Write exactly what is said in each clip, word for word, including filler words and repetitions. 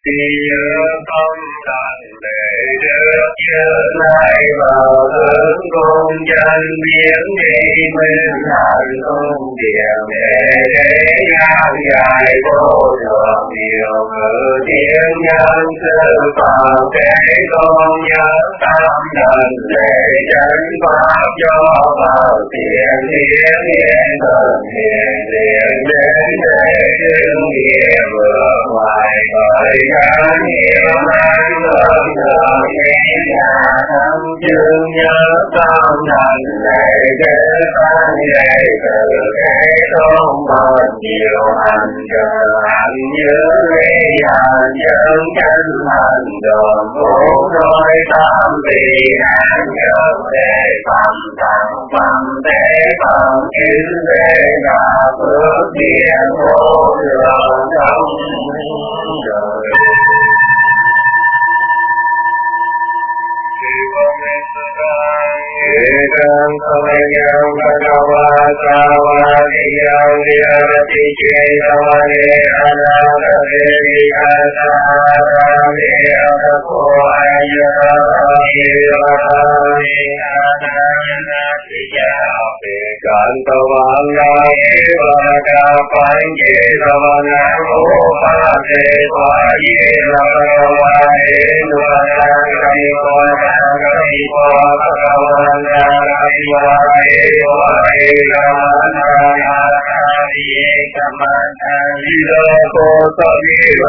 Tâm đảnh lễ đức Như Lai vào hướng cung chân biến đi minh hạnh cung điện để thế gian dài vô lượng nhiều ngữ thiên nhân sư phạm thế tôn nhớ tâm đảnh lễ chân pháp cho vào thiện hiến hiến thần hiền liền đến để chứng nghĩa vừa ngoài bởi các nhiều năng lượng lượng đến nhà thâm chương nhớ tâm đảnh lễ kế tăng lễ từ thế tôn một nhiều hành cờ hành như lý hành chân chân hành đồn vô đôi tam vị nạn nhớ để phẩm tăng phẩm thế phẩm kiến về là phước điện vô lượng trong đời. Ekam samayam bhagava savadiyam vyarati cetavane anadaveri asarami atapo ayatami vahami ananati yapi kantavanga evaka panche savana upate vaye lavavaye nuvanakai vanakai vavavana Vaye vaye lamanaye kamantalido kotaviva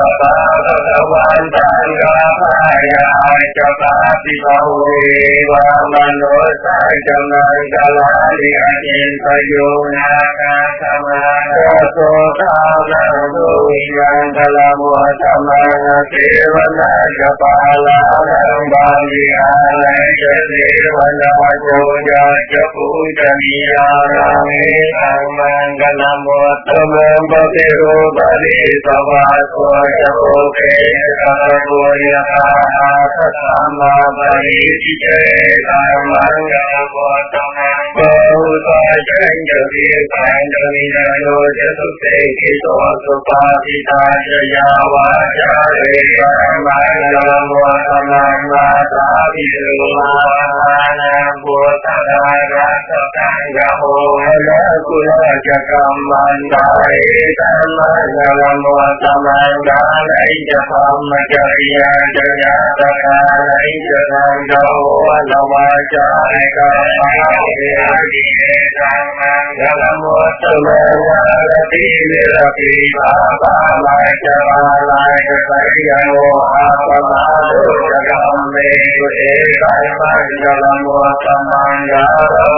bhagavantangapaya chapati bhawe vamanosa jamandalari ajintayona kasamana sotavadu yandalamvatamana sevana japala rambandiyana sevana vajoja japujamiyarame Mangalamottamam Bhatiru Bali Savasva Japoke Karagoya Sattama Bali Vijaya Mangalamottamam Bhuta Janjavi Pandamidano Jasute Kito Supatita Jaya Vajare Mangalamottamam Mata Virulamana Bhuta Rasa Kula jakam mandai tamangalam vatamandalai japam jaya jaya takalai janam jawalavajarika pahari tamangalam vatamandalati virapi bhavalai javalai sayano apamado jakam vedu ekamangalam vatamandalai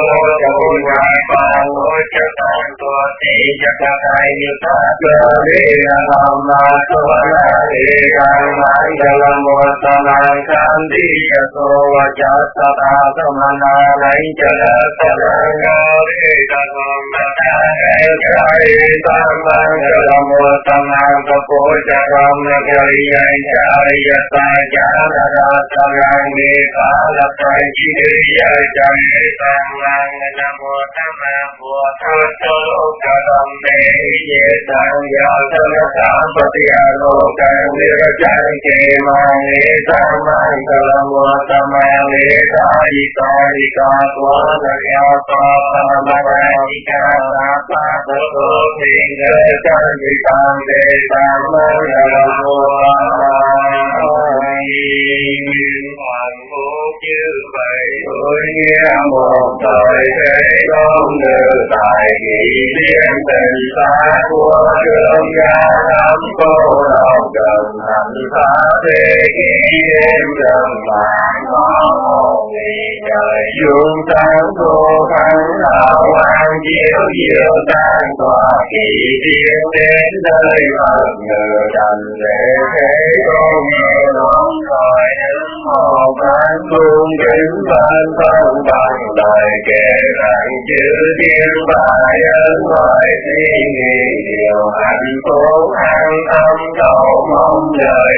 Santo ti jagatai nitatare nama sovana ekam mangalam vatanam kanti yaso vajasata samana naijala saranga vedam jai mangalam vatanam kapojaram nagariyan jayata janara sarangi kalatai chidriya jayata mangalam vatanam Kadam me yedam yadam sampati alokam virajam kemane samangalam vatamane tari tari katwana yata pamanika sapato pinga sanjitam vedam mangalam vatamane hoàn vô như vậy tôi nghe một đời thế tôn được tại nghị liên tình xa của trường gia lắm cô đầu cần hành xa thế kỷ đêm gần mạng có một ngày trời dương sáng vô thắng đạo an chiếu diệu tan tỏa kỳ tiên đến nơi Phật ngự đành lễ thế tôn nhẹ đón rồi đứng một ban cung kính ban phân bằng lời kể rằng chữ thiên bài ơn ngoại suy nghĩ điều hạnh phúc an tâm cầu mong đời một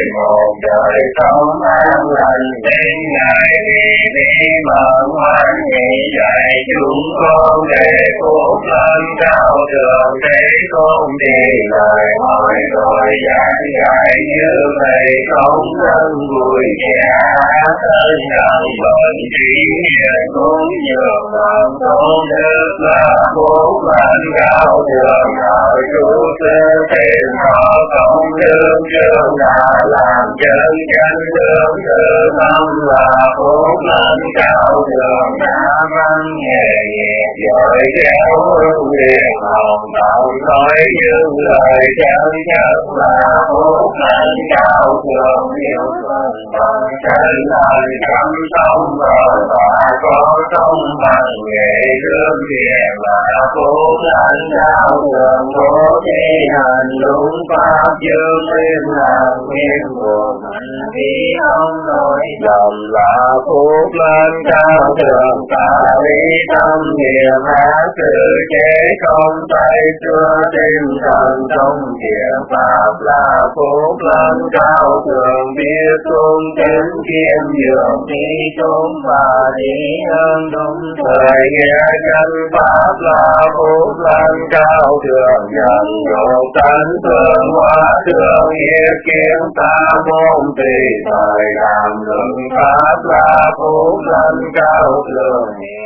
đời sống an lành đến ngày đi đi mở ngoan nghĩ dạy chúng con để phúc lên cao thượng để con đi lời hỏi rồi giảng dạy như vậy không thân vui vẻ thân nhận bệnh trí hiền cũng nhiều lòng tôn đức là phúc lên cao thượng ở chủ sư tên họ không đương chương đã làm chân chân đương tự tâm là phúc lên cao thượng đã văn nghề nghiệp giỏi khéo hương liền hồng tạo nói những lời chân chất là phúc lên cao thượng yêu phần bằng chân thành chăm sóc rồi và có công bằng nghề lương thiện là phúc lên cao thượng bố thí hành đúng pháp dương liên là nguyên buồn vì ông nội lòng là phúc lên cao thượng ta lý tâm niệm hát sự chế không tay xưa tinh thần trong thiện pháp là phúc lên cao thượng biết tung kính kiêm dường đi chúng và đi hơn đúng thời nghe chân pháp là phúc lên cao thượng nhận độ tánh thương hóa thương hiệp kiến ta môn tùy thời làm luận pháp là phúc lên cao thượng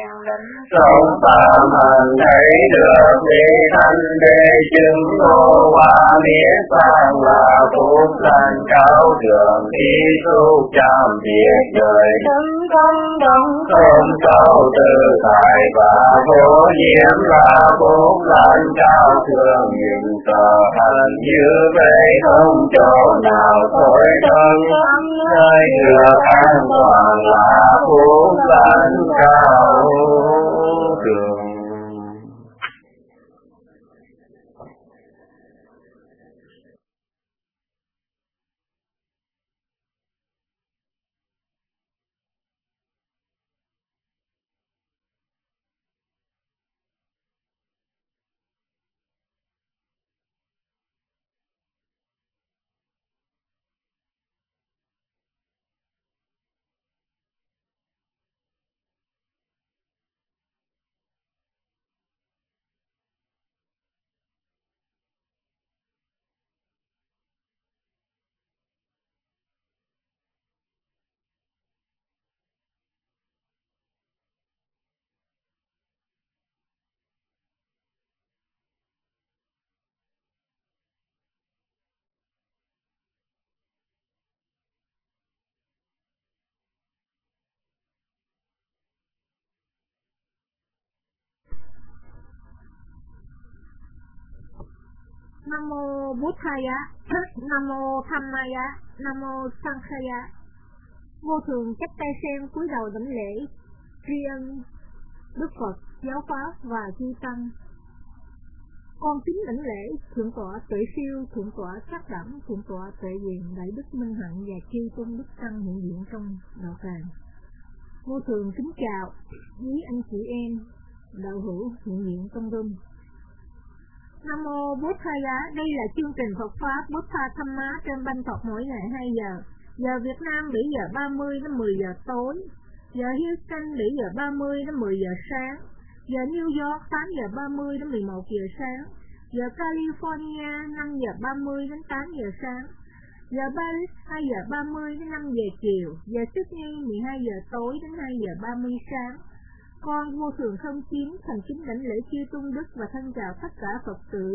sống phạm hành thấy được đi thanh đế chứng ngô hoa miết sang là phúc lên cao thượng đi suốt trăm việc đời thân công đồng không cao tự tại và vô nhiễm là phúc lên cao thượng những tờ hành như vậy không chỗ nào thổi thân nơi được an toàn là phúc lên cao thượng. Nam mô Bụt Thaya, Nam mô Dhammaya, Nam mô Sankhaya. Vô thường chắp tay sen cúi đầu đảnh lễ, tri ân Đức Phật, giáo pháp và chư tăng. Con kính đảnh lễ thượng tọa Tuệ Siêu, thượng tọa Sắc Đẳng, thượng tọa Tuệ Quyền, đại đức Minh Hạnh và chư tôn đức tăng hiện diện trong đạo tràng. Vô thường kính chào quý anh chị em đạo hữu hiện diện trong room. Nam mô Bụt Thaya, đây là chương trình Phật pháp Bụt Tha Thamma trên Banh Phật mỗi ngày hai giờ. Giờ Việt Nam bảy giờ ba mươi đến mười giờ tối. Giờ Houston bảy giờ ba mươi đến mười giờ sáng. Giờ New York tám giờ ba mươi đến mười một giờ sáng. Giờ California năm giờ ba mươi đến tám giờ sáng. Giờ Paris hai giờ ba mươi đến năm giờ chiều. Giờ Sydney mười hai giờ tối đến hai giờ ba mươi sáng. Con vô thường không chiến thành kính đảnh lễ chư tôn đức và thân chào tất cả Phật tử.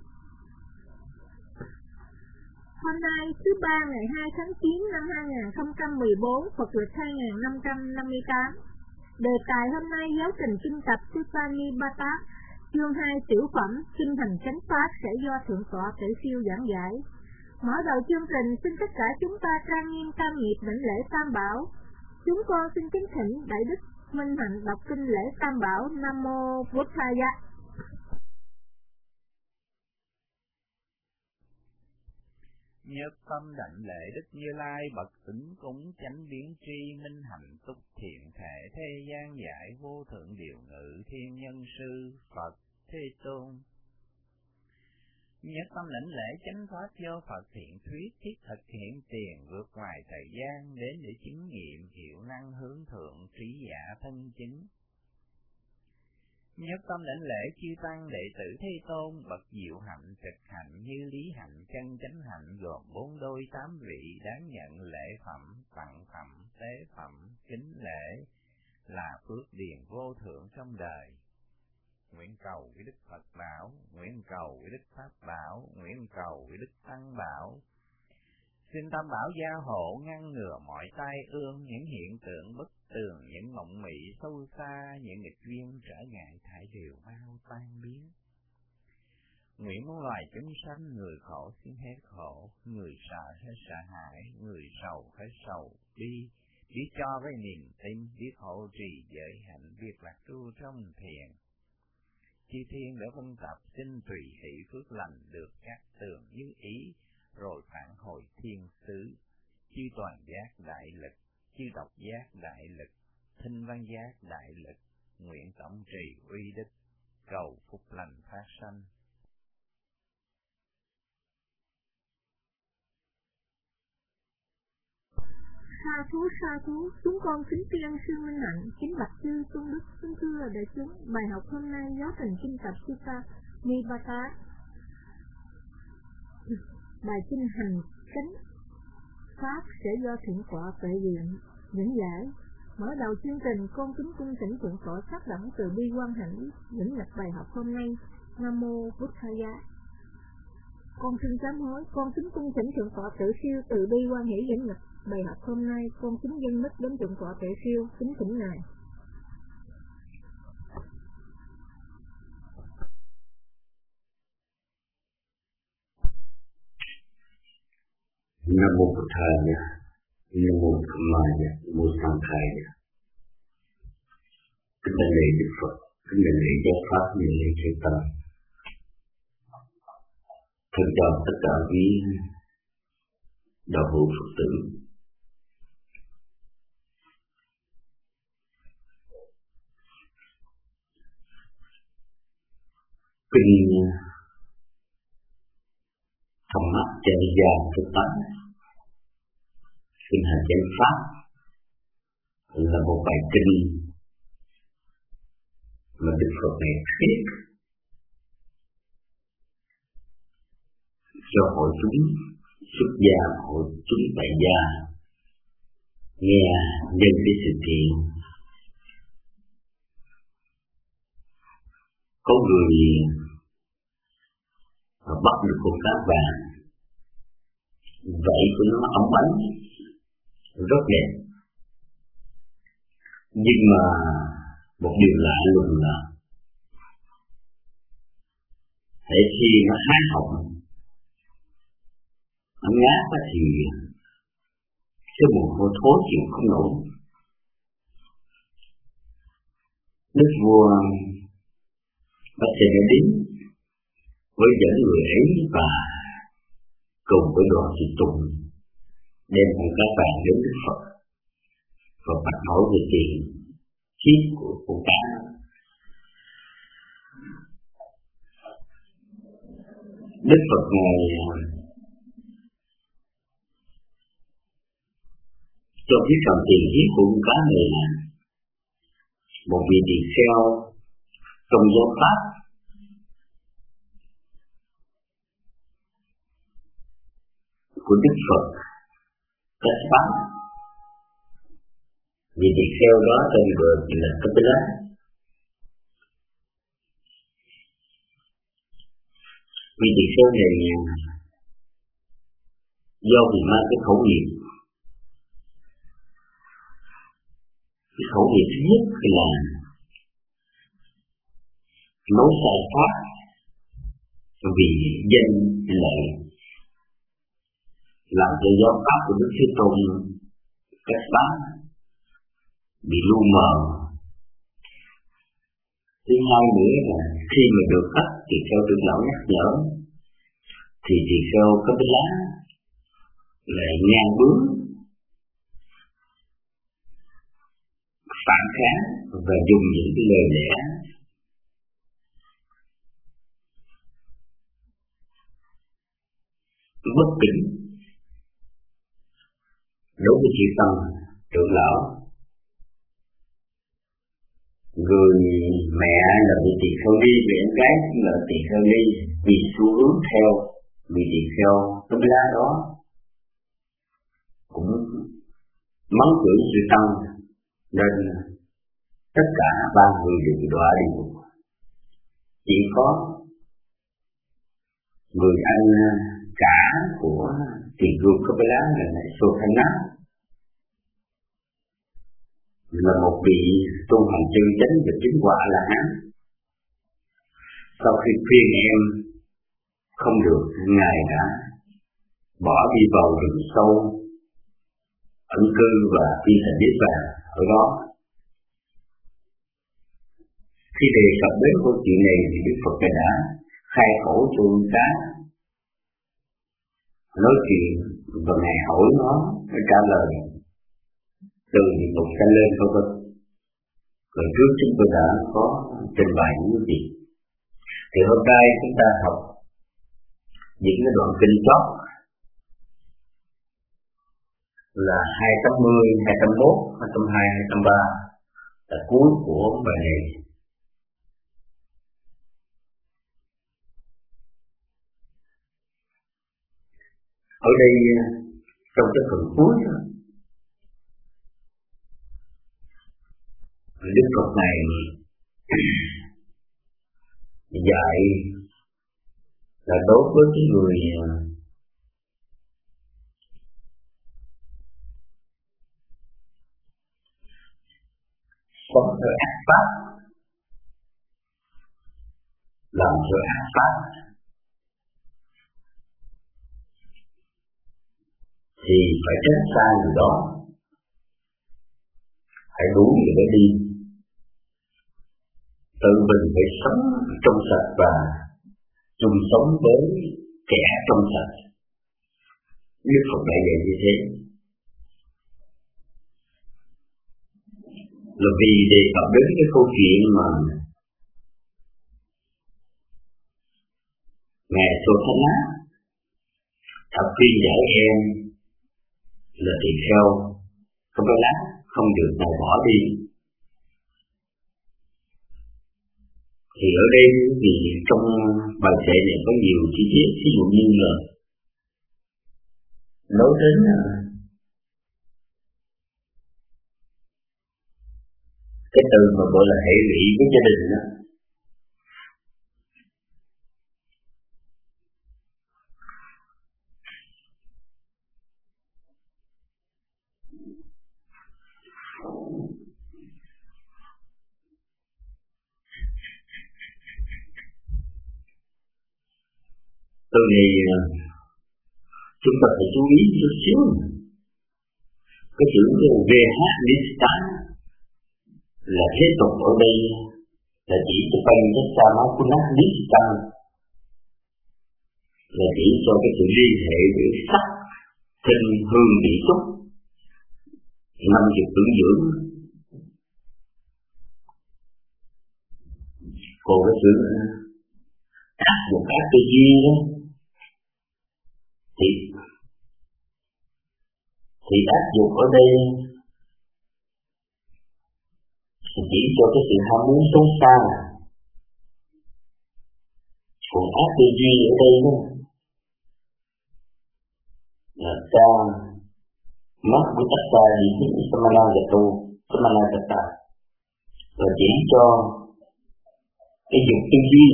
Hôm nay thứ ba ngày hai tháng chín năm hai nghìn không trăm mười bốn, Phật lịch hai nghìn năm trăm năm mươi tám. Đề tài hôm nay giáo trình kinh tập Sutani Bata, chương hai tiểu phẩm kinh hành chánh pháp sẽ do thượng tọa Tuệ Siêu giảng giải. Mở đầu chương trình, xin tất cả chúng ta trang nghiêm tam nghiệp đảnh lễ tam bảo. Chúng con xin kính thỉnh đại đức Minh Hạnh đọc kinh lễ tam bảo. Nam mô Bụt Thaya. Nhất tâm đảnh lễ Đức Như Lai bậc tỉnh cúng chánh biến tri minh hạnh túc thiện thể thế gian giải vô thượng điều ngự thiên nhân sư Phật Thế Tôn. Nhất tâm lãnh lễ chánh pháp do Phật thiện thuyết, thiết thực hiện tiền vượt ngoài thời gian, đến để chứng nghiệm hiệu năng hướng thượng trí giả thân chứng. Nhất tâm lãnh lễ chư tăng đệ tử Thế Tôn, bậc diệu hạnh trực hạnh như lý hạnh chân chánh hạnh, gồm bốn đôi tám vị, đáng nhận lễ phẩm, tặng phẩm, tế phẩm, kính lễ, là phước điền vô thượng trong đời. Nguyện cầu với Đức Phật bảo, nguyện cầu với Đức Pháp bảo, nguyện cầu với Đức Tăng bảo. Xin Tam Bảo gia hộ ngăn ngừa mọi tai ương, những hiện tượng bất tường, những mộng mị sâu xa, những nghịch duyên trở ngại thải đều mau tan biến. Nguyện muôn loài chúng sanh, người khổ xin hết khổ, người sợ hết sợ hãi, người sầu hết sầu bi, biết cho với niềm tin, biết hộ trì giới hạnh, biết lạc trú trong thiền. Chư thiên đã phân tập, xin tùy hỷ phước lành được các tường như ý, rồi phản hồi thiên xứ. Chư toàn giác đại lực, chư độc giác đại lực, thinh văn giác đại lực, nguyện tổng trì uy đức, cầu phúc lành phát sanh. Sa thú sa thú, chúng con kính tri ân sư Minh Hạnh, kính bạch chư tôn đức, kính thưa đại chúng. Bài học hôm nay giáo trình kinh tập Sutta Nipata, bài kinh hành chánh pháp sẽ do thượng tọa Tuệ Viện dẫn giải. Mở đầu chương trình, con kính cung thỉnh thượng tọa phát động từ bi quan hạnh dẫn nhập bài học hôm nay. Nam mô Buddhaya. Con xin sám hối, con kính cung thỉnh thượng tọa Tự Siêu từ bi quan hỷ dẫn nhập bài học hôm nay. Con kính dâng mít đến thượng tọa Tuệ Siêu, kính thỉnh ngài. Nam mô Buddhaya, Nam mô Dhammaya, Nam mô Sanghaya. Kính đại lễ Đức Phật, kính đại lễ giáo pháp, kính lễ chư tăng. Thân chào tất cả quý đạo hữu Phật tử. Kinh Thầm mắt chân gia thực tánh, kinh hành chánh pháp là một bài kinh mà Đức Phật này thuyết cho hội chúng xuất gia, hội chúng tại gia nghe nhân cái sự kiện có người bắt được con cá vàng, vậy của nó ống bánh rất đẹp, nhưng mà một điều lạ lùng là thế khi nó há họng nó ngáp thì cái mùi hôi thối chịu không nổi. Đức vua Bạch Trần đến với dẫn người ấy và cùng với đoàn tùy tùng đem con cá vàng đến Đức Phật và bạch hỏi về tiền kiếp của con cá. Đức Phật ngài cho biết rằng tiền kiếp của con cá này là một vị tỳ kheo trong giáo pháp của Đức Phật Cách Pháp. Vị tỳ kheo đó tên gọi là Kapila. Vị tỳ kheo này do vì mang cái khẩu nghiệp, cái khẩu nghiệp thứ nhất là nói sai pháp vì danh lợi, làm cho giáo pháp của Đức Thế Tôn Cách Pháp bị lu mờ. Thứ hai nữa là khi mà được các tỳ kheo trưởng lão nhắc nhở thì tỳ kheo có cái lá lại ngang bướng, phản kháng và dùng những cái lời lẽ bất kính đối với chư tăng trưởng lão. Người mẹ là vị tỳ kheo ni, người em gái cũng là tỳ kheo ni, vì xu hướng theo vị tỳ kheo tấm lá đó cũng mắng chửi chư tăng, nên tất cả ba người đều đọa đi. Chỉ có người anh cả của tỳ kheo Kapila là ngài Sothana, là một vị tu hành chân chánh và chứng quả là hán. Sau khi khuyên em không được, ngài đã bỏ đi vào rừng sâu ẩn cư và đi thành niết bàn ở đó. Khi đề cập đến câu chuyện này thì Đức Phật đã khai khổ cho con cá nói chuyện, và ngài hỏi nó, nó trả lời từ địa ngục sanh lên vân vân. Rồi trước chúng tôi đã có trình bày những gì. Thì hôm nay chúng ta học những cái đoạn kinh chót là hai trăm mười, hai trăm mốt, hai trăm hai, hai trăm ba là cuối của bài này. Ở đây trong cái phần cuối Đức Phật này dạy là đối với cái người sống theo ác pháp, làm theo ác pháp, thì phải tránh xa người đó, hãy đuổi người đó đi. Tự mình phải sống trong sạch và chung sống với kẻ trong sạch. Đức Phật dạy dạy như thế là vì đề cập đến cái câu chuyện mà ngài Sothana đã khuyên dạy em là tỳ kheo không có lá, không được nào bỏ đi. Thì ở đây vì trong bài kệ này có nhiều chi tiết, ví dụ như là nói đến cái từ mà gọi là hệ lụy với gia đình đó. Từ này chúng ta phải chú ý chút xíu. Cái chữ Vehadista là thế tục ở đây là chỉ cho Panchasamapunadista, là chỉ cho cái sự liên hệ giữa sắc, thanh, hương, vị, xúc, năm dục tưởng dưỡng. Còn cái sự ác một ác tư duy đó thì thì ác dục ở đây chỉ cho cái sự ham muốn xấu xa. Còn ác tư duy ở đây đó là ta mất với tất cả những cái samana gato, samana gata, là chỉ cho cái dục tư duy.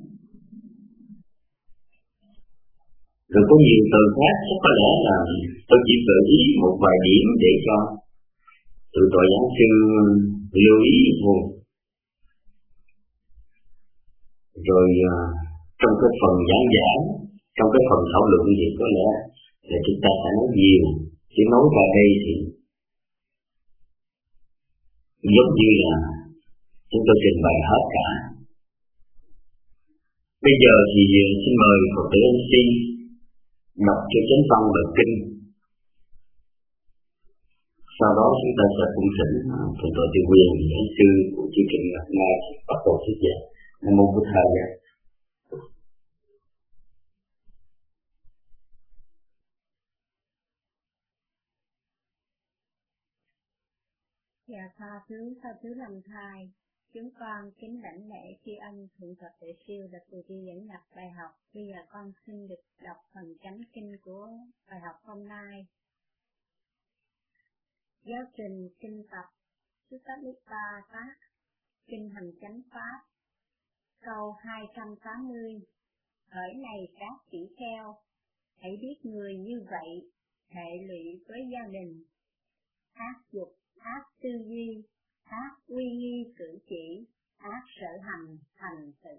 Rồi có nhiều từ khác, chắc có lẽ là tôi chỉ gợi ý một vài điểm để cho tự tọa giảng sư lưu ý thôi. Rồi trong cái phần giảng giảng, trong cái phần thảo luận thì có lẽ là chúng ta sẽ nói nhiều, chỉ nói ra đây thì giống như là chúng tôi trình bày hết cả. Bây giờ thì xin mời Phật tử em xê đọc cho chánh văn bài kinh. Sau đó chúng ta sẽ cung thỉnh Thượng tọa Tư Quyền, giảng sư của chương trình ngày hôm nay bắt đầu thuyết giảng. Nam mô Bụt Thầy. Dạ tha thứ, tha thứ làm thai. Chúng con kính đảnh lễ tri ân Thượng Tọa Tuệ Siêu đã từ bi dẫn nhập bài học. Bây giờ con xin được đọc phần chánh kinh của bài học hôm nay. Giáo trình kinh tập Sutta tác kinh hành chánh pháp câu hai trăm tám mươi. Hỡi này các tỷ kheo, hãy biết người như vậy hệ lụy với gia đình, ác dục, ác tư duy, ác uy nghi cử chỉ, ác sở hành thành tử.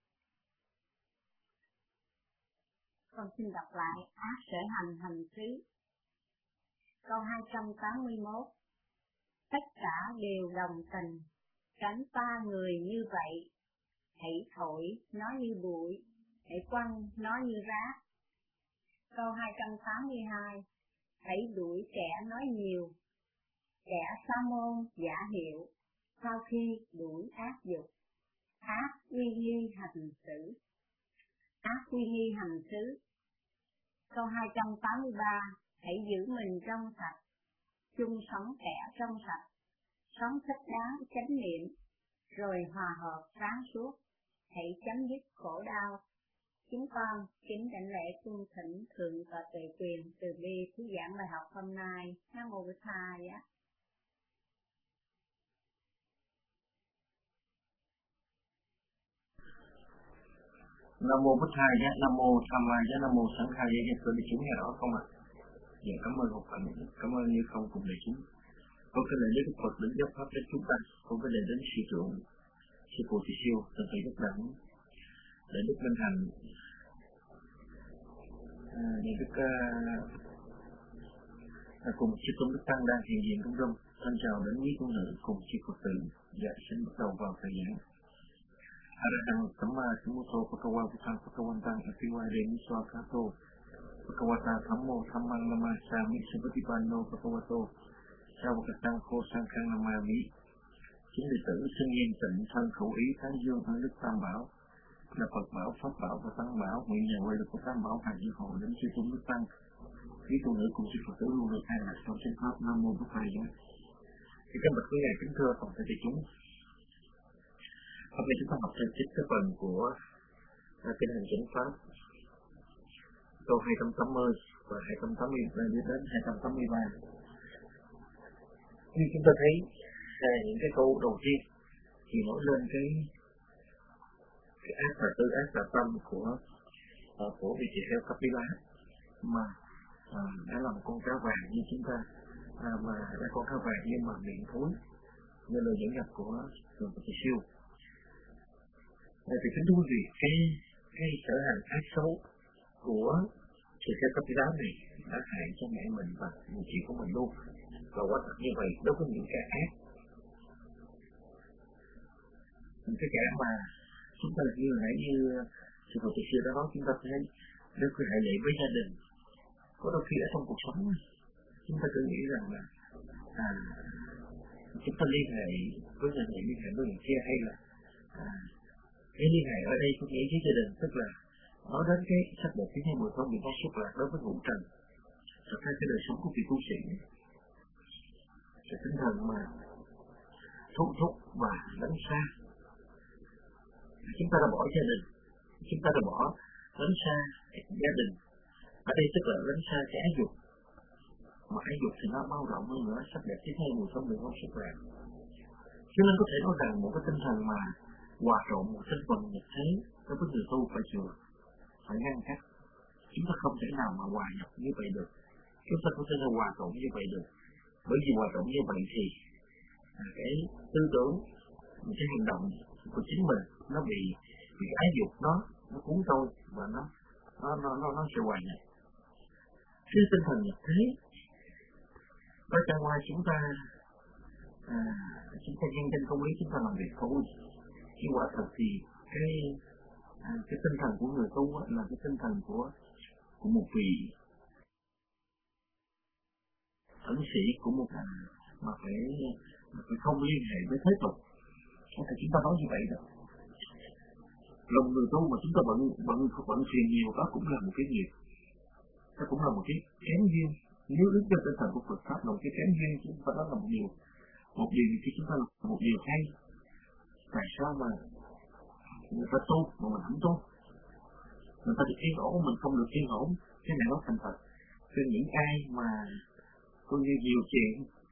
Con xin đọc lại ác sở hành hành xứ. Câu hai trăm tám mươi mốt. Tất cả đều đồng tình, tránh ba người như vậy. Hãy thổi nó như bụi, hãy quăng nó như rác. Câu hai trăm tám mươi hai. Hãy đuổi kẻ nói nhiều, kẻ sa môn giả hiệu, sau khi đuổi ác dục, ác uy nghi hành xử, ác uy nghi hành xứ. Câu hai trăm tám mươi ba. Hãy giữ mình trong sạch, chung sống kẻ trong sạch, sống thích đáng chánh niệm, rồi hòa hợp sáng suốt, hãy chấm dứt khổ đau. Chúng con kính đảnh lễ cung thỉnh Thượng Tọa Tuệ Quyền từ bi thuyết giảng bài học hôm nay. Nam mô Bổn Thầy á. Nam mô Bổn Thầy á, Nam mô Tham Ma giá, Nam mô Sẵn Khai giá, thưa đại chúng nghe rõ không ạ? Dạ cảm ơn một phần, cảm ơn như không cùng đại chúng. Con kính lễ Đức Phật đến giáo pháp đến chúng ta, con kính lễ đến sư trưởng sư phụ Thị Siêu, Thượng Thầy Đức Đẳng, để Đức Minh Hành, à, những đức à, cùng sư tôn Đức Tăng đang hiện diện trong rung. Thân chào đến quý cô nữ cùng chư Phật tử. Dạ xin bắt đầu vào thời giảng. Arahang Samma Sambuddho Bhagava Buddhang Bhagavantang Apiwademi Swakato Bhagavata Thammo Thammang Namasami Sampatipanno Bhagavato Savakatang Kho Sankhang Namami. Chính đệ tử xưng nghiêm tịnh thân khẩu ý tán dương ơn đức Tam Bảo là Phật Bảo, Pháp Bảo và Tăng Bảo. Nguyện nhờ quay được của Tam Bảo hành dự hộ đến chư tôn Đức Tăng, quý phụ nữ cùng chư Phật tử luôn được an lạc trong chánh pháp. Nam mô Bổn Thầy. Thì các bậc quý ngài kính thưa toàn thể đại chúng, hôm nay chúng ta học thêm chính cái phần của à, kinh hành chánh pháp câu hai trăm tám mươi và hai trăm tám mươi đến hai trăm tám mươi ba. Như chúng ta thấy à, những cái câu đầu tiên thì nói lên cái cái ác và tư ác và tâm của à, của vị tỳ kheo Kapila mà à, đã làm con cá vàng như chúng ta, à, mà đã con cá vàng nhưng mà miệng thối như lời dẫn nhập của Thượng Tọa Tuệ Siêu. Thì kính thưa quý vị, cái cái sở hành ác xấu của sự theo cấp giáo này đã hại cho mẹ mình và người chị của mình luôn. Và quả thật như vậy, đối với những kẻ ác, những cái kẻ mà chúng ta như nãy như sự Phật Siêu đã nói, chúng ta thấy nếu cứ hại lệ với gia đình, có đôi khi ở trong cuộc sống chúng ta cứ nghĩ rằng là à, chúng ta liên hệ với người này, liên hệ với người kia, hay là à, cái liên hệ ở đây có nghĩa với gia đình, tức là nói đến cái sắc đẹp thứ hai mười không bị phát xuất lạc đối với ngũ trần. Thật ra cái đời sống của vị tu sĩ, cái tinh thần mà thúc thúc và đánh xa, chúng ta đã bỏ gia đình, chúng ta đã bỏ đánh xa gia đình. Ở đây tức là đánh xa cái ái dục, mà ái dục thì nó bao rộng hơn nữa, sắc đẹp thứ hai mười không bị phát xuất lạc. Cho nên có thể nói rằng một cái tinh thần mà hòa trộn một tinh thần nhật thế đối với người tu phải chừa, phải ngăn cách. Chúng ta không thể nào mà hòa nhập như vậy được, chúng ta không thể nào hòa trộn như vậy được, bởi vì hòa trộn như vậy thì à, cái tư tưởng, cái hành động của chính mình nó bị bị ái dục nó nó cuốn tôi và nó nó nó nó, nó sẽ hòa nhập. Cái tinh thần nhật thế ở trong ngoài chúng ta à, chúng ta nhân danh công lý, chúng ta làm việc thôi. Nhưng quả thật thì cái à, cái tinh thần của người tu là cái tinh thần của của một vị ẩn sĩ, của một à, mà phải mà phải không liên hệ với thế tục. Thì chúng ta nói như vậy đó. Lòng người tu mà chúng ta bận bận bận phiền nhiều, đó cũng là một cái nghiệp, đó cũng là một cái kém duyên. Nếu đứng trên tinh thần của Phật pháp là một cái kém duyên, chúng ta đó là một điều một điều thì chúng ta là một điều hay. Tại sao mà người ta tu mà mình không tu? Người ta được yên ổn, mình không được yên ổn. Cái này nó thành thật. Cho những ai mà coi như nhiều chuyện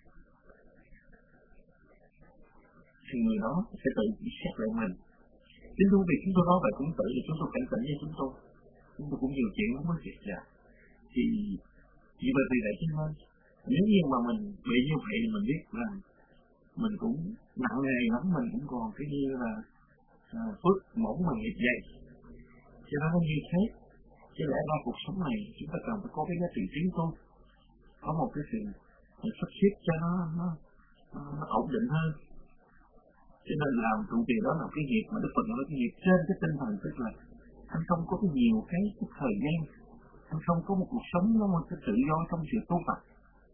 thì người đó sẽ tự xét lại mình. Chính thú vì chúng tôi nói vậy cũng tự thì chúng tôi cảnh tỉnh với chúng tôi. Chúng tôi cũng nhiều chuyện không có việc ra. Thì vì bởi vì vậy cho nên nếu như mà mình bị như vậy thì mình biết là mình cũng nặng nề lắm, mình cũng còn cái như là à, phước mỏng mà nghiệp dày. Cho nên nó như thế. Chứ lẽ ra cuộc sống này chúng ta cần phải có cái giá trị tiến tu, có một cái sự sắp xếp cho nó, nó, nó, nó ổn định hơn. Cho nên làm trụ trì đó là cái việc mà Đức Phật nói cái việc trên cái tinh thần, tức là anh không có cái nhiều cái, cái thời gian, anh không có một cuộc sống nó một cái tự do trong sự tu tập,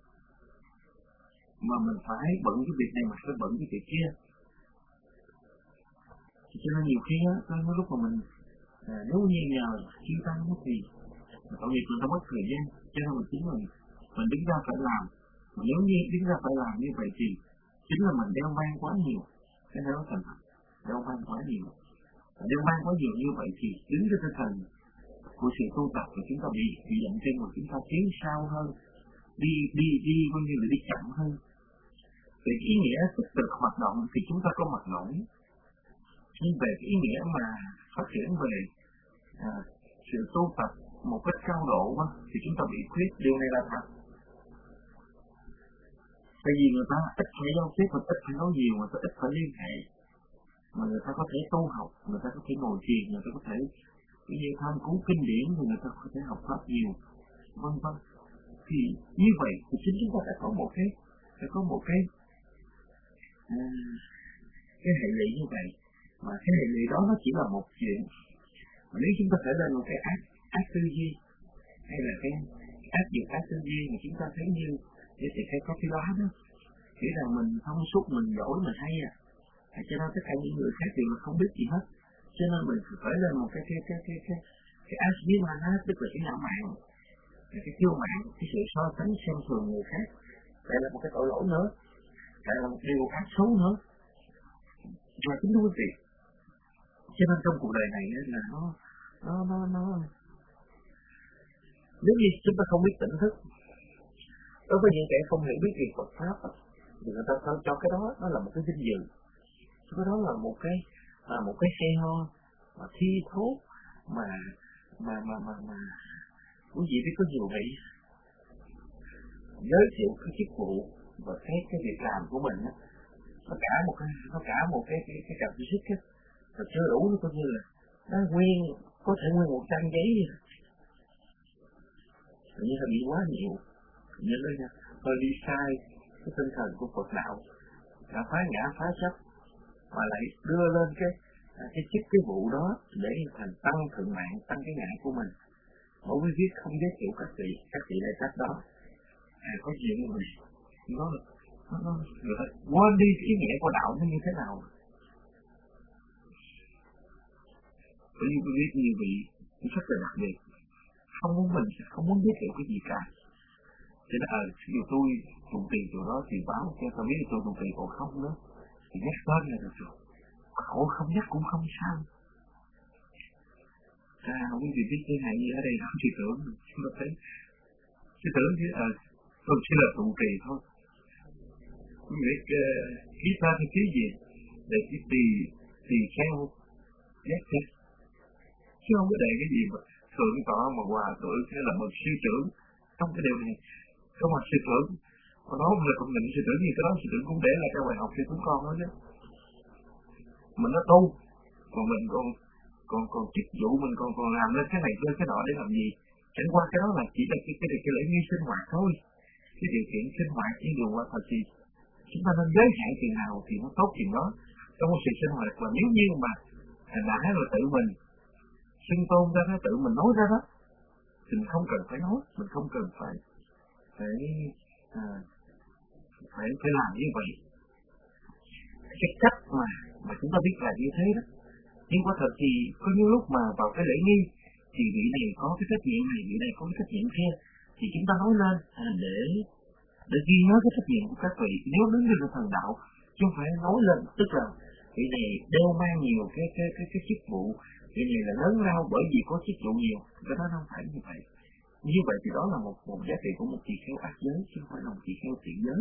mà mình phải bận cái việc này mà phải bận cái việc kia. Cho nên nhiều khi á, có lúc mà mình à, nếu như nhờ chuyên tăng thì tội nghiệp mình không mất thời gian, cho nên mình chính mình mình đứng ra phải làm. Mà nếu như đứng ra phải làm như vậy thì chính là mình đeo mang quá nhiều. Cái đó thành thật, đeo mang quá nhiều. Và đeo mang quá nhiều như vậy thì đứng trên tinh thần của sự tu tập của chúng ta bị bị dậm chân, mà chúng ta tiến sau hơn, đi đi đi coi như là đi chậm hơn. Về ý nghĩa tích cực hoạt động thì chúng ta có mặt nổi, nhưng về cái ý nghĩa mà phát triển về à, sự tu tập một cách cao độ á, thì chúng ta bị khuyết. Điều này là thật. Tại vì người ta ít phải giao tiếp, mà ít phải nói nhiều, mà ít phải liên hệ, mà người ta có thể tu học, người ta có thể ngồi thiền, người ta có thể như tham cứu kinh điển, rồi người ta có thể học pháp nhiều, vân vân. Thì như vậy thì chính chúng ta đã có một cái, đã có một cái à, cái hệ lụy như vậy. Mà cái hệ lụy đó nó chỉ là một chuyện. Mà nếu chúng ta phải lên một cái ác ác tư duy, hay là cái áp dụng ác tư duy mà chúng ta thấy như như thì phải có cái đó đó, nghĩ rằng mình thông suốt, mình giỏi, mình hay à, cho nên tất cả những người khác đều không biết gì hết. Cho nên mình phải lên một cái cái cái cái cái cái ác duy mà nó tức là cái ngạo mạn, cái kiêu mạn, cái sự so sánh xem thường người khác. Đây là một cái tội lỗi nữa, đây là một điều ác xấu nữa. Và chính thú vị. Cho nên trong cuộc đời này là nó nó nó nó nếu như chúng ta không biết tỉnh thức, đối với những kẻ không hiểu biết về Phật pháp thì người ta cho cái đó nó là một cái vinh dự, cái đó là một cái là một cái hay ho mà thi thố mà mà mà mà mà quý vị biết có nhiều vị giới thiệu cái chức vụ và cái cái việc làm của mình đó, nó cả một cái nó cả một cái cái cái cặp sức á, và chưa đủ nó coi như là nó nguyên có thể nguyên một trang giấy vậy. Như là bị quá nhiều, nhớ đây nha, hơi đi sai cái tinh thần của Phật đạo, đã phá ngã phá chấp, mà lại đưa lên cái cái chức cái vụ đó để thành tăng thượng mạng, tăng cái ngã của mình. Mỗi quý viết không giới thiệu các vị, các vị đại tác đó, à, có chuyện như vậy, nó nó nó quên đi ý nghĩa của đạo nó như thế nào. Bởi vì quý viết như vậy cũng rất là đặc biệt, không muốn mình không muốn giới thiệu cái gì cả. Cho nên ờ, dù tôi tụng tiền chỗ đó thì báo cho tôi biết tôi tụng tiền còn không nữa thì nhắc tên là được rồi, cậu không nhắc cũng không sao. À, không biết gì biết cái này ở đây không chỉ tưởng, chúng ta thấy chỉ tưởng chứ ờ, tôi chỉ là tụng tiền thôi. Không biết ký ta cái ký gì để cái tỳ tỳ kheo nhắc chứ, chứ không có để cái gì mà thượng tọa mà hòa thượng hay là một sư trưởng trong cái điều này. Không mà sư trưởng mà đó là còn định sư trưởng gì cái đó sư trưởng cũng để là cái bài học cho chúng con đó chứ. Mình nó tu mà mình còn còn còn chức vụ mình còn còn làm lên cái này lên cái nọ để làm gì? Chẳng qua cái đó là chỉ là cái cái cái, cái lễ nghi sinh hoạt thôi, cái điều kiện sinh hoạt chỉ điều qua thật gì chúng ta nên giới hạn chừng nào thì nó tốt chừng đó trong một sự sinh hoạt. Và nếu như mà đã là tự mình xưng tôn ra đó, tự mình nói ra đó thì mình không cần phải nói, mình không cần phải phải à, phải phải làm như vậy. Cái cách mà mà chúng ta biết là như thế đó, nhưng quả thật thì có những lúc mà vào cái lễ nghi thì vị này có cái trách nhiệm này, vị này có cái trách nhiệm kia, thì chúng ta nói lên à, để để ghi nhớ cái trách nhiệm của các vị nếu đứng trên thần đạo, chứ không phải nói lên, tức là vị này đeo mang nhiều cái cái cái cái chức vụ, vị này là lớn lao bởi vì có chức vụ nhiều, cái đó không phải như vậy. Như vậy thì đó là một một giá trị của một tỳ kheo ác giới, chứ không phải là một tỳ kheo thiện giới.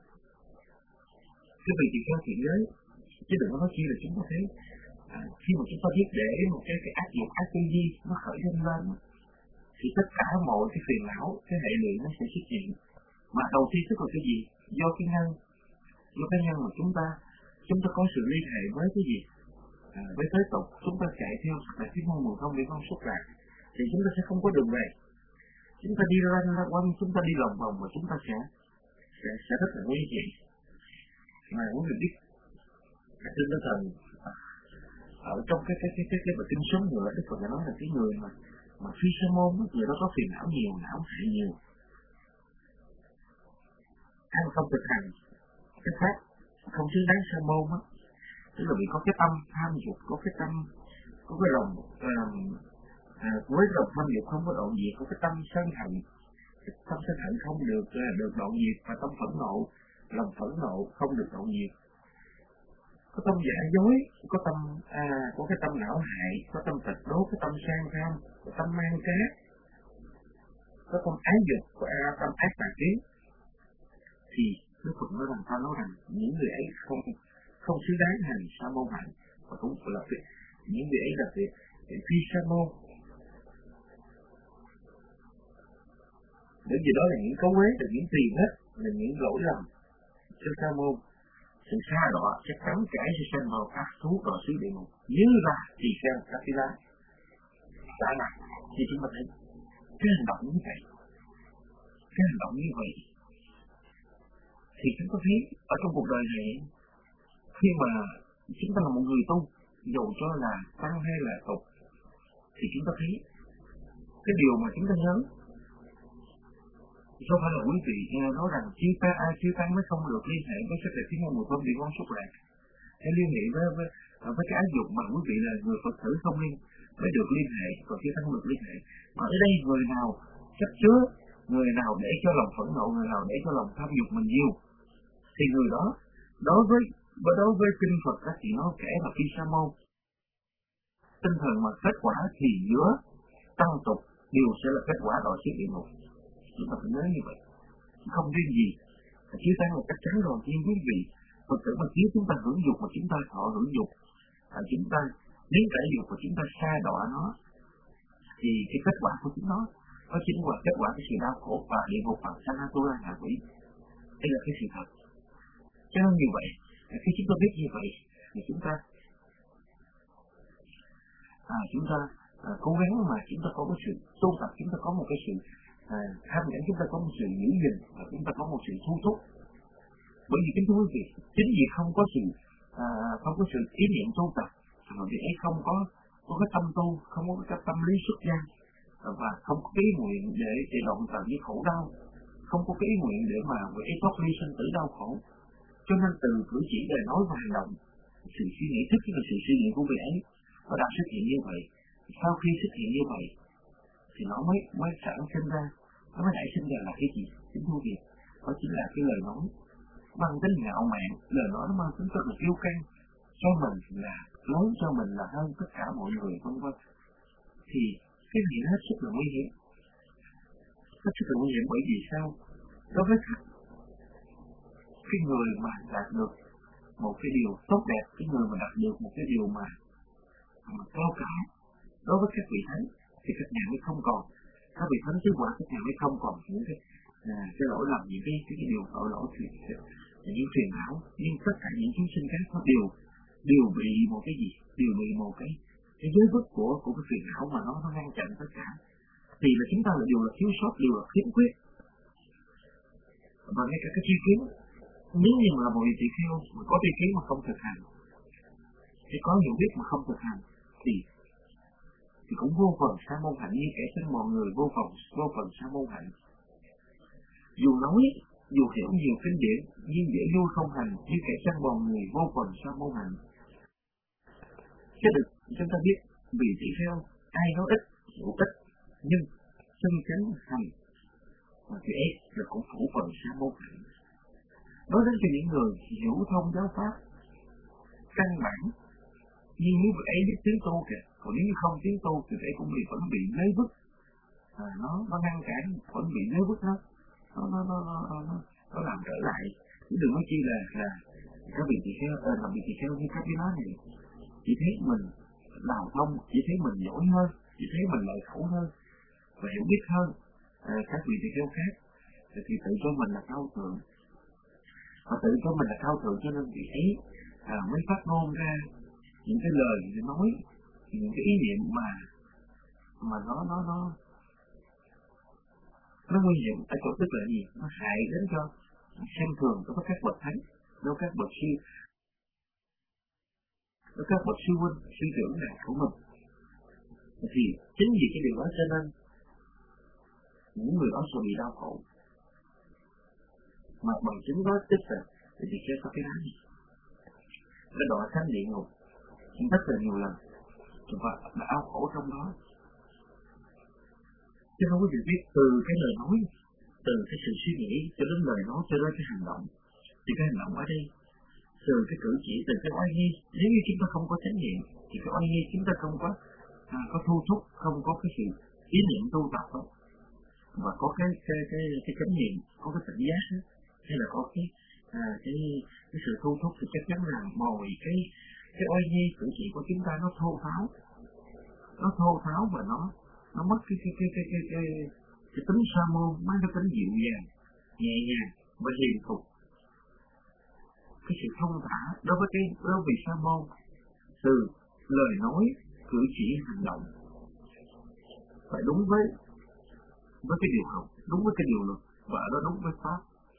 Cái vị tỳ kheo thiện giới, chứ đừng có nói chi là chúng ta thấy à, khi mà chúng ta biết để một cái cái ác dục ác tư duy nó khởi lên lên, thì tất cả mọi cái phiền não, cái hệ lụy nó sẽ xuất hiện. Mà đầu tiên tức là cái gì? Do cái nhân, do cái nhân mà chúng ta chúng ta có sự liên hệ với cái gì? À, với thế tục, chúng ta chạy theo là cái mong mùi không để con xuất lạc, thì chúng ta sẽ không có đường về. Chúng ta đi ra ra quanh, chúng ta đi lòng vòng và chúng ta sẽ sẽ, sẽ rất là nguy hiểm. Mà muốn được biết, trên tinh thần ở trong cái cái cái cái cái bài kinh sống nữa, Đức Phật đã nói là cái người mà mà phi sa môn, người đó có phiền não nhiều, não hại nhiều, ăn không thực hành cái pháp không xứng đáng sa môn á, tức là vì có cái tâm tham dục, có cái tâm, có cái lòng uh, à, với lòng tham dục không có đoạn diệt, có cái tâm sân hận, tâm sân hận không được uh, được đoạn diệt, và tâm phẫn nộ, lòng phẫn nộ không được đoạn diệt, có tâm giả dối, có tâm à, có cái tâm não hại, có tâm tịch đố, có tâm sang tham, có tâm mang cá, có tâm ái dục, có à, tâm ác tà kiến, thì Đức Phật nói rằng ta nói rằng những người ấy không không xứng đáng hành sa môn hạnh, và cũng là việc những người ấy là việc phi sa môn. Bởi vì đó là những cấu uế, là những tiền hết, là những lỗi lầm cho sa môn. Sự xa đọa sẽ cắn cãi sẽ sanh vào ác thú đọa xứ địa ngục, như là thì xem các cái lá đã là thì chúng ta thấy cái hành động như vậy, cái hành động như vậy thì chúng ta thấy ở trong cuộc đời này, khi mà chúng ta là một người tu, dù cho là tăng hay là tục, thì chúng ta thấy cái điều mà chúng ta nhớ, không phải là quý vị nói rằng chư tăng ai chư tăng mới không được liên hệ với sắc đẹp tiếng ngôn mùi thơm vị ngon xúc lạc, hay liên hệ với với, với cái ái dục mà quý vị là người Phật tử không liên mới được liên hệ, còn chư tăng được liên hệ. Mà ở đây người nào chấp chứa, người nào để cho lòng phẫn nộ, người nào để cho lòng tham dục mình nhiều, thì người đó đối với đối với kinh Phật các thì nó kể là phi sa môn. Tinh thần mà kết quả thì giữa tăng tục đều sẽ là kết quả đọa xứ địa ngục. Chúng ta phải nhớ như vậy, không riêng gì chư tăng là chắc chắn rồi, nhưng quý vị Phật tử mà nếu chúng ta hưởng dục mà chúng ta thọ hưởng dục, à, chúng ta nếu cả dục và chúng ta sa đọa nó, thì cái kết quả của chúng nó nó chính là kết quả cái sự đau khổ và địa ngục và sanh tu la ngạ quỷ. Đây là cái sự thật. Cho nên như vậy, khi chúng ta biết như vậy, thì chúng ta à, chúng ta à, cố gắng mà chúng ta có cái sự tu tập, chúng ta có một cái sự à, tham nhẫn, chúng ta có một sự giữ gìn và chúng ta có một sự thu thúc. Bởi vì kính thưa quý vị, chính vì không có sự à, không có sự ý niệm tu tập, mà vì ấy không có có cái tâm tu, không có cái tâm lý xuất gia, và không có cái ý nguyện để để đoạn tận với khổ đau, không có cái ý nguyện để mà với ấy thoát ly sinh tử đau khổ. Cho nên từ cử chỉ lời nói và hành động, sự suy nghĩ thức là sự suy nghĩ của vị ấy nó đã xuất hiện như vậy. Sau khi xuất hiện như vậy thì nó mới mới sản sinh ra, nó mới nảy sinh ra là cái gì? Chính thú việc, đó chính là cái lời nói mang tính ngạo mạn, lời nói nó mang tính rất là kiêu căng, cho mình là lớn, cho mình là hơn tất cả mọi người, vân vân. Thì cái này nó hết sức là nguy hiểm, hết sức là nguy hiểm. Bởi vì sao? Đối với cái người mà đạt được một cái điều tốt đẹp, cái người mà đạt được một cái điều mà, mà cao cả, đối với các vị thánh thì các nhà mới không còn, các vị thánh chứng quả các nhà mới không còn những cái à, cái lỗi lầm, những cái cái, cái điều tội lỗi phiền những phiền não. Nhưng tất cả những chúng sinh khác nó đều đều bị một cái gì, đều bị một cái cái giới bức của của cái phiền não mà nó nó ngăn chặn tất cả. Thì là chúng ta là đều là thiếu sót, đều là khiếm khuyết, và ngay cả cái chi kiến. Nếu như là một vị tỳ kheo mà có tri kiến mà không thực hành, thì có hiểu biết mà không thực hành, thì thì cũng vô phần sa môn hạnh, như kẻ sinh mọi người vô phần vô phần sa môn hạnh. Dù nói, dù hiểu nhiều kinh điển, nhưng dễ vui không hành, như kẻ sinh mọi người vô phần sa môn hạnh. Chứ được chúng ta biết vị tỳ kheo ai nói ít, hiểu ít, nhưng chân chánh hành mà chữ S là cũng phủ phần sa môn hạnh. Nói đến cho những người hiểu thông giáo pháp căn bản, nhưng nếu vị ấy biết tiếng tu kìa, còn nếu như không tiếng tu thì vị ấy cũng bị vẫn bị lấy vứt, à, nó nó ngăn cản, vẫn bị lấy vứt nó, nó nó nó nó nó, nó, nó làm trở lại. Chứ đừng nói chi là là các vị tỳ kheo, ờ, làm vị tỳ kheo như các cái nói này, chỉ thấy mình đào thông, chỉ thấy mình giỏi hơn, chỉ thấy mình lợi khẩu hơn và hiểu biết hơn à, các vị tỳ kheo khác, thì tự cho mình là cao thượng, và tự cho mình là cao thượng cho nên vị ấy à, mới phát ngôn ra những cái lời nói, những cái ý niệm mà mà nó nó nó nó nguy hiểm ở chỗ tức là gì? Nó hại đến cho xem thường đối với các bậc thánh, đối với các bậc sư, đối với các bậc sư huynh, sư trưởng này của mình. Thì chính vì cái điều đó cho nên những người đó sẽ bị đau khổ. Mà bằng chứng đó tức là thì thì sẽ có cái đá này. Cái đọa thánh địa ngục rất là nhiều lần và đã đau khổ trong đó. Chứ không có gì biết từ cái lời nói, từ cái sự suy nghĩ cho đến lời nói cho đến cái hành động. Thì cái hành động ở đây, từ cái cử chỉ, từ cái oai nghi, nếu như chúng ta không có chánh niệm thì cái oai nghi chúng ta không có à, có thu thúc, không có cái sự ý niệm tu tập đó, và có cái cái cái cái chánh niệm, có cái tỉnh giác đó, hay là có cái à, cái cái sự thu thúc thì chắc chắn là mọi cái cái oai nghi cử chỉ của chúng ta nó thô tháo, nó thô tháo và nó nó mất cái cái cái cái cái cái, cái tính sa môn, mang cái tính dịu dàng, nhẹ nhàng và hiền thục, cái sự thông thả đối với cái đối với sa môn từ lời nói, cử chỉ, hành động phải đúng với với cái điều học, đúng với cái điều luật và nó đúng với pháp.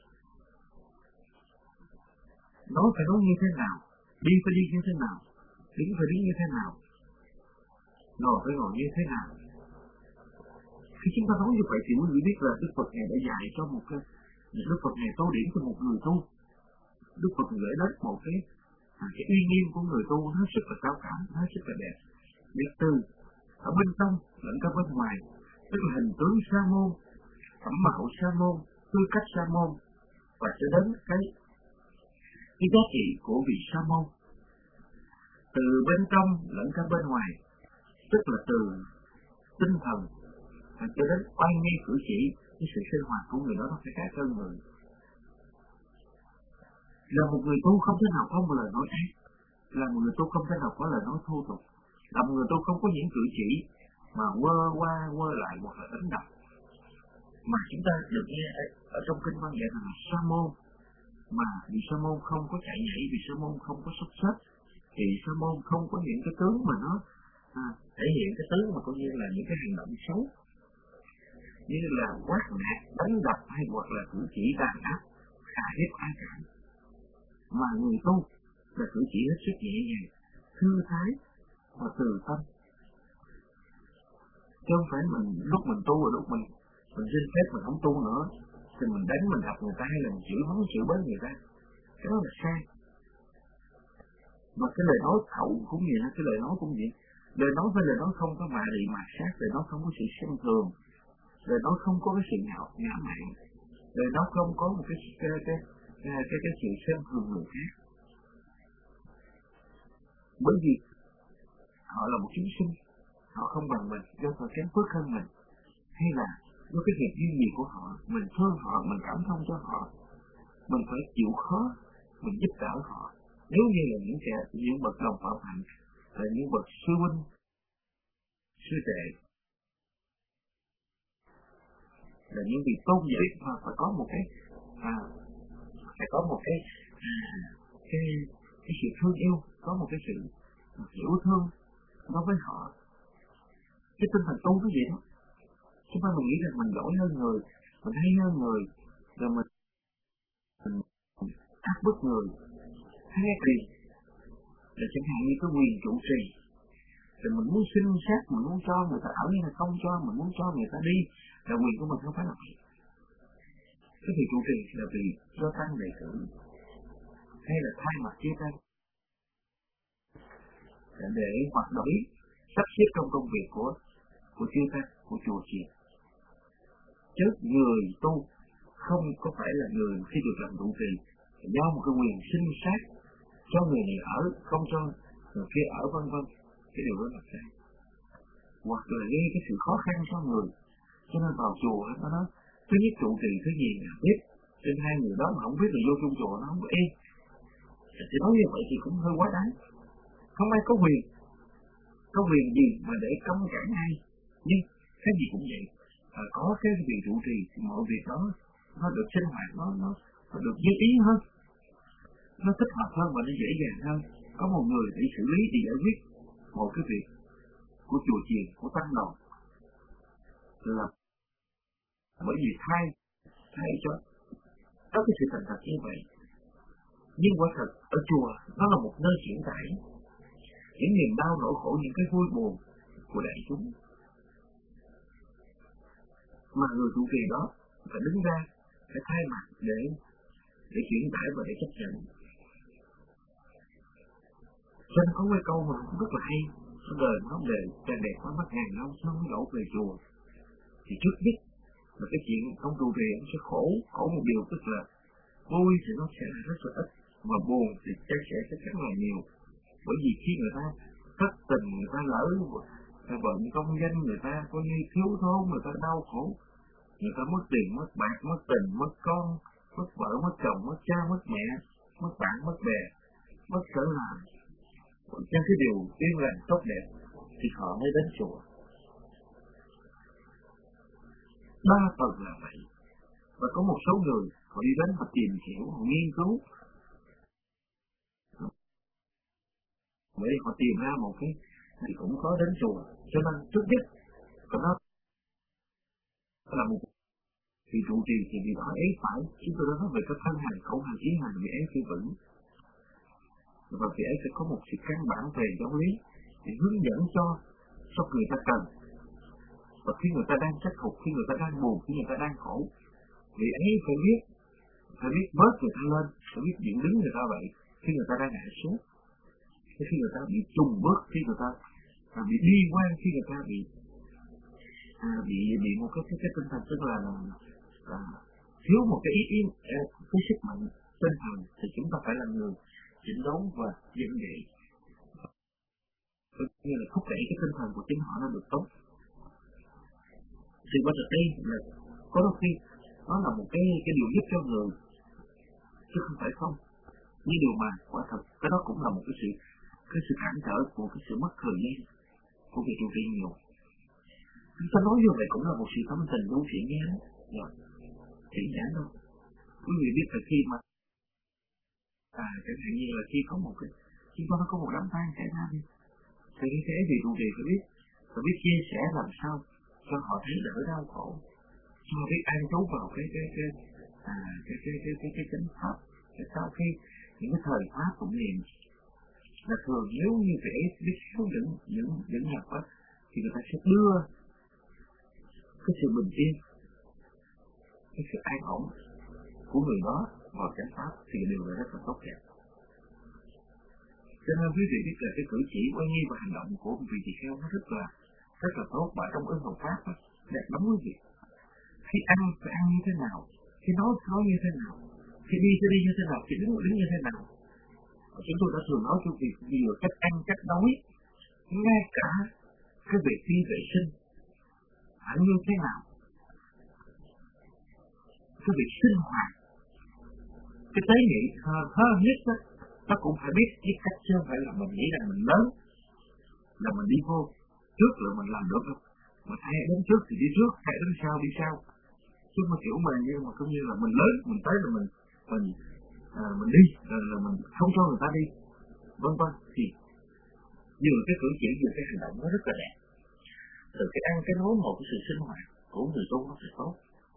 Nói phải nói như thế nào, đi phải đi như thế nào, đứng phải đứng như thế nào, ngồi phải ngồi như thế nào. Khi chúng ta nói như vậy thì quý vị biết là Đức Phật Ngài đã dạy cho một cái, Đức Phật Ngài tô điểm cho một người tu. Đức Phật gửi đến một cái à, cái uy nghiêm của người tu nó rất là cao cả, nó rất là đẹp. Biết từ ở bên trong lẫn cả bên ngoài, tức là hình tướng sa môn, phẩm mạo sa môn, tư cách sa môn, và cho đến cái cái giá trị của vị sa môn từ bên trong lẫn cả bên ngoài, tức là từ tinh thần cho đến oai nghi cử chỉ, cái sự sinh hoạt của người đó nó phải khác hơn người. Là một người tu không thể nào có một lời nói ác, là một người tu không thể nào có lời nói thô tục, là một người tu không có những cử chỉ mà quơ qua quơ lại hoặc là đánh đập. Mà chúng ta được nghe ở trong kinh văn dạy rằng là sa môn, mà vì sa môn không có chạy nhảy, vì sa môn không có sắp xếp, vì sa môn không có những cái tướng mà nó à, thể hiện cái tướng mà coi như là những cái hành động xấu, như là quát nạt, đánh đập hay hoặc là cử chỉ đàn áp, khả hiếp ai cả. Mà người tu là cử chỉ hết sức nhẹ nhàng, thư thái và từ tâm. Chứ không phải mình lúc mình tu rồi lúc mình mình xin phép mình không tu nữa thì mình đánh mình đập người ta hay là mình chửi mắng chửi bới người ta, cái đó là sai. Mà cái lời nói khẩu cũng vậy, cái lời nói cũng vậy. Lời nói với lời nói không có mạ rị mạt sát, lời nói không có sự xem thường, lời nói không có cái sự ngạo ngã mạn, lời nói không có một cái cái cái cái, cái, cái sự xem thường người khác. Bởi vì họ là một chúng sinh, họ không bằng mình, do họ kém phước hơn mình, hay là do cái việc duy trì của họ, mình thương họ, mình cảm thông cho họ, mình phải chịu khó, mình giúp đỡ họ. Nếu như là những kẻ, những bậc đồng phạm hạnh, là những bậc sư huynh, sư đệ, là những vị tôn giả, mà phải có một cái, à, phải có một cái, à, cái, cái sự thương yêu, có một cái sự hiểu thương đối với họ. Cái tinh thần tu nó vậy đó. Chúng ta mình nghĩ rằng mình giỏi hơn người, mình hay hơn người, rồi mình, mình áp bức người, hay gì, là chẳng hạn như cái quyền trụ trì, rồi mình muốn xin sát, mình muốn cho người ta ở hay là không cho, mình muốn cho người ta đi, là quyền của mình không phải là vậy. Cái vị trụ trì là vì do tăng đề cử, hay là thay mặt chia tay, để hoạt động sắp xếp trong công việc của của chư tăng, của chùa chiền. chứ người tu không có phải là người khi được làm trụ trì giao một cái quyền sinh sát cho người này ở, không cho người kia ở, vân vân. Cái điều đó là sai. Hoặc là gây cái sự khó khăn cho người. Cho nên vào chùa nó nói thứ nhất trụ trì thứ gì là biết, trên hai người đó mà không biết là vô trong chùa nó không có yên. Thì nói như vậy thì cũng hơi quá đáng. Không ai có quyền, có quyền gì mà để cấm cản ai. Nhưng cái gì cũng vậy, à, có cái việc trụ trì thì mọi việc đó nó được sinh hoạt, nó nó, nó được như ý hơn, nó thích hợp hơn và nó dễ dàng hơn. Có một người để xử lý, để giải quyết một cái việc của chùa chiền, của tăng đoàn là bởi vì thay thay cho có cái sự thành thật như vậy. Nhưng quả thật ở chùa nó là một nơi chuyển tải những niềm đau nỗi khổ, những cái vui buồn của đại chúng, mà người trụ trì đó phải đứng ra, phải thay mặt để để chuyển tải và để chấp nhận. Cho nên có cái câu mà rất là hay, nó đời nó đề càng đẹp quá mắt ngàn năm sớm đổ về chùa. Thì trước nhất là cái chuyện ông trụ trì ông sẽ khổ, khổ một điều, tức là vui thì nó sẽ rất là ít, mà buồn thì chắc sẽ chắc chắn là nhiều. Bởi vì khi người ta thất tình, người ta lỡ bận công danh, người ta coi như thiếu thốn, người ta đau khổ, người ta mất tiền, mất bạc, mất tình, mất con, mất vợ, mất chồng, mất cha, mất mẹ, mất bạn, mất bè, mất sở làm. Cho cái điều yên lành tốt đẹp thì họ mới đến chùa. Đa phần là vậy. Và có một số người họ đi đến, họ tìm hiểu, họ nghiên cứu, bởi vì họ tìm ra một cái thì cũng có đến chùa. Cho nên trước nhất của nó là một vị trụ trì thì vì đó ấy phải, chúng tôi đã nói về cái thân hành, khẩu hành, ý hành, vì ấy phi vững. Và vì ấy sẽ có một sự căn bản về giáo lý để hướng dẫn cho cho người ta cần. Và khi người ta đang trách phục, khi người ta đang buồn, khi người ta đang khổ, vì ấy phải biết, phải biết bớt người ta lên, phải biết diễn đứng người ta vậy. Khi người ta đang hạ xuống, khi người ta bị trùng bước, khi người ta à, bị bi quan, khi người ta bị à, bị bị một cái cái, cái tinh thần tức là, là thiếu một cái ý ý cái sức mạnh tinh thần, thì chúng ta phải là người chỉnh đốn và dẫn dạy, như là thúc đẩy cái tinh thần của chính họ nó được tốt. Thì qua thực đây là có đôi khi nó là một cái cái điều giúp cho người, chứ không phải không. Nhưng điều mà quả thật cái đó cũng là một cái sự cái sự cản trở của cái sự mất thời gian của việc trụ trì nhiều. Chúng ta nói như vậy cũng là một sự tâm tình đô chuyện nghe đó, rồi chỉ giản đâu. Quý vị biết là khi mà à chẳng hạn như là khi có một cái khi có nó có một đám tang xảy ra đi, thì cái thế thì trụ trì phải biết phải biết chia sẻ làm sao cho họ thấy đỡ đau khổ, cho họ biết an trú vào cái cái cái à cái cái cái cái cái chánh pháp. Sau khi những cái thời pháp tụng niệm là thường nếu như vậy biết hướng dẫn những những nhà pháp thì người ta sẽ đưa cái sự bình yên, cái sự an ổn của người đó vào chánh pháp, thì điều này rất là tốt đẹp. Cho nên quý vị biết là cái cử chỉ, quan nghi và hành động của vị tỳ kheo nó rất là rất là tốt, và trong ứng hợp pháp đẹp lắm quý vị. Khi ăn phải ăn như thế nào, khi nói nói như thế nào, khi đi sẽ đi như thế nào, khi đứng đứng như thế nào. Và chúng tôi đã thường nói cho việc nhiều cách ăn, cách nói, ngay cả cái việc đi vệ sinh hẳn như thế nào, cái việc sinh hoạt, cái tế nhị hơn nhất đó, nó cũng phải biết cái cách, chứ không phải là mình nghĩ rằng mình lớn là mình đi vô trước rồi mình làm được đâu. Mà ai đến trước thì đi trước, ai đến sau đi sau, chứ mà kiểu mà như mà cũng như là mình lớn, mình tới là mình mình à, mình đi rồi là mình không cho người ta đi, vân vân. Thì vừa cái cử chỉ vừa cái hành động nó rất là đẹp. Từ cái ăn cái nói một cái sự sinh hoạt của người tu nó phải tốt.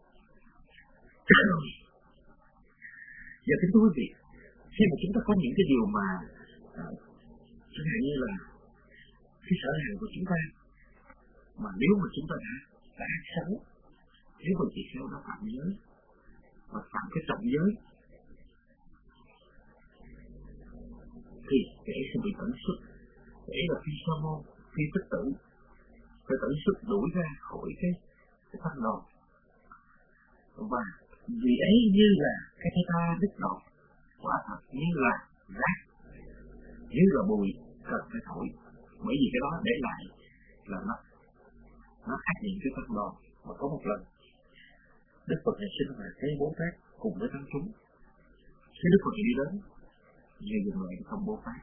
Giờ kính thưa quý vị, khi mà chúng ta có những cái điều mà à, chẳng hạn như là cái sở hành của chúng ta, mà nếu mà chúng ta đã đã ác xấu, nếu mà chị theo nó phạm giới và phạm cái trọng giới thì kẻ sẽ bị tận xuất, kẻ là phi sa môn, phi tích tử, phải tận xuất đuổi ra khỏi cái cái tăng đoàn. và vì ấy như là cái tay ta đứt đoạn, quả thật như là rác, như là bụi cần phải thổi, bởi vì cái đó để lại là nó nó ác niệm cái phân đoạn. Mà có một lần Đức Phật này sinh hoạt cái Bồ Tát cùng với tăng chúng, khi Đức Phật này đi đến nhiều dừng lại không Bồ Tát,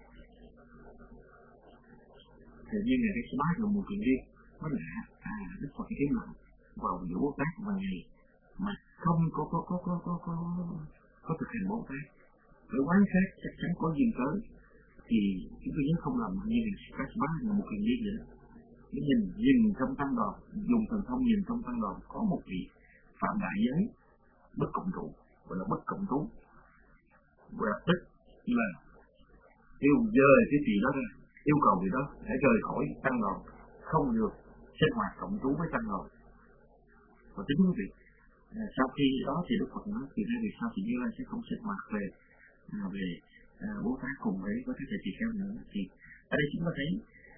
tự nhiên ngày cái số bát là một chuyện riêng mới lạ. À, Đức Phật cái luận vào giữa Bồ Tát và ngày mà không có có có có có có có thực hành Bồ Tát, để quán sát chắc chắn có duyên tới, thì chúng tôi nhớ không lầm như là các bát là một chuyện riêng vậy. Để nhìn nhìn trong tăng đoàn, dùng thần thông nhìn trong tăng đoàn có một vị phạm đại giới bất cộng trụ, gọi là bất cộng tú, và tức là yêu dời cái gì đó ra, yêu cầu gì đó để rời khỏi tăng đoàn, không được sinh hoạt cộng trú với tăng đoàn. Và tính quý vị, à, sau khi đó thì Đức Phật nói từ nay về sau thì Như Lai sẽ không sinh hoạt về à, về à, Bố Tát cùng với có các thầy tỳ kheo nữa. Thì ở đây chúng ta thấy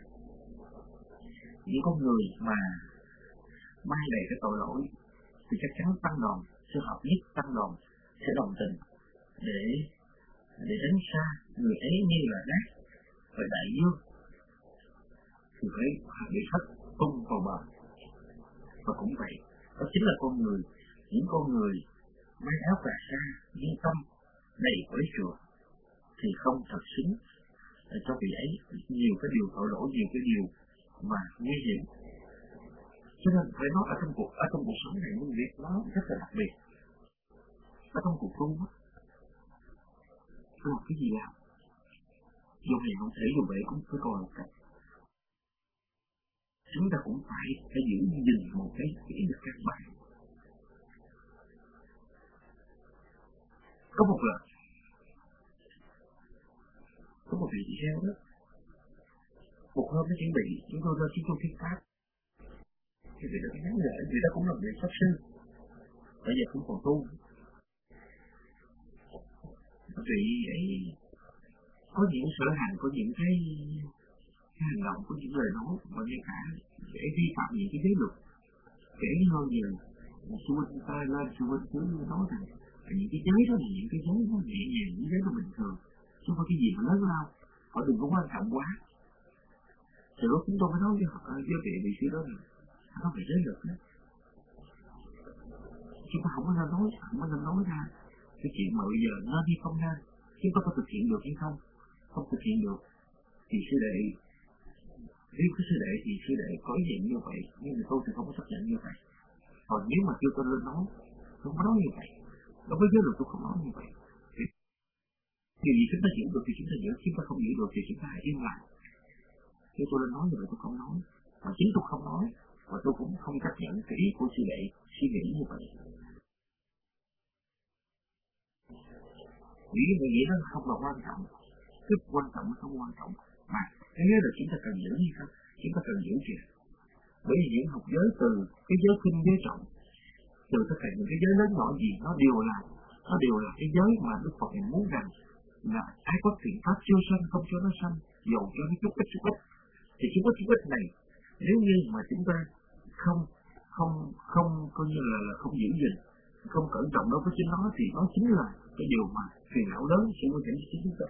những con người mà mang đầy cái tội lỗi thì chắc chắn tăng đoàn sẽ hợp nhất, tăng đoàn sẽ đồng tình để để đánh xa người ấy như là rác và đại dương, thì phải bị thất tung vào bờ. Và cũng vậy, đó chính là con người, những con người mang áo cà sa, như tâm đầy quấy rượu thì không thật xứng cho vị ấy nhiều cái điều tội lỗi, nhiều cái điều mà nguy hiểm. Cho nên phải nói ở trong cuộc ở trong cuộc sống này những việc nó rất là đặc biệt. Ở trong cuộc tu á, làm cái gì làm, dù này không thể dù vậy cũng phải còn một cách. Chúng ta cũng phải phải giữ gìn một cái kỹ được các bạn. Có một lần, có một vị tỳ kheo đó, một hôm nó chuẩn bị chúng tôi ra chúng tôi thuyết pháp, thì vị đó cái ngắn gửi, vì đó cũng là vị pháp sư, bây giờ cũng còn tu. Vị ấy có những sở hành, có những cái hành động, có những lời nói và ngay cả để vi phạm những cái giới luật. Kể như hơn nhiều sư huynh ta lên sư huynh cứ nói rằng những cái giới đó là những cái giới nó nhẹ nhàng, những giới nó bình thường, chứ không phải cái gì mà lớn lao, họ đừng có quan trọng quá. Rồi lúc chúng tôi mới nói với họ, với vị vị sư đó là nó phải giới luật đó. Chúng ta không có nên nói, không có nên nói ra cái chuyện mà bây giờ nên hay không nên, chúng ta có thực hiện được hay không, không thực hiện được thì sư đệ, nếu cái sư đệ thì sư đệ có ý định như vậy, nhưng mà tôi thì không có chấp nhận như vậy. Còn nếu mà chưa tôi lên nói, tôi không có nói như vậy, đối với giới luật tôi không nói như vậy. Điều gì chúng ta hiểu được thì chúng ta hiểu, chúng ta không hiểu được thì chúng ta hãy im lặng. Nếu tôi lên nói như vậy tôi không nói, và chính tôi không nói, và tôi cũng không chấp nhận cái ý của sư đệ suy nghĩ như vậy. Nghĩ như vậy nghĩ nó không là quan trọng, rất quan trọng không quan trọng, mà cái giới là chúng ta cần giữ hay không, chúng ta cần giữ kìa. Bởi vì những học giới từ cái giới kinh giới trọng, từ tất cả những cái giới lớn nhỏ gì, nó đều là nó đều là cái giới mà Đức Phật muốn rằng là ai có thiện pháp chưa sanh không cho nó sanh, dầu cho nó chút ít chút ít, thì chút ít chút ít này nếu như mà chúng ta không không không coi như là, là không giữ gìn, không cẩn trọng đối với chính nó thì nó chính là cái điều mà phiền não lớn sẽ nguy hiểm cho chúng ta.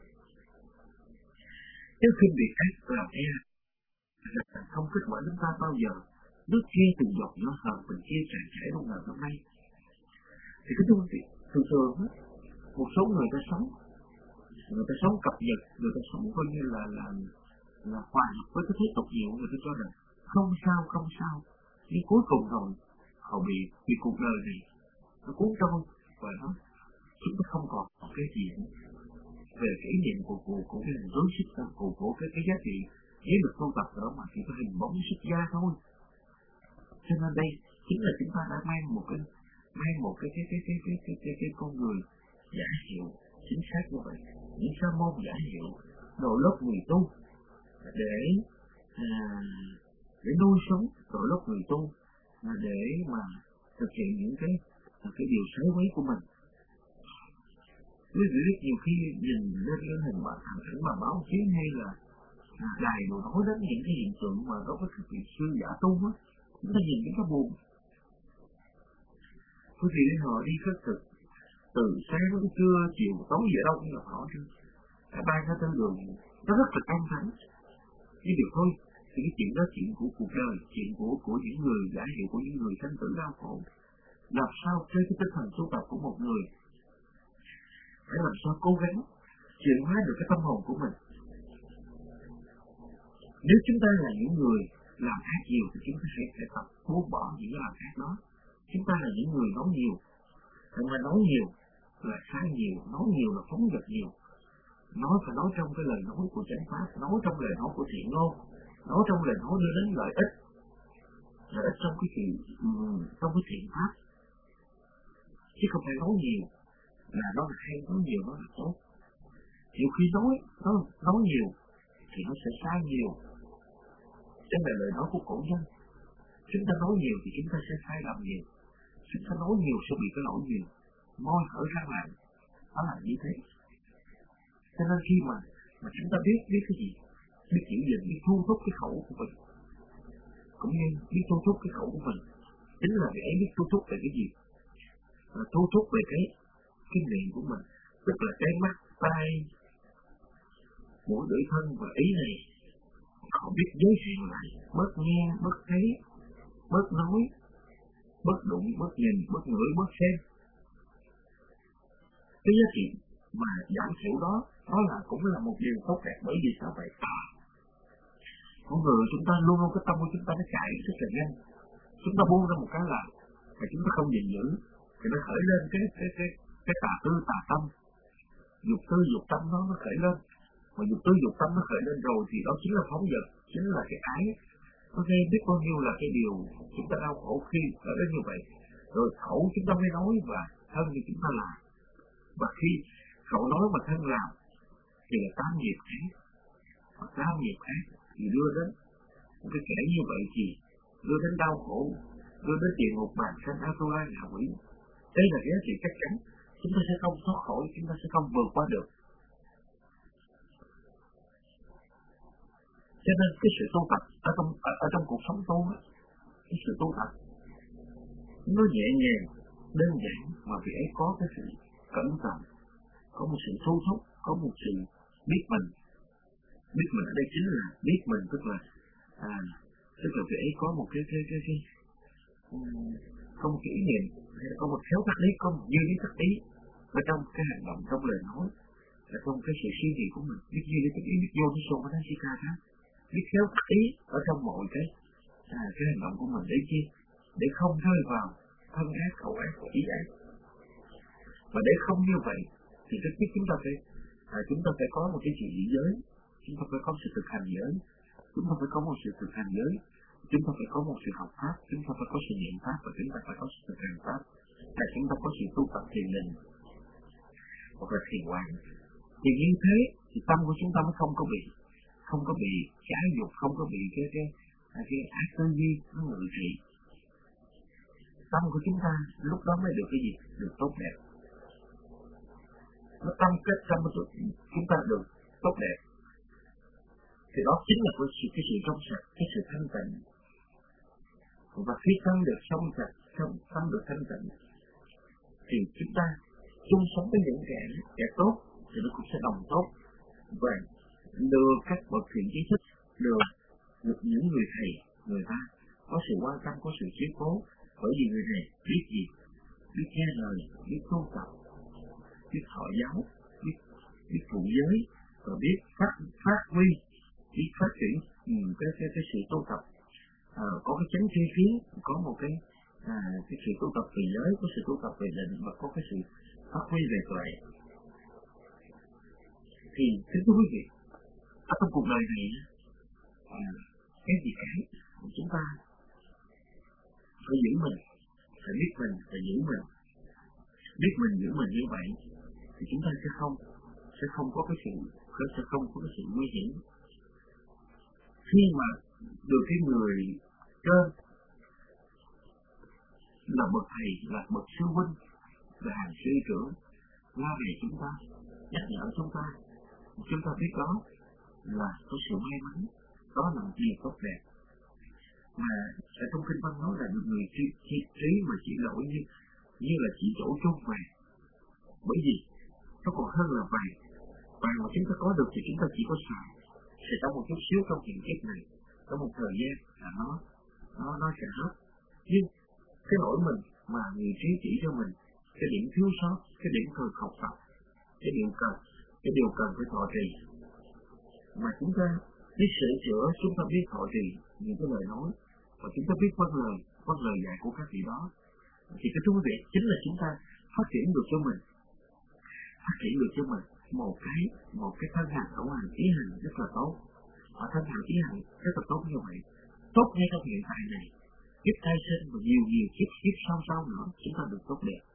Nếu khinh biệt ác là e là không kết quả chúng ta bao giờ, nước kia từng giọt nhỏ hờn mình kia tràn chảy trong đời hôm nay. Thì cái thương vị thường thường á, một số người ta sống, người ta sống cập nhật, người ta sống coi như là là là hòa nhập với cái thế tục nhiều, người ta cho rằng không sao không sao, nhưng cuối cùng rồi họ bị bị cuộc đời này nó cuốn trôi và nó chúng ta không còn cái gì về cái ý niệm của của của cái hình dối xích ra, của của cái cái giá trị nếu được tu tập đó mà chỉ có hình bóng xích ra thôi. Cho nên đây chính là chúng ta đã mang một cái mang một cái cái cái cái cái cái cái, cái con người giả hiệu chính xác như vậy, những sa môn giả hiệu độ lớp người tu để à, để nuôi sống độ lớp người tu, à, để mà thực hiện những cái cái điều xấu quấy của mình. Quý vị biết nhiều khi nhìn lên cái hình mà ảnh ảnh mà báo chí hay là à, đài đồ nói đến những cái hiện tượng mà đối với các vị sư giả tu á, chúng ta nhìn những cái buồn. Quý vị họ đi khất thực từ sáng đến trưa, chiều tối gì ở đâu cũng gặp họ chứ. Cả ba cái tên đường nó rất là căng thẳng. Nhưng điều thôi, thì cái chuyện đó chuyện của cuộc đời, chuyện của của những người giả hiệu, của những người sanh tử đau khổ. Làm sao chơi cái tinh thần tu tập của một người phải làm sao cố gắng chuyển hóa được cái tâm hồn của mình. Nếu chúng ta là những người làm ác nhiều thì chúng ta sẽ phải tập buông bỏ những cái làm ác đó. Chúng ta là những người nói nhiều, nhưng mà nói nhiều là sai nhiều, nói nhiều là phóng dật nhiều. Nói phải nói trong cái lời nói của chánh pháp, nói trong lời nói của thiện ngôn, nói trong lời nói đưa đến lợi ích, lợi ích trong cái chuyện trong cái thiện pháp, chứ không phải nói nhiều là nó là hay, nói nhiều nó là tốt. Nhiều khi nói nó nói nhiều thì nó sẽ sai nhiều. Chính là lời nói của cổ nhân. Chúng ta nói nhiều thì chúng ta sẽ sai lầm nhiều. Chúng ta nói nhiều sẽ bị cái lỗi nhiều. Môi hở răng lạnh, nó là như thế. Cho nên khi mà mà chúng ta biết biết cái gì, biết chịu gìn, biết thu thúc cái khẩu của mình, cũng như biết thu thúc cái khẩu của mình, chính là để biết thu thúc về cái gì, à, thu thúc về cái cái miệng của mình, tức là cái mắt, tai, mũi, lưỡi, thân và ý này. Họ biết giới hạn lại, bớt nghe, bớt thấy, bớt nói, bớt đụng, bớt nhìn, bớt ngửi, bớt xem. Cái giá trị mà giảm thiểu đó, đó là cũng là một điều tốt đẹp. Bởi vì sao vậy? Con người chúng ta luôn luôn cái tâm của chúng ta nó chạy rất là nhanh. Chúng ta buông ra một cái là mà chúng ta không gìn giữ thì nó khởi lên cái cái cái cái tà tư tà tâm, dục tư dục tâm nó nó khởi lên. Mà dục tư dục tâm nó khởi lên rồi thì đó chính là phóng dật, chính là cái ái. Có nghe biết bao nhiêu là cái điều chúng ta đau khổ khi khởi lên như vậy. Rồi khẩu chúng ta mới nói và thân thì chúng ta làm. Và khi khẩu nói mà thân làm thì là tám nghiệp ác. Và tám nghiệp ác thì đưa đến một cái kẻ như vậy thì đưa đến đau khổ, đưa đến địa ngục bàn sanh a tu la ngạ quỷ. Đây là cái giá trị chắc chắn. Chúng ta sẽ không thoát khỏi, chúng ta sẽ không vượt qua được. Cho nên cái sự tu tập ở trong ở, ở trong cuộc sống tu á, cái sự tu tập nó nhẹ nhàng, đơn giản mà vì ấy có cái sự cẩn thận, có một sự thu thúc, có một sự biết mình. Biết mình ở đây chính là biết mình, tức là à, tức là vì ấy có một cái cái cái cái um, không kỷ niệm, hay là có một khéo tác lý, có một dư lý tác ý ở trong cái hành động, trong lời nói, là trong cái sự suy nghĩ của mình. Biết dư lý tác ý, biết vô cái số của nó ca đó. Biết khéo tác ý ở trong mọi cái à, cái hành động của mình để chi? Để không rơi vào thân ác, khẩu ác và ý ác. Và để không như vậy thì rất biết chúng ta phải à, chúng ta phải có một cái sự giữ giới, chúng ta phải có sự thực hành giới, chúng ta phải có một sự thực hành giới, chúng ta phải có một sự học pháp, chúng ta phải có sự niệm pháp và chúng ta phải có sự thực hành pháp, và chúng ta có sự tu tập thiền định hoặc là thiền quán. Thì như thế thì tâm của chúng ta mới không có bị không có bị trái dục, không có bị cái cái cái, cái ác tư duy nó ngự trị. Tâm của chúng ta lúc đó mới được cái gì? Được tốt đẹp. Nó tâm kết tâm của chúng ta được tốt đẹp. Thì đó chính là cái sự, cái sự trong sạch, cái sự thanh tịnh. Và khi tâm được trong sạch, tâm, tâm được thanh tịnh, thì chúng ta chung sống với những kẻ kẻ tốt thì nó cũng sẽ đồng tốt. Và đưa các bậc thiện trí thức, đưa những người thầy, người ta có sự quan tâm, có sự chiếu cố. Bởi vì người này biết gì? Biết nghe lời, biết tu tập, biết thọ giáo, biết biết trụ giới, và biết phát phát huy, biết phát triển ừ, cái cái cái sự tu tập, à, có cái chánh tri kiến, có một cái à, cái sự tu tập về giới, có sự tu tập về định và có cái sự phát huy về tuệ. Thì kính thưa quý vị, ở trong cuộc đời này à, cái gì cả chúng ta phải giữ mình, phải biết mình, phải giữ mình. Biết mình giữ mình như vậy thì chúng ta sẽ không sẽ không có cái sự sẽ không có cái sự nguy hiểm. Khi mà được cái người trên là bậc thầy, là bậc sư huynh, là hàng sư trưởng la về chúng ta, nhắc nhở chúng ta, chúng ta biết đó là có sự may mắn, đó là một điều tốt đẹp. Mà ở trong kinh văn nói là những người trí, trí, trí mà chỉ lỗi như như là chỉ chỗ chôn vàng. Bởi vì nó còn hơn là vàng. Vàng mà chúng ta có được thì chúng ta chỉ có xài, xài trong một chút xíu trong hiện kiếp này, trong một thời gian là nó nó nó sẽ hết. Nhưng cái lỗi mình mà người trí chỉ cho mình, cái điểm thiếu sót, cái điểm cần học tập, cái điều cần, cái điều cần phải thọ trì, mà chúng ta biết sửa chữa, chúng ta biết thọ trì những cái lời nói, và chúng ta biết vâng lời, vâng lời dạy của các vị đó, thì cái thú vị chính là chúng ta phát triển được cho mình, phát triển được cho mình một cái một cái thân hành khẩu hành ý hành rất là tốt. Và thân hành ý hành rất là tốt như vậy, tốt ngay trong hiện tại này, kiếp tái sinh và nhiều nhiều kiếp kiếp sau sau nữa chúng ta được tốt đẹp.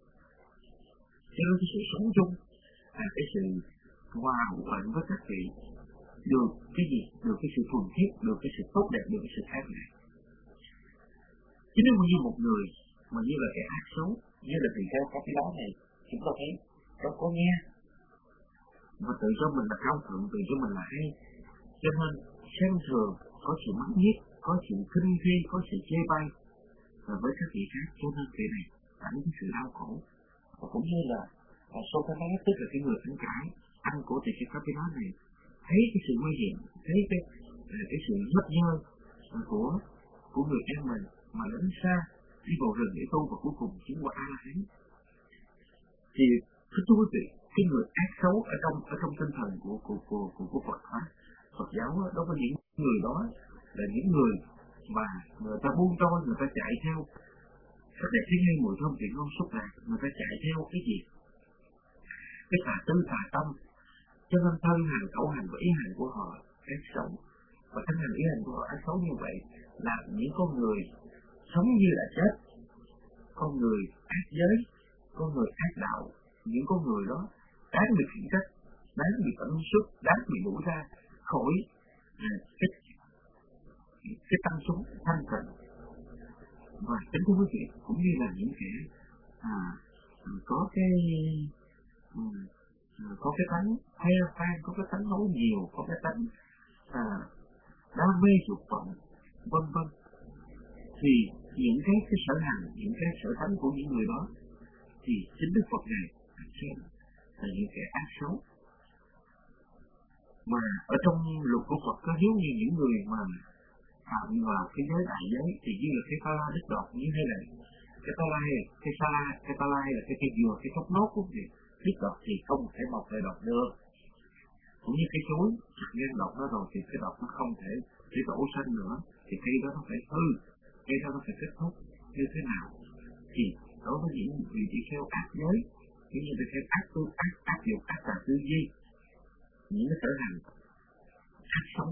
Cho nên cái sự sống chung, à, cái sự hòa thuận với các vị, được cái gì, được cái sự thuần khiết, được cái sự tốt đẹp, được cái sự khác này. Chứ nếu như một người mà như là kẻ ác xấu, như là tùy theo các cái đó này, chúng ta thấy đâu có nghe, và tự cho mình là cao thượng, tự cho mình là hay, cho nên xem thường, có sự mắng nhiếc, có sự khinh khi, có sự chê bai, và với các vị khác, cho nên vị này cảm thấy sự đau khổ. Và cũng như là số cái đó, tức là cái người ăn cãi, ăn của thì cái pháp đó này, thấy cái sự nguy hiểm, thấy cái cái sự mất nhơ của của người em mình mà lấn xa đi vào rừng để tu, và cuối cùng chứng qua A La Hán. Thì thưa quý vị, cái người ác xấu ở trong ở trong tinh thần của của của của, của Phật pháp, Phật giáo đó, đó có những người đó là những người mà người ta buông trôi, người ta chạy theo sắc đẹp thiên hay mùi thơm chuyện ngon xúc lạc, người ta chạy theo cái gì, cái tà tư tà tâm, cho nên thân hành khẩu hành và ý hành của họ ác xấu, và thân hành ý hành của họ ác xấu như vậy là những con người sống như là chết, con người ác giới, con người ác đạo. Những con người đó đáng bị khiển trách, đáng bị tận xuất, đáng bị đuổi ra khỏi à, cái cái tăng số thanh tịnh. Và kính thưa quý vị, cũng như là những kẻ à, có cái à, có cái tánh hay phan, có cái tánh nói nhiều, có cái tánh à, đam mê dục vọng, vân vân, thì những cái cái sở hành, những cái sở tánh của những người đó thì chính Đức Phật này xem là những kẻ ác xấu. Mà ở trong luật của Phật có hiếu như những người mà phạm vào cái giới đại giới thì như là cái pha la đứt đọt, như hay là cái pha la hay là cái sa la, cái pha la hay là cái cây dừa, cái thốt nốt của gì đứt đọt thì không thể mọc lại đọt được. Cũng như cái chuối chặt ngang đọt nó rồi thì cái đọt nó không thể để đổ xanh nữa, thì cây đó nó phải hư, cây đó nó phải kết thúc như thế nào. Thì đối với những vị tỳ kheo ác giới, những người tỳ kheo ác tu, ác ác dục, ác tà tư duy, những cái sở hành ác xấu,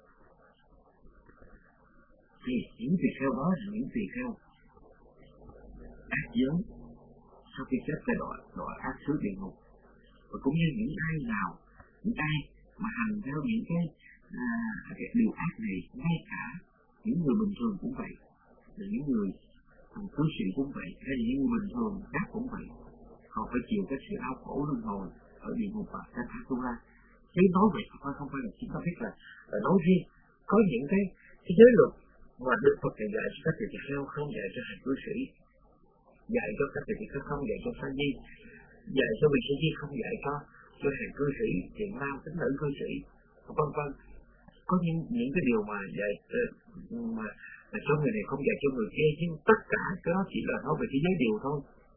thì những tỳ kheo đó là những tỳ kheo ác giới, sau khi chết phải đọa đọa ác xứ địa ngục. Và cũng như những ai nào, những ai mà hành theo những cái, à, cái điều ác này, ngay cả những người bình thường cũng vậy, là những người cư sĩ cũng vậy, hay là những người bình thường khác cũng vậy, họ phải chịu cái sự đau khổ luân hồi ở địa ngục và sanh ác tu la. Chứ nói vậy không không phải là chúng ta biết là, là nói riêng có những cái cái giới luật mà Đức Phật dạy cho các vị tỳ kheo, không dạy cho hành cư sĩ, dạy cho các vị tỳ kheo không dạy cho sa di, dạy cho vị sa di không dạy cho cho hành cư sĩ, thiện nam tính nữ cư sĩ, vân vân. Có những những cái điều mà dạy mà là cho người này không dạy cho người kia, nhưng tất cả cái đó chỉ là nói về cái giới điều thôi.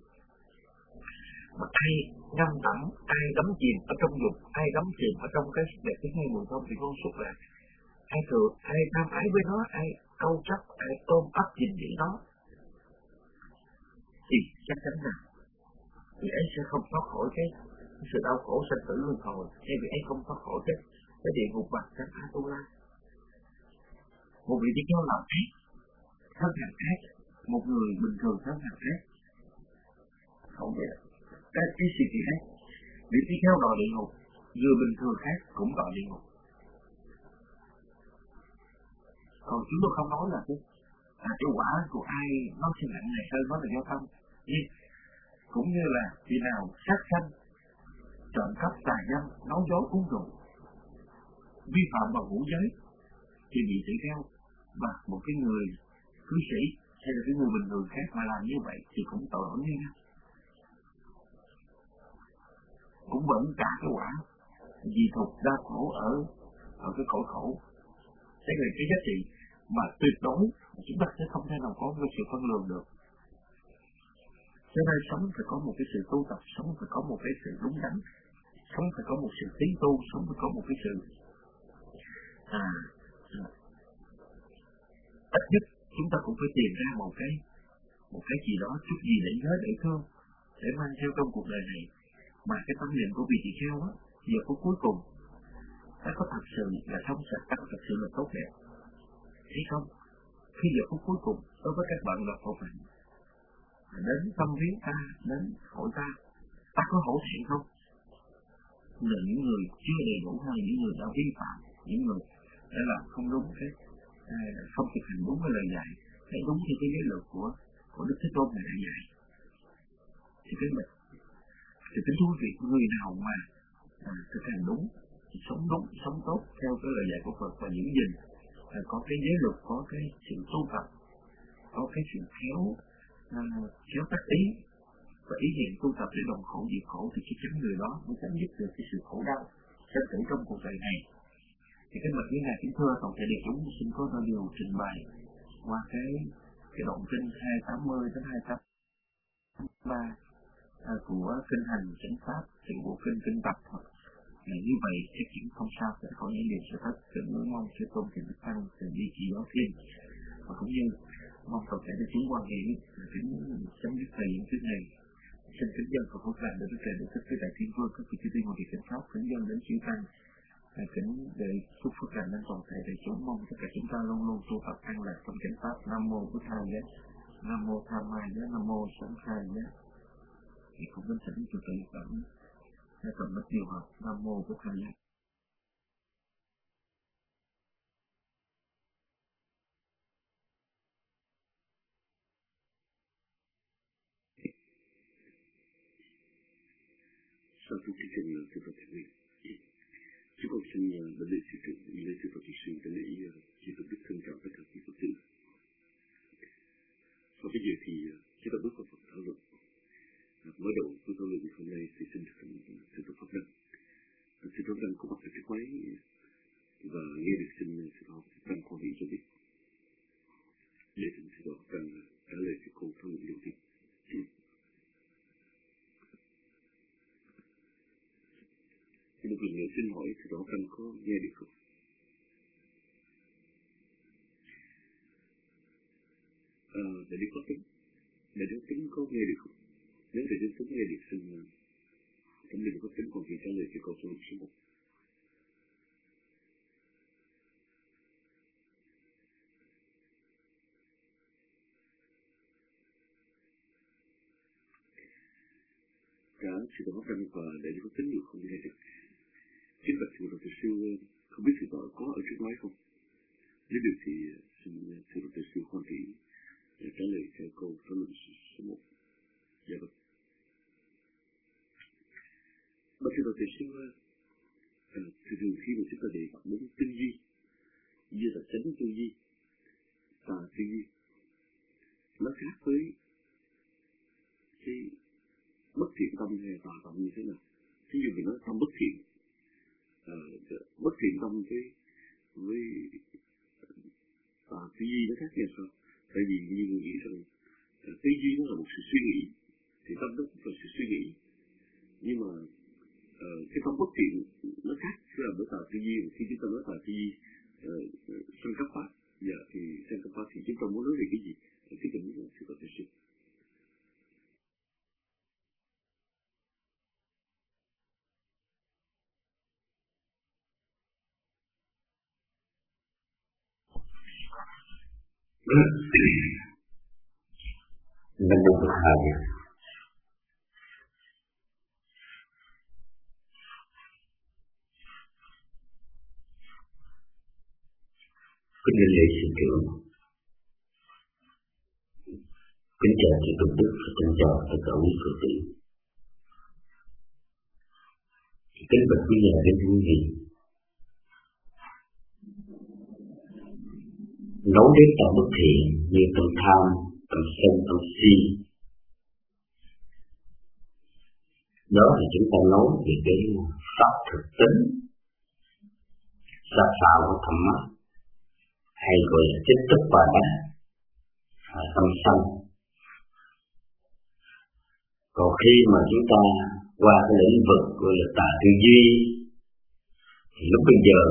Mà ai ngâm tẩm, ai đắm chìm ở trong dục, ai đắm chìm ở trong cái đẹp cái hay mùi thơm thì con xúc lạc, ai thừa, ai tham ái với nó, ai câu chấp, ai tôm ấp gìn giữ nó, thì chắc chắn rằng thì ấy sẽ không thoát khỏi cái, cái sự đau khổ sanh tử luân hồi, hay vì ấy không thoát khỏi cái cái địa ngục bạc sanh a tu la. Một vị tỳ kheo làm ác, thân hành ác, một người bình thường thân hành ác, không vậy. Cái cái sự gì ác, vị tỳ kheo đòi địa ngục, người bình thường khác cũng đòi địa ngục. Còn chúng tôi không nói là cái à, cái quả của ai nó sẽ nặng này hơn, nó là giao thông, nhưng cũng như là khi nào sát sanh, trộm cắp, tà dâm, nói dối, uống rượu, vi phạm vào ngũ giới, thì bị tỳ kheo và một cái người cư sĩ hay là cái người bình thường khác mà làm như vậy thì cũng tội lỗi như nhau, cũng vẫn trả cái quả vì thuộc đau khổ ở ở cái cõi khổ. Thế là cái giá trị mà tuyệt đối chúng ta sẽ không thể nào có cái sự phân lường được. Cho nên sống phải có một cái sự tu tập, sống phải có một cái sự đúng đắn, sống phải có một sự tiến tu, sống phải có một cái sự à, à ít nhất chúng ta cũng phải tìm ra một cái một cái gì đó, chút gì để nhớ, để thương, để mang theo trong cuộc đời này. Mà cái tâm niệm của vị tỳ kheo á, giờ phút cuối cùng ta có thật sự là trong sạch, ta có thật sự là tốt đẹp hay không? Khi giờ phút cuối cùng đối với các bạn là phổ bệnh đến tâm viếng ta, đến hỏi ta, ta có hổ thẹn không? Là những người chưa đầy đủ hay những người đã vi phạm, những người đã làm không đúng cái à, không thực hành đúng cái lời dạy, hay đúng theo cái lý luận của của Đức Thế Tôn này đã dạy. Thì cái mình thì cái thú vị người nào mà à, thực hành đúng, sống đúng, sống tốt theo cái lời dạy của Phật và những gì à, có cái giới luật, có cái sự tu tập, có cái sự khéo à, khéo tác ý và ý niệm tu tập để đồng khổ diệt khổ, thì chắc chắn người đó mới chấm dứt được cái sự khổ đau sinh tử trong cuộc đời này. Thì cái mật với ngài kính thưa toàn thể đại chúng xin có đôi điều trình bày qua cái cái đoạn kinh hai trăm tám mươi đến hai trăm tám mươi ba à, của kinh hành chánh pháp thì bộ kinh kinh tập thôi. À, như vậy chắc chắn không sao, sẽ có những điều sẽ thất tình ngưỡng mong sẽ tôn thiện đức tăng từ đi chỉ giáo thiên, và cũng như mong toàn thể đại chúng quan hệ kính chấm dứt thời gian trước này. Xin kính dân và phúc lành để đức trời được thích cái đại thiên vương các vị chư tiên một vị cảnh pháp kính dân đến chư tăng à, kính để chúc phúc lành đến toàn thể đại chúng, mong tất cả chúng ta luôn luôn tu tập an lạc trong chánh pháp. Nam mô Bổn Thầy Giá, Nam mô Tham Mai Giá, Nam mô Sẵn Khai Giá. Thì cũng đến sẵn chủ tự phẩm để cầm bất điều hợp. Nam mô Bổn Thầy Giá. Sau khi chương trình sư Phật Thầy Nguyên, chúng con xin vấn đề sư trưởng như lễ sư Phật Thầy Sư để lễ sư Phật Đức thân trọng tất cả quý Phật tử. Và bây giờ thì chúng ta bước vào phần thảo luận. Mở đầu của thảo luận hôm nay thì xin được sư Phật Pháp Đăng. Sư Phật Đăng có mặt ở chiếc máy và nghe được xin sư Phật Đăng quan điểm cho biết. Để xin sư Phật Đăng trả lời cái câu thảo luận đầu tiên. Một lần nữa xin hỏi thì đó cần có nghe được không? À, để đi có tính. Để đi có tính có nghe được không? Nếu để đi có tính nghe được xin thẩm định có tính còn thì trả lời cho câu số một. Cả sự đó cần và để đi có tính được không nghe được. Chính bạch sư Dr. Sư không biết sự đó có ở trước máy không? Nếu được thì xin sư Dr. Sư hoàn thị để trả lời theo câu thảo luận số một. Dạ vâng. Bạch sư Dr. Sư à, thường thường khi mà chúng ta đề cập đến tư duy, như là chánh tư duy, tà tư duy, nó khác với cái bất thiện tâm hay tà tâm như thế nào? Ví dụ mình nói tâm bất thiện, à, bất thiện tâm với với tà tư duy nó khác nhau sao? Tại vì nhiều người nghĩ rằng à, tư duy nó là một sự suy nghĩ, thì tâm đó cũng là sự suy nghĩ, nhưng mà à, cái tâm bất thiện nó khác là với tà tư duy. Khi chúng ta nói tà tư duy sanh cấp pháp, dạ thì sanh cấp pháp thì chúng ta muốn nói về cái gì? Cái tình huống sẽ có thể sự Nam mô Bổn Thầy. Kính thưa lễ sư trưởng, kính chào chị Tôn Đức và kính chào tất cả quý Phật tử. Kính bạch quý nhà đến quý vị. Nói đến tà bất thiện như tâm tham, tâm sân, tâm si. Đó là chúng ta nói về cái pháp thực tính, sa phà của thầm mắt, hay gọi là chất tức và đá, tâm sân. Còn khi mà chúng ta qua cái lĩnh vực gọi là tà tư duy, thì lúc bây giờ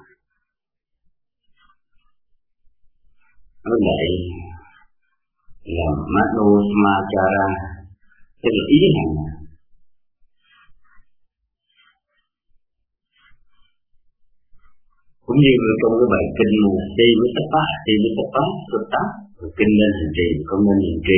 nó lại là Mano Samachara, tức là ý hành. Cũng như trong cái bài kinh là đi với tất pháp, đi với tất pháp, tất pháp, rồi kinh nên hành trì, không nên hành trì.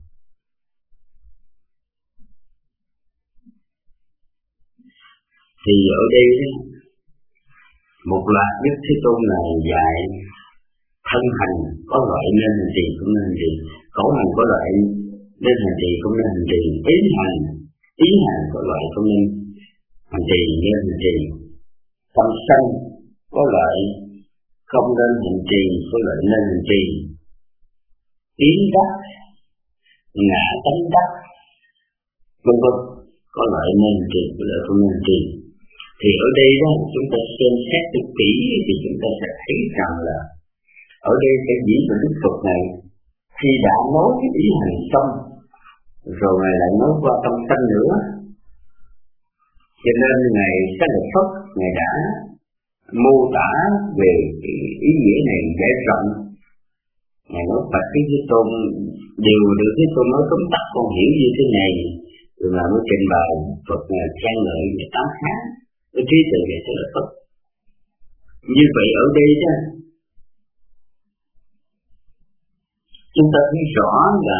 Thì ở đây một loạt Đức Thế Tôn này dạy thân hành có loại nên hành trì không nên hành trì, khẩu hành có loại nên hành trì không nên hành trì, ý hành ý hành có loại không nên hành trì nên hành trì, tâm sân có loại không nên hành trì có loại nên hành trì, tiến đắc ngã tánh đắc vân vân có loại nên hành trì có loại không nên hành trì. Thì ở đây đó chúng ta xem xét thực kỹ thì chúng ta sẽ thấy rằng là ở đây cái diễn của Đức Phật này khi đã nói cái ý hành xong rồi Ngài lại nói qua tâm sân nữa, cho nên Ngài Sa Lợi Phất Ngài đã mô tả về cái ý nghĩa này giải rộng. Ngài nói Bạch Thế Tôn đều được Thế Tôn nói tóm tắt con hiểu như thế này, rồi là mới trình bày Phật Ngài khen ngợi về tám khác cái trí tuệ về Sa Lợi Phất. Như vậy ở đây đó chúng ta thấy rõ là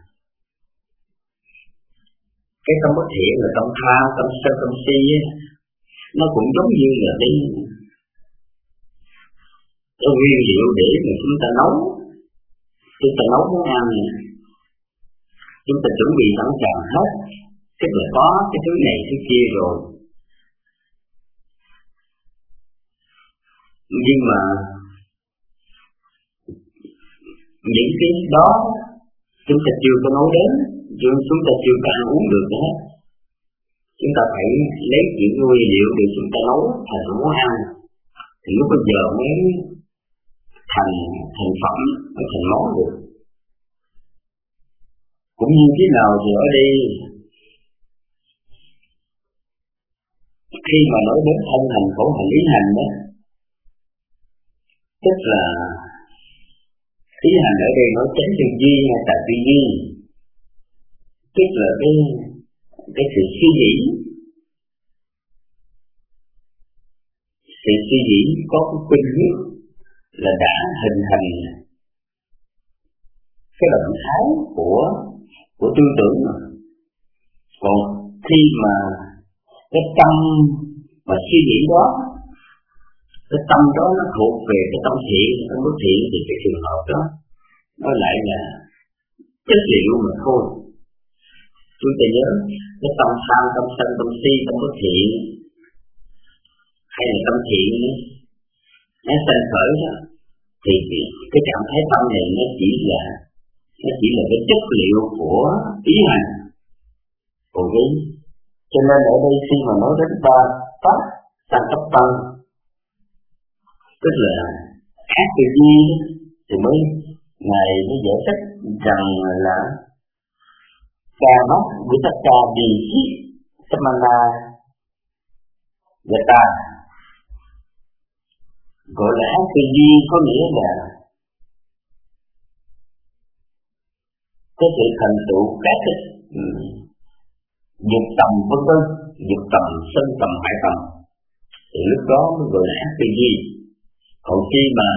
cái tâm bất thiện là tâm tham, tâm sân, tâm si ấy, nó cũng giống như là cái cái nguyên liệu để mà chúng ta nấu, chúng ta nấu món ăn này, chúng ta chuẩn bị sẵn sàng hết, tức là có cái thứ này thứ kia rồi, nhưng mà những cái đó chúng ta chưa có nấu đến, chúng ta chưa có ăn uống được nữa. Chúng ta phải lấy những nguyên liệu để chúng ta nấu thành món ăn, thì lúc bây giờ mới thành thành phẩm, mới thành món được. Cũng như thế nào thì ở đây khi mà nói đến thân hành, khẩu hành, ý hành đó, tức là ý hành ở đây nói chánh tư duy hay tà tư duy, tức là cái cái sự suy nghĩ, sự suy nghĩ có cái khuynh hướng là đã hình thành cái động thái của của tư tưởng rồi. Còn khi mà cái tâm mà suy nghĩ đó, cái tâm đó nó thuộc về cái tâm thiện, tâm bất thiện, thì cái trường hợp đó nó lại là chất liệu mà thôi. Chúng ta nhớ cái tâm tham, tâm sân, tâm si, tâm bất thiện hay là tâm thiện nó sanh khởi đó, thì cái trạng thái tâm này nó chỉ là nó chỉ là cái chất liệu của ý hành. Còn cái cho nên ở đây khi mà nói đến ba pháp tăng cấp tăng, tức là ác tư duy, thì mới Ngài mới giải thích rằng là ca mắt với tất cả đi hít samana yata, gọi là ác tư duy có nghĩa là cái sự thành tựu các cái dục tầm vân vân, dục tầm, sân tầm, hại tầm, thì lúc đó mới gọi là ác tư duy. Còn khi mà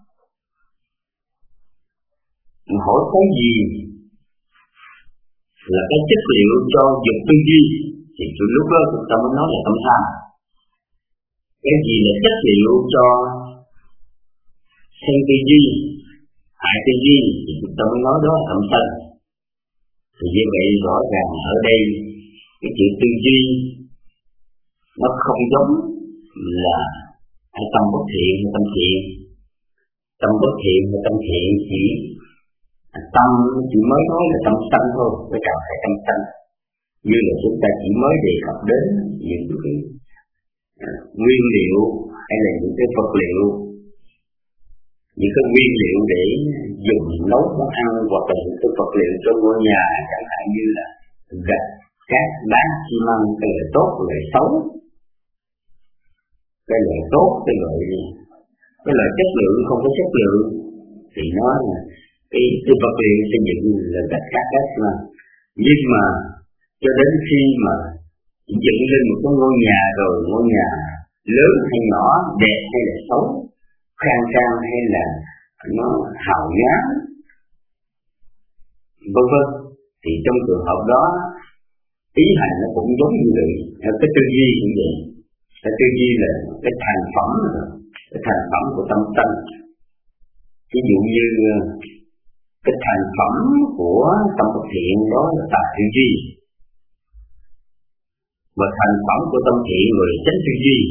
hỏi cái gì là cái chất liệu cho dục tư duy, thì từ lúc đó chúng ta mới nói là tâm tham. Cái gì là chất liệu cho sân tư duy, hại tư duy, thì chúng ta mới nói đó là tâm sân. Thì như vậy rõ ràng ở đây cái chữ tư duy nó không giống là hay tâm bất thiện hay tâm thiện. Tâm bất thiện hay tâm thiện chỉ Tâm chỉ mới nói là tâm sanh thôi, cái trạng thái tâm sanh. Như là chúng ta chỉ mới đề cập đến những cái nguyên liệu hay là những cái vật liệu, những cái nguyên liệu để dùng nấu món ăn, hoặc là những cái vật liệu cho ngôi nhà, chẳng hạn như là gạch, cát, đá, xi măng, cái loại tốt, cái loại xấu, cái loại tốt, cái loại cái loại chất lượng, không có chất lượng, thì nó là cái, cái vật liệu xây dựng là gạch, cát, đá, xi măng. Nhưng mà cho đến khi mà dựng lên một cái ngôi nhà rồi, ngôi nhà lớn hay nhỏ, đẹp hay là xấu, khang trang hay là nó hào nhoáng, vân vân, thì trong trường hợp đó ý hành nó cũng giống như vậy. Cái tư duy cũng vậy, cái tư duy là cái thành phẩm, cái thành phẩm của tâm sanh. Ví dụ như cái thành phẩm của tâm bất thiện đó là tà tư duy, và thành phẩm của tâm thiện rồi chánh tư duy.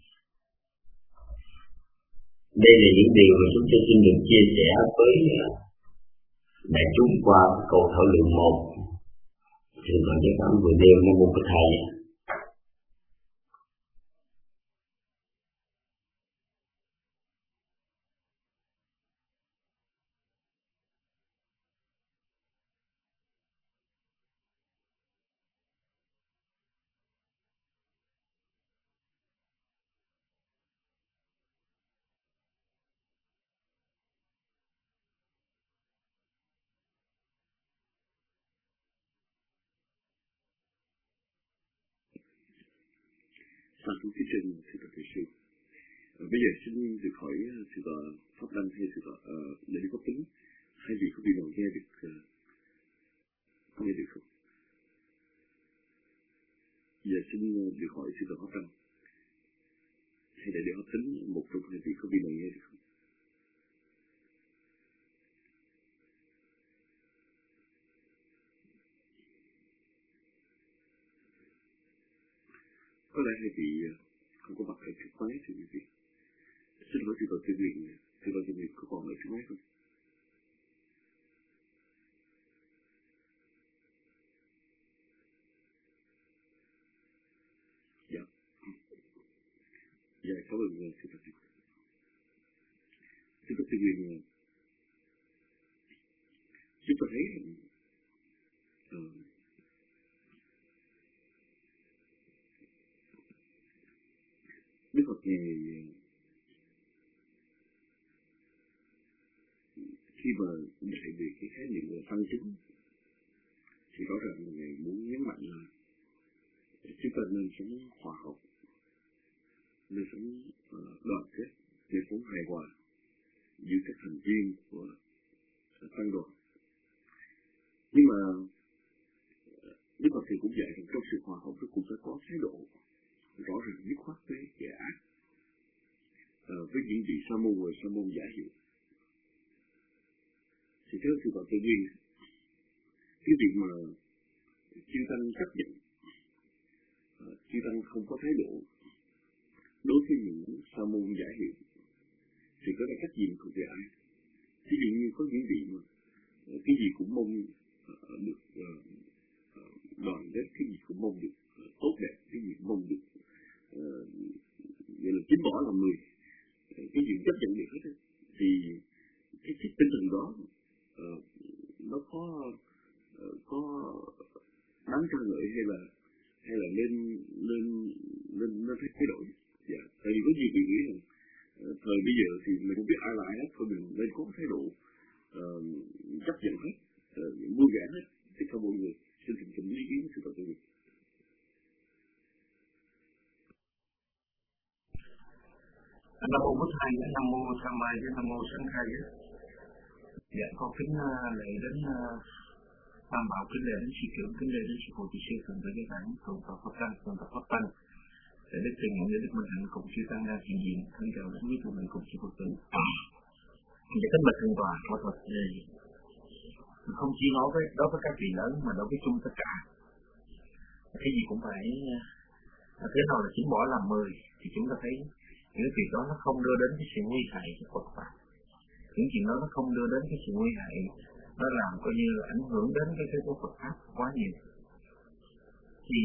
Đây là những điều mà chúng tôi xin được chia sẻ với đại chúng qua câu thảo luận một. Xin mời các bạn vừa đêm Nam Mô Bổn Thầy. Sa thú phía trên sư tọa Thiền sư. À, bây giờ xin được hỏi sư tọa Pháp Đăng hay sư tọa uh, Lê Đức Pháp Tính, hai vị có bị nào nghe được uh, nghe được không? Giờ xin được hỏi sư tọa Pháp Đăng hay Đại Đức Pháp Tính, một trong hai vị có bị nào nghe được không? Có lẽ hai vị không có mặt ở trước máy thì quý vị. Xin hỏi sư tọa Tư Nguyên, sư tọa Tư Nguyên có còn ở trước máy không? Dạ. Dạ, cảm ơn sư tọa Tư Nguyên. Sư tọa Tư Nguyên, chúng ta thấy uh, Đức Phật Ngài khi mà dạy về cái khái niệm về tăng chứng thì rõ ràng là Ngài muốn nhấn mạnh là chúng ta nên sống hòa hợp, nên sống uh, đoàn kết, nên sống hài hòa giữa các thành viên của uh, tăng đoàn. Nhưng mà Đức Phật thì cũng dạy rằng trong sự hòa hợp nó cũng phải có thái độ rõ ràng dứt khoát với kẻ ác, à, với những vị sa môn và sa môn giả hiệu. Thì theo sư tọa Tư Nguyên, cái việc mà chư tăng chấp nhận, à, chư tăng không có thái độ đối với những sa môn giả hiệu, thì có cái cách nhìn thuộc về ai? Ví dụ như có những vị mà cái gì cũng mong uh, được uh, đoàn kết, cái gì cũng mong được uh, tốt đẹp, cái gì cũng mong được Uh, vậy là chính bỏ làm người, uh, cái gì chấp nhận được hết ấy. Thì cái, cái tinh thần đó uh, nó có uh, có đáng ca ngợi hay là hay là nên nên nên nên thay thay đổi. Dạ, tại vì có nhiều người nghĩ rằng uh, thời bây giờ thì mình không biết ai là ai hết, thôi mình nên có thái độ uh, chấp nhận hết, uh, vui vẻ hết tất cả mọi người. Xin thỉnh kính ý kiến của sư tọa Tư Nguyên. Nam mô Bổn Thầy, Nam mô Tham Mai, Nam mô Sanh Khai. Dạ, con kính lễ đến Tam Bảo, kính lễ đến sư trưởng, kính lễ đến sư phụ trị sư, cùng với các bạn cùng tập Pháp Tăng, cùng tập Pháp Tăng. Để đức tiền nhận đức minh hạnh cùng chư tăng đang hiện diện, thân chào đến quý tụi mình cùng chư Phật tử. Để kính bạch thượng tọa, quả thật thì không chỉ nói với đối với các vị lớn mà đối với chung tất cả. Cái gì cũng phải thế nào là chính bỏ làm mười, thì chúng ta thấy những việc đó nó không đưa đến cái sự nguy hại cho Phật pháp. Những chuyện đó nó không đưa đến cái sự nguy hại nó làm coi như là ảnh hưởng đến cái cái của Phật pháp quá nhiều. Thì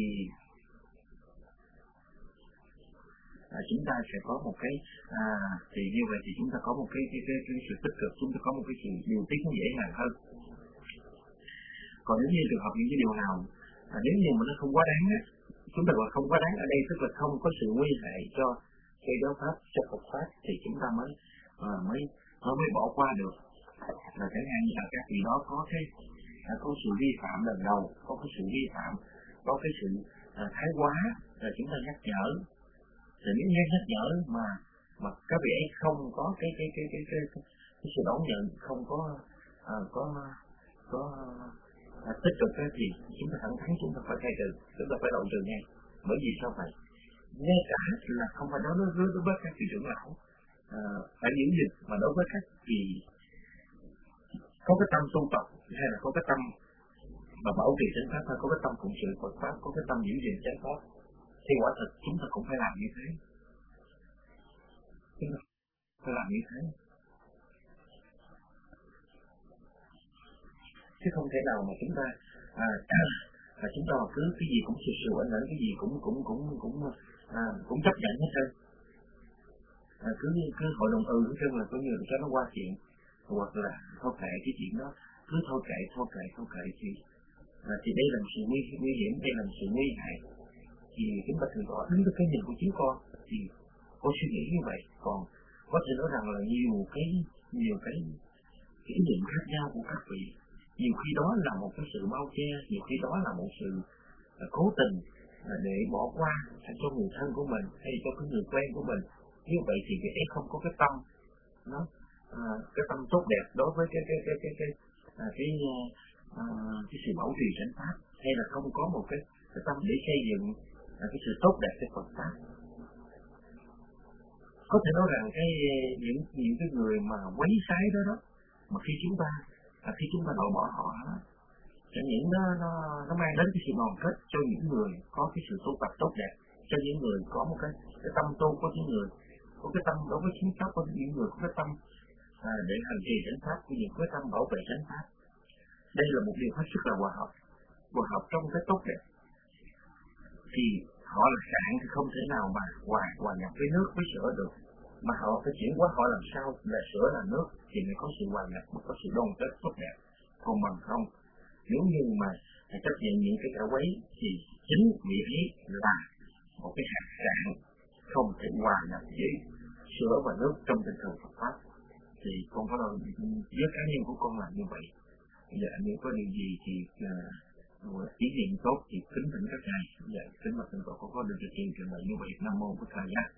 à, chúng ta sẽ có một cái à, thì như vậy thì chúng ta có một cái cái, cái, cái sự tích cực, chúng ta có một cái sự điều tiết nó dễ dàng hơn. Còn nếu như trường hợp những cái điều nào à, nếu như mà nó không quá đáng á, chúng ta gọi không quá đáng ở đây tức là không có sự nguy hại cho cái giáo pháp, cho Phật pháp thì chúng ta mới à, mới nó mới bỏ qua được. Là chẳng hạn như là các vị đó có cái à, có sự vi phạm lần đầu, có cái sự vi phạm, có cái sự à, thái quá, là chúng ta nhắc nhở. Rồi nếu như nhắc nhở mà mà các vị ấy không có cái cái cái cái cái, cái, cái sự đón nhận, không có à, có có à, tích cực thì chúng ta thẳng thắn chúng ta phải thay trừ, chúng ta phải đầu trừ ngay. Bởi vì sao vậy? Ngay cả là không phải nói đối đối với các vị trưởng lão à, phải giữ gìn, mà đối với các vị có cái tâm tu tập hay là có cái tâm mà bảo trì chánh pháp, hay có cái tâm phụng sự Phật pháp, có cái tâm giữ gìn chánh pháp, thì quả thật chúng ta cũng phải làm như thế. Chúng ta phải làm như thế. Chứ không thể nào mà chúng ta à, à, chúng ta cứ cái gì cũng sụt sụt ảnh hưởng, cái gì cũng cũng cũng cũng à, cũng chấp nhận hết trơn. À, cứ cứ hội đồng ừ hết trơn là coi như là cho nó qua chuyện, hoặc là thôi kệ cái chuyện đó, cứ thôi kệ thôi kệ thôi kệ thì à, thì đây là một sự nguy nguy hiểm, đây là một sự nguy hại. Thì chúng ta thường gọi đứng với cái nhìn của chính con thì con suy nghĩ như vậy. Còn có thể nói rằng là nhiều cái nhiều cái, cái ý niệm khác nhau của các vị, nhiều khi đó là một cái sự bao che, nhiều khi đó là một sự là cố tình là để bỏ qua cho người thân của mình hay cho cái người quen của mình. Như vậy thì cái ấy không có cái tâm nó à, cái tâm tốt đẹp đối với cái cái cái cái cái à, cái, à, cái sự bảo trì chánh pháp, hay là không có một cái, cái tâm để xây dựng à, cái sự tốt đẹp cho Phật pháp. Có thể nói rằng cái những những cái người mà quấy phái đó đó, mà khi chúng ta à, khi chúng ta đổ bỏ họ đó, chẳng những nó nó nó mang đến cái sự đoàn kết cho những người có cái sự tu tập tốt đẹp, cho những người có một cái cái tâm tu của những người, có cái tâm đối với chính pháp của những người, có cái tâm à, để hành trì chánh pháp của những cái tâm bảo vệ chánh pháp. Đây là một điều hết sức là hòa hợp, hòa hợp trong cái tốt đẹp. Thì họ là cạn thì không thể nào mà hòa hòa nhập với nước với sữa được, mà họ phải chuyển qua họ làm sao là sữa là nước thì mới có sự hòa nhập, mới có sự đoàn kết tốt đẹp. Còn bằng không, nếu như mà chấp nhận những cái cả quấy thì chính vị ấy là một cái hạt cạn không thể hòa nhập với sữa và nước trong tinh thần Phật pháp. Thì con có nói với cá nhân của con là như vậy. Bây giờ nếu có điều gì thì uh, ý niệm tốt thì kính thỉnh các ngài. Dạ, kính mời thượng tọa con có được thực hiện trình bày như vậy. Nam mô Bổn Thầy Giá.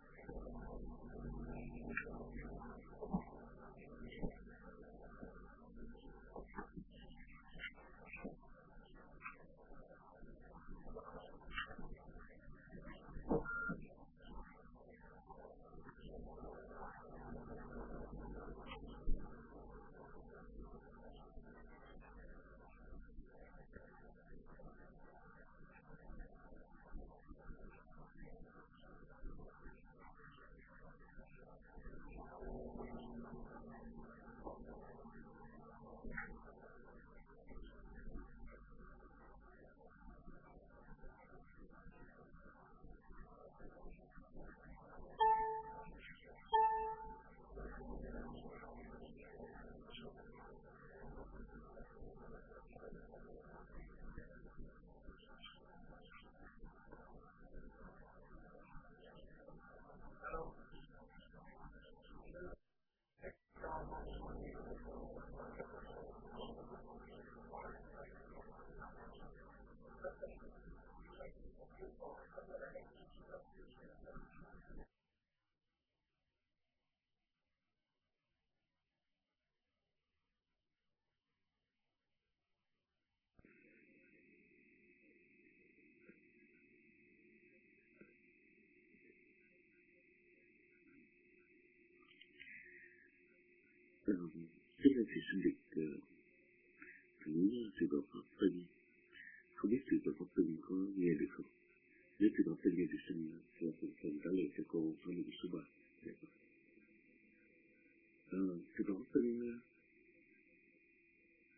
Rất là thì xin được thỉnh sư Bảo Pháp Tân. Không biết sư Bảo Pháp Tân có nghe được không? Nếu sư Bảo Tân nghe thì xin cho phần phần trả lời cho cô hỏi lần số ba. À, sư Bảo Pháp Tân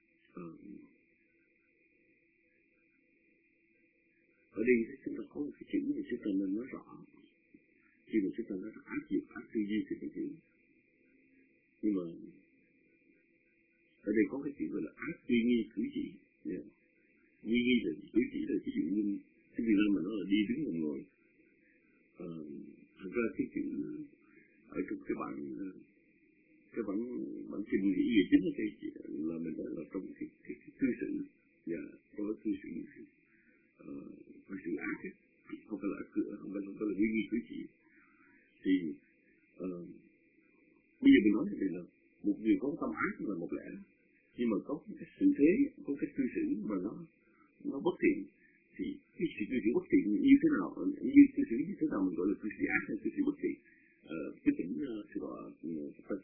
cái chữ mà chúng ta nên nói rõ. Khi mà chúng ta nói là ác dục, ác tư duy thì phải hiểu. Nhưng mà ở đây có cái chữ gọi là ác uy nghi cử chỉ. Yeah. Uy nghi là cử chỉ là ví dụ như cái Việt Nam mà nó là đi đứng ngồi ngồi. Ờ, thật ra cái chữ ở trong cái bản cái bản bản trình nghĩ về chính là cái là mình nói là trong cái cái, cái cư xử và trong cái cư xử phải sự ác ấy. Không phải là ác cửa, không phải là, là uy nghi cử chỉ. Thì uh, bây giờ mình nói thì là một người có tâm ác là một lẽ, nhưng mà có cái sự thế, có cái cư xử mà nó nó bất thiện, thì cái sự cư xử bất thiện như thế nào, như cư xử như thế nào mình gọi là cư xử ác hay cư xử bất thiện. Uh, cái tỉnh uh, sự đó uh,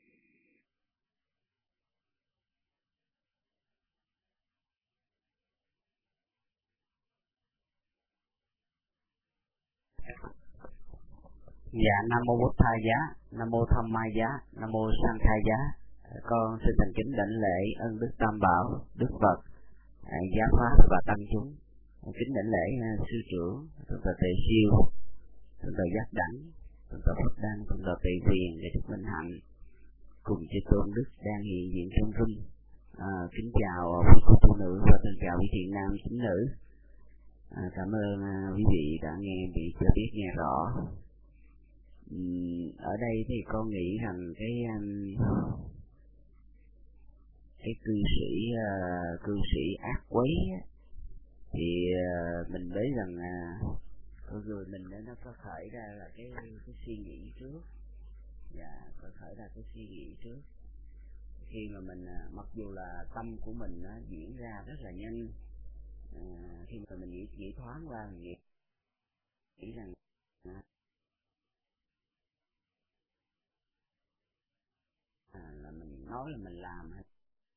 Dạ, Nam Mô Bổn Thầy Giá, Nam Mô Tham Ma Giá, Nam Mô Sang Khai Giá. Con xin thành kính đảnh lễ ân Đức Tam Bảo, Đức Phật, Giáo Pháp và Tăng chúng. Kính đảnh lễ Sư Trưởng, Thượng Tọa Tề Siêu, Thượng Tọa Giác Đẳng, Thượng Tọa Phật Đăng, Thượng Tọa Tề Thiền, Đại Đức Minh Hạnh, cùng chư tôn đức đang hiện diện trong room. À, kính chào quý cô tu nữ và thân chào quý thiện nam tín nữ. À, cảm ơn à, quý vị đã nghe bị cho biết nghe rõ. Uhm, ở đây thì con nghĩ rằng cái um, cái cư sĩ uh, cư sĩ ác quấy thì uh, mình thấy rằng uh, con người mình nó có khởi ra là cái cái suy nghĩ trước, và có khởi ra cái suy nghĩ trước khi mà mình uh, mặc dù là tâm của mình nó diễn ra rất là nhanh, uh, khi mà mình nghĩ nghĩ thoáng qua mình nghĩ, nghĩ rằng uh, À, là mình nói là mình làm hay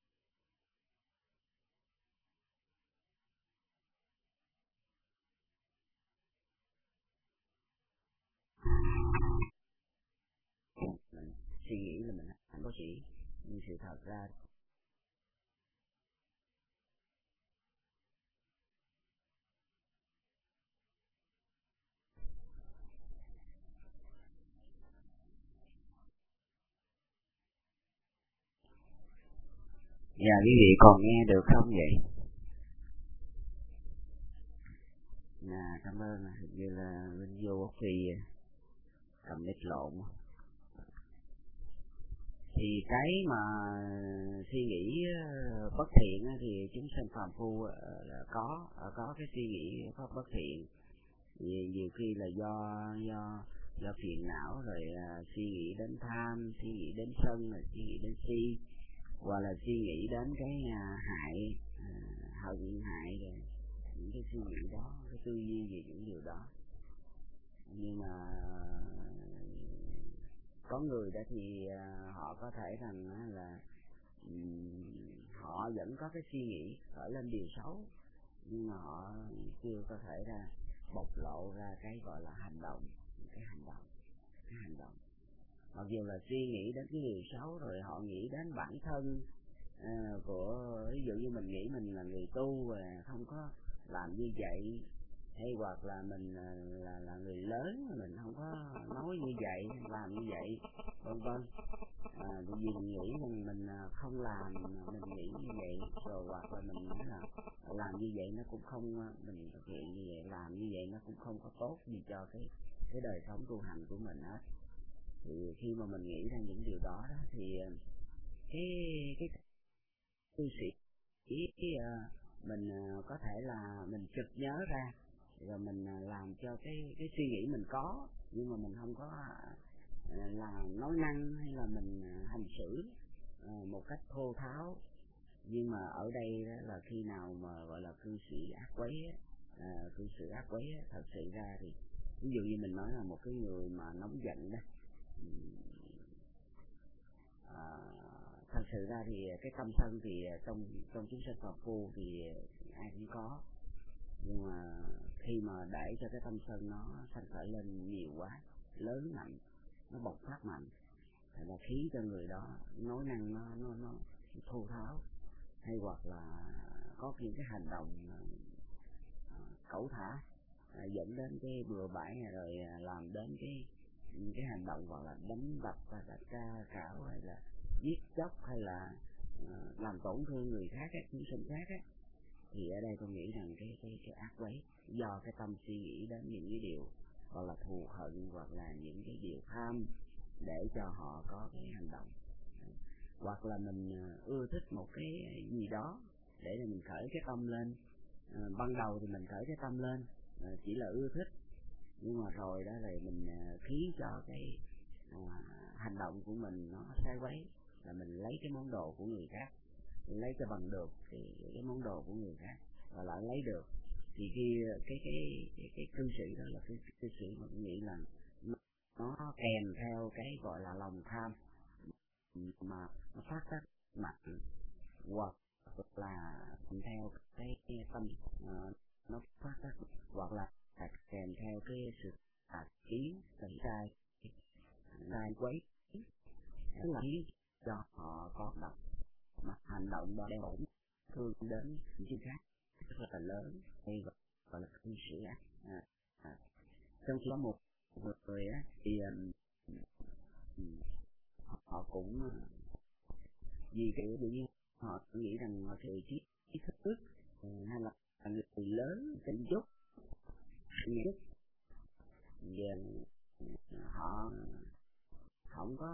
mình suy nghĩ là mình làm có chỉ, nhưng sự thật ra dạ quý vị còn nghe được không vậy? Nè, cảm ơn, hình như là bên vô khi cầm nít lộn. Thì cái mà suy nghĩ bất thiện thì chúng sanh phàm phu là có có cái suy nghĩ bất thiện, vì nhiều khi là do do do phiền não rồi uh, suy nghĩ đến tham, suy nghĩ đến sân, rồi suy nghĩ đến si, hoặc là suy nghĩ đến cái uh, hại, uh, hận hại rồi những cái suy nghĩ đó, cái tư duy về những điều đó. Nhưng mà có người đó thì uh, họ có thể rằng uh, là um, họ vẫn có cái suy nghĩ khởi lên điều xấu, nhưng mà họ chưa có thể ra bộc lộ ra cái gọi là hành động, cái hành động, cái hành động. Mặc dù là suy nghĩ đến cái điều xấu rồi họ nghĩ đến bản thân uh, của, ví dụ như mình nghĩ mình là người tu và không có làm như vậy, hay hoặc là mình là là, là người lớn mà mình không có nói như vậy, làm như vậy, vân vân. À, vì mình nghĩ rằng mình không làm, mình nghĩ như vậy, rồi hoặc là mình nói là làm như vậy nó cũng không, mình thực hiện như vậy, làm như vậy nó cũng không có tốt gì cho cái cái đời sống tu hành của mình hết. Thì khi mà mình nghĩ ra những điều đó, đó thì cái cái tu sĩ cái, mình có thể là mình chợt nhớ ra rồi mình làm cho cái cái suy nghĩ mình có, nhưng mà mình không có là nói năng hay là mình hành xử một cách thô tháo. Nhưng mà ở đây là khi nào mà gọi là cư sĩ ác quấy, à, cư sĩ ác quấy thật sự ra thì ví dụ như mình nói là một cái người mà nóng giận đó, à, thật sự ra thì cái tâm sân thì trong trong chúng sanh phàm phu thì ai cũng có, nhưng mà khi mà để cho cái tâm sân nó sanh khởi lên nhiều quá, lớn mạnh, nó bộc phát mạnh, thì là khí cho người đó nói năng nó nó nó thô tháo, hay hoặc là có những cái hành động uh, cẩu thả, à, dẫn đến cái bừa bãi rồi à, làm đến cái cái hành động hoặc là đánh đập hay là tra cảo hay là giết chóc hay là à, làm tổn thương người khác, các chúng sinh khác á, thì ở đây tôi nghĩ rằng cái cái cái ác quấy do cái tâm suy nghĩ đến những cái điều hoặc là thù hận hoặc là những cái điều tham để cho họ có cái hành động, hoặc là mình ưa thích một cái gì đó để mà mình khởi cái tâm lên. À, ban đầu thì mình khởi cái tâm lên à, chỉ là ưa thích, nhưng mà rồi đó là mình à, khiến cho cái à, hành động của mình nó sai quấy, là mình lấy cái món đồ của người khác, mình lấy cho bằng được thì cái món đồ của người khác và lại lấy được, thì khi cái cái cái cái cư xử đó là cái cư xử mà tôi nghĩ là nó kèm theo cái gọi là lòng tham mà nó phát tác mạnh, hoặc là theo cái, cái tâm uh, nó phát tác, hoặc là kèm theo cái sự tà kiến, tẩy sai, sai quấy, tức là khiến cho họ có động mà hành động đó đem ổn thương đến những khác rất là lớn, hay gọi là cư xử ác. À, à. Trong khi có một người á thì um, họ cũng vì cái tự nhiên họ nghĩ rằng họ sự trí trí thức hay là người lớn tình chút nhất giờ họ không có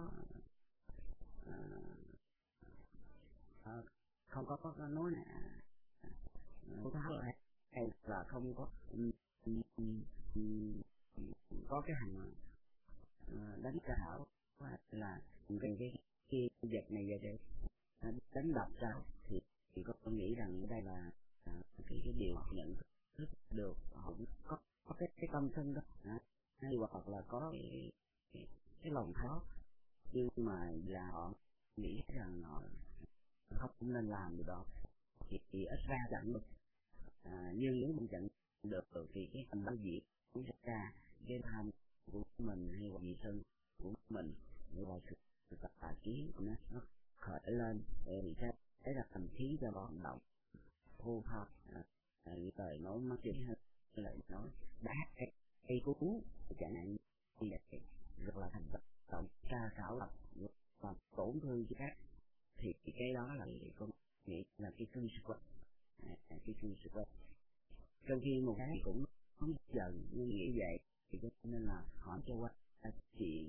uh, không có có nói nè không có hay là không có um, um, um, có cái hành uh, đánh cảo hoặc là cái cái cái vật này vậy để đánh đập sao, thì thì có nghĩ rằng đây là uh, cái cái điều nhận thức được họ có có cái cái tâm thân đó, hay hoặc là có cái, cái, cái lòng tháo, nhưng mà là họ nghĩ rằng họ không nên làm điều đó thì, thì ít ra chẳng được. À, nhưng nếu mình chẳng được thì cái phần bao diện cũng sẽ ra cái tham của mình hay là gì thân của mình hay là sự sự tà kiến nó nó khởi lên thì sẽ thấy là thành khí cho hoạt động hô hấp, những lời nói mất chính hơn lời nói đá cái cây cú chẳng hạn như vậy, rất là thành động tra khảo lập và tổn thương cho khác, thì cái đó là con nghĩ là cái cơn sức quật, cái cơn sức quật. Trong khi một cái cũng không giận nhưng nghĩ vậy thì cho nên là hỏi cho qua chuyện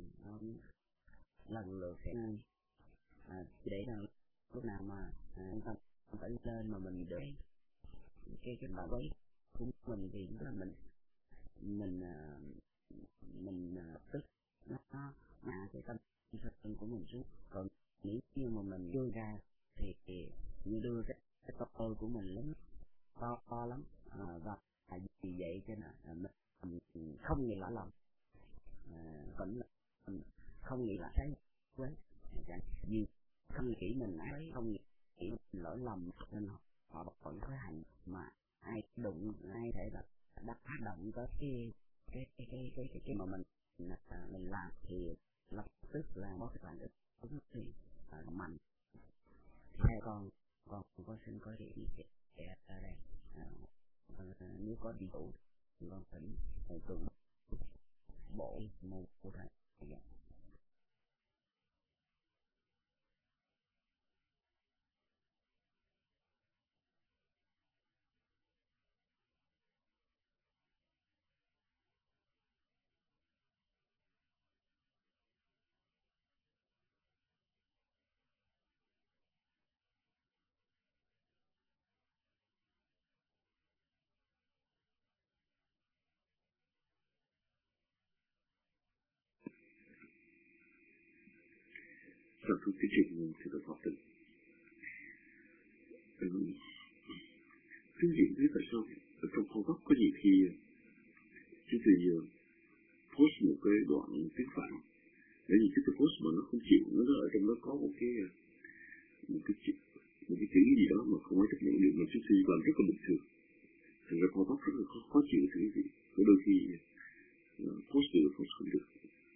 lần lượt sẽ à, để là lúc nào mà chúng ta phải lên mà mình được cái cái bảo vệ của mình thì là mình mình mình tức nó hạ cái tâm thân của mình xuống, còn nếu như mà mình đưa ra thì, thì như đưa cái cái tôi của mình lớn to to lắm à, và vì vậy cho nên là mình không nghĩ là lòng à, vẫn là không nghĩ là thấy với chẳng gì không nghĩ mình ấy, không nghĩ mình lỗi lầm nên họ vẫn có hành mà ai đụng ai thể là đắc tác động tới cái cái cái cái cái cái, cái mà mình mình làm thì lập tức là có cái phản ứng thì uh, mạnh. Theo con con có xin có gì thì sẽ ở đây uh, uh, nếu có đi đủ thì con tỉnh thầy tuần bộ môn của thầy. Sản xuất cái chuyện sự được học tình. Cái chuyện biết tại sao ở trong phong cách có nhiều khi chỉ từ giờ post một cái đoạn tiếng Phạn, bởi vì cái từ post mà nó không chịu, nó ở trong đó có một cái một cái chữ một cái chữ gì đó mà không ai chấp nhận được, mà chúng tôi làm rất là bình thường, thành ra phong cách rất là khó, khó chịu từ cái gì, có đôi khi post được post không được.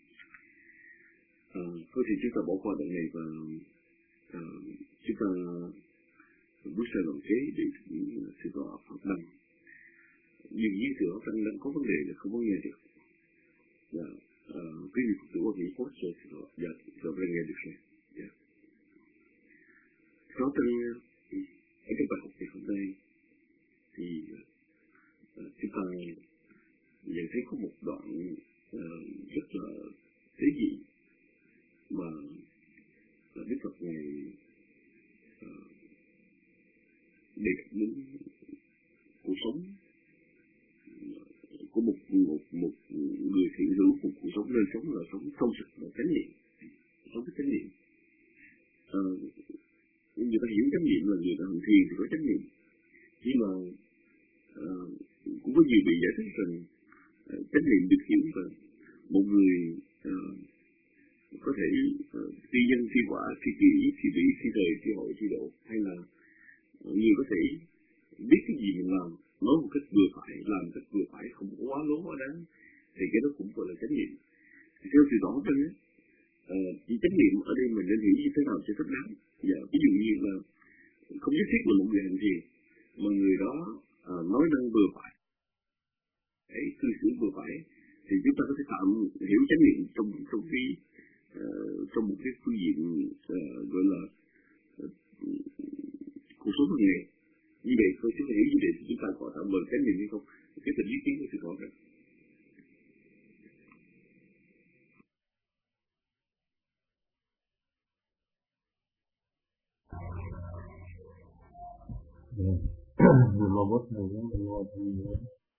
À, thôi thì chúng ta bỏ qua đoạn này và à, chúng ta bước sang đoạn kế để sự tọa Pháp Đăng. dường như sự họ đang có vấn đề là không có nghe được. Là cái gì phụ thuộc vào phốt rồi họ dạ họ đang nghe được rồi. Có trong ở cái bài học ngày hôm nay thì chúng ta nhận thấy có một đoạn rất là tế nhị mà Đức Phật Ngài đề cập đến cuộc sống của một một một người thiện hữu, một cuộc sống nơi sống là sống sâu sắc và chánh niệm, sống với chánh niệm. À, người ta hiểu chánh niệm là người ta hành thiền thì có chánh niệm, nhưng mà à, cũng có nhiều vị giải thích rằng à, chánh niệm được hiểu là một người à, có thể uh, phi nhân, phi quả, phi kỷ, phi vị, phi thời, phi hội, phi độ, hay là uh, người có thể biết cái gì mình làm, nói một cách vừa phải, làm một cách vừa phải, không có quá lố quá đáng, thì cái đó cũng gọi là chánh niệm. Thì theo sự tỏ chân á, uh, chỉ chánh niệm ở đây mình nên hiểu như thế nào sẽ thích đáng. Dạ, ví dụ như là không nhất thiết là một người hành thiền, mà người đó uh, nói năng vừa phải, ấy cư xử vừa phải, thì chúng ta có thể tạm hiểu chánh niệm trong trong cái Uh, trong một cái phương diện uh, gọi là uh, cuộc sống hàng ngày. Như vậy thôi, chúng ta hiểu như vậy thì chúng ta có tạm gọi chánh niệm hay không, cái tình lý kiến của sự rõ ràng. Mình mong muốn thầy với mình ngồi thầy nhớ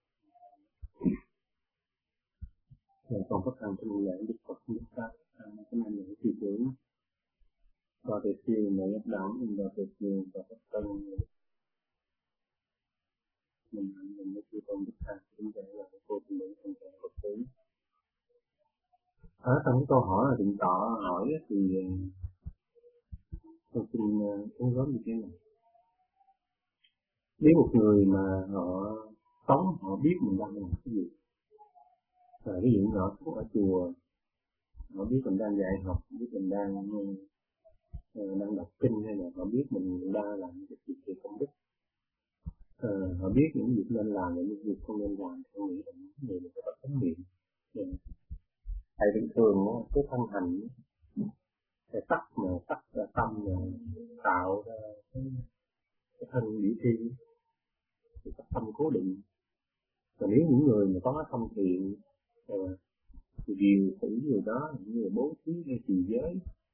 còn phát hành trong lễ Đức Phật Đức Pháp cái này là cái trưởng và về siêu này nhất đẳng và về siêu và phát tân mình mình mới chịu công Đức Pháp chúng ta là cái cô phụ nữ trong trạng vật tế. Ở trong cái câu hỏi là định tỏ hỏi thì tôi xin ứng góp như thế này. Nếu một người mà họ sống, họ biết mình đang làm cái gì, và ví dụ họ sống ở chùa, họ biết mình đang dạy học, biết mình đang uh, đang đọc kinh, hay là họ biết mình đang làm cái việc gì công đức, uh, họ biết những việc nên làm và những việc không nên làm, tôi nghĩ là những người mình phải có chánh niệm. Tại bình thường cái thân hành cái tắc mà tắc ra tâm mà tạo ra cái, cái thân biểu thi thì cái tâm cố định. Và nếu những người mà có tâm thiện uh, điều xử người đó, những người bố thí hay trì giới,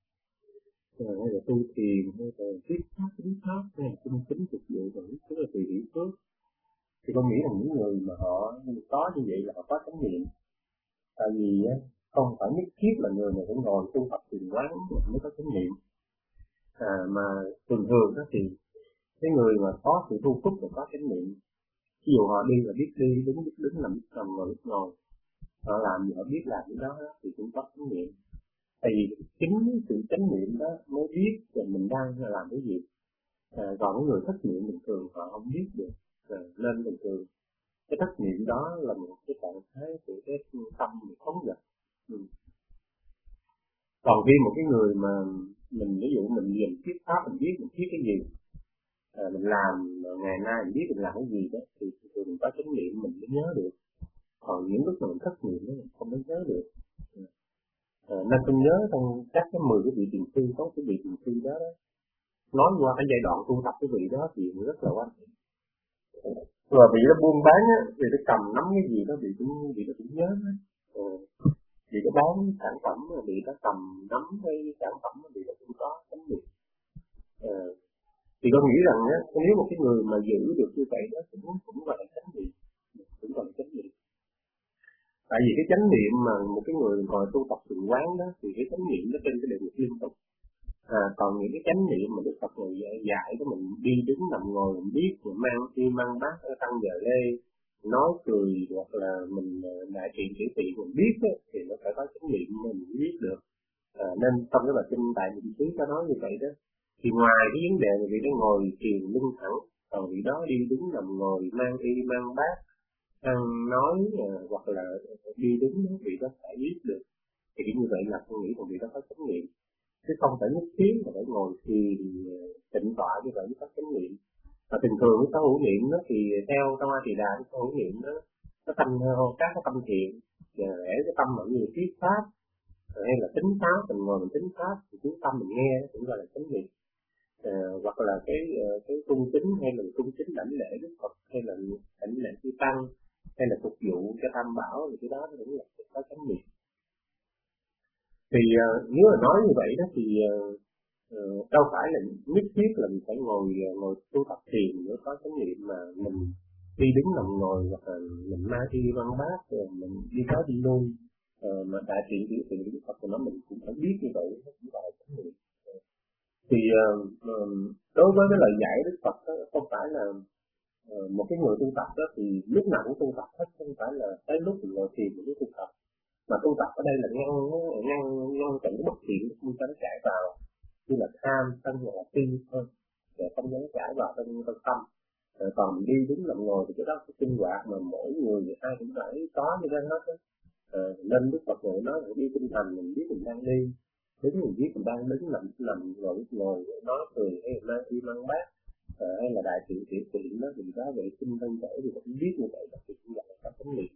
hay là tu thiền, hay là viết pháp, viết pháp, hay là cung kính phục vụ, tức là tùy hỷ phước, thì con nghĩ là những người mà họ có như vậy là họ có chánh niệm. Tại vì không phải nhất thiết là người này phải ngồi tu tập thiền quán mới có chánh niệm, à, mà thường thường đó thì cái người mà có sự tu phúc và có chánh niệm, ví dụ họ đi là biết đi, đứng biết đứng, làm biết nằm, ngồi biết ngồi, họ làm gì họ biết làm cái đó thì cũng có chánh niệm. Tại vì chính sự chánh niệm đó mới biết là mình đang làm cái gì. À, còn cái người thất niệm bình thường họ không biết được, à, nên bình thường cái thất niệm đó là một cái trạng thái của cái tâm mình phóng dật. Ừ. Còn khi một cái người mà mình ví dụ mình nhìn thuyết pháp, mình biết mình thuyết cái gì, à, mình làm ngày nay mình biết mình làm cái gì đó, thì mình có chánh niệm mình mới nhớ được. Còn những lúc mà mình thất niệm đó mình không có nhớ được. À, nên tôi nhớ trong các cái mười cái vị thiền sư, có cái vị thiền sư đó, đó nói qua cái giai đoạn tu tập cái vị đó thì rất là quan trọng. Rồi vị đó buôn bán á, vì nó cầm nắm cái gì đó vị cũng vị đó cũng nhớ á. À, vì nó bán sản phẩm, vì nó cầm nắm cái sản phẩm, vì nó cũng có chánh niệm. À, thì tôi nghĩ rằng á, nếu một cái người mà giữ được như vậy đó cũng cũng gọi là chánh niệm, cũng gọi là chánh niệm. Tại vì cái chánh niệm mà một cái người ngồi tu tập thiền quán đó thì cái chánh niệm nó trên cái đề mục liên tục. À, còn những cái chánh niệm mà Đức Phật này dạy, dạy đó mình đi đứng nằm ngồi mình biết, mình mang đi mang bát tăng giờ lê, nói cười hoặc là mình đại thiện chỉ thiện mình biết đó, thì nó phải có chánh niệm mình biết được. À, nên trong cái bài kinh Đại Niệm Xứ có nói như vậy đó. Thì ngoài cái vấn đề mà vị đó ngồi thiền lưng thẳng, còn vị đó đi đứng nằm ngồi mang đi mang bát ăn nói uh, hoặc là đi đứng vì đó phải biết được, thì như vậy là tôi nghĩ rằng vì đó có chánh niệm, chứ không phải nhất thiết là phải ngồi thiền tịnh tọa như vậy mới có chánh niệm. Và thường thường cái hữu niệm đó thì theo trong A Tỳ Đà cái hữu niệm đó nó tâm các cái tâm thiện và để cái tâm ở như thuyết pháp hay là tính pháp, mình ngồi mình tính pháp thì chúng tâm mình nghe cũng gọi là chánh niệm. À, hoặc là cái cái cung kính hay là cung kính đảnh lễ Đức Phật hay là đảnh lễ chư tăng hay là phục vụ cho tam bảo thì cái đó nó cũng là có chánh niệm. Thì uh, nếu mà nói như vậy đó thì uh, uh, đâu phải là nhất thiết là mình phải ngồi uh, ngồi tu tập thiền mới có chánh niệm, mà mình đi đứng nằm ngồi hoặc là mình ma đi văn bát rồi mình đi tới đi lui uh, mà đại thiện tiểu thiện Đức Phật thì nó mình cũng phải biết như vậy, nó cũng gọi là chánh niệm. Thì uh, uh, đối với cái lời dạy Đức Phật đó, không phải là uh, một cái người tu tập đó thì lúc nào cũng tu tập hết, không phải là tới lúc mình ngồi thiền mình mới tu tập, mà tu tập ở đây là ngăn ngăn ngăn chặn bất thiện không cho nó chạy vào, như là tham sân hoặc là ti thôi, để không cho nó chạy vào trong trong tâm. Rồi còn mình đi đứng nằm ngồi thì cái đó cái sinh hoạt mà mỗi người thì ai cũng phải có như thế hết á. Uh, nên Đức Phật người nói là đi tinh thần mình biết mình đang đi, đứng mình biết mình đang đứng, nằm nằm ngồi ngồi nói cười hay là mang đi mang bát uh, hay là đại thiện tiểu thiện đó mình có vệ sinh thân thể thì cũng biết như vậy là cũng gọi là có chánh niệm.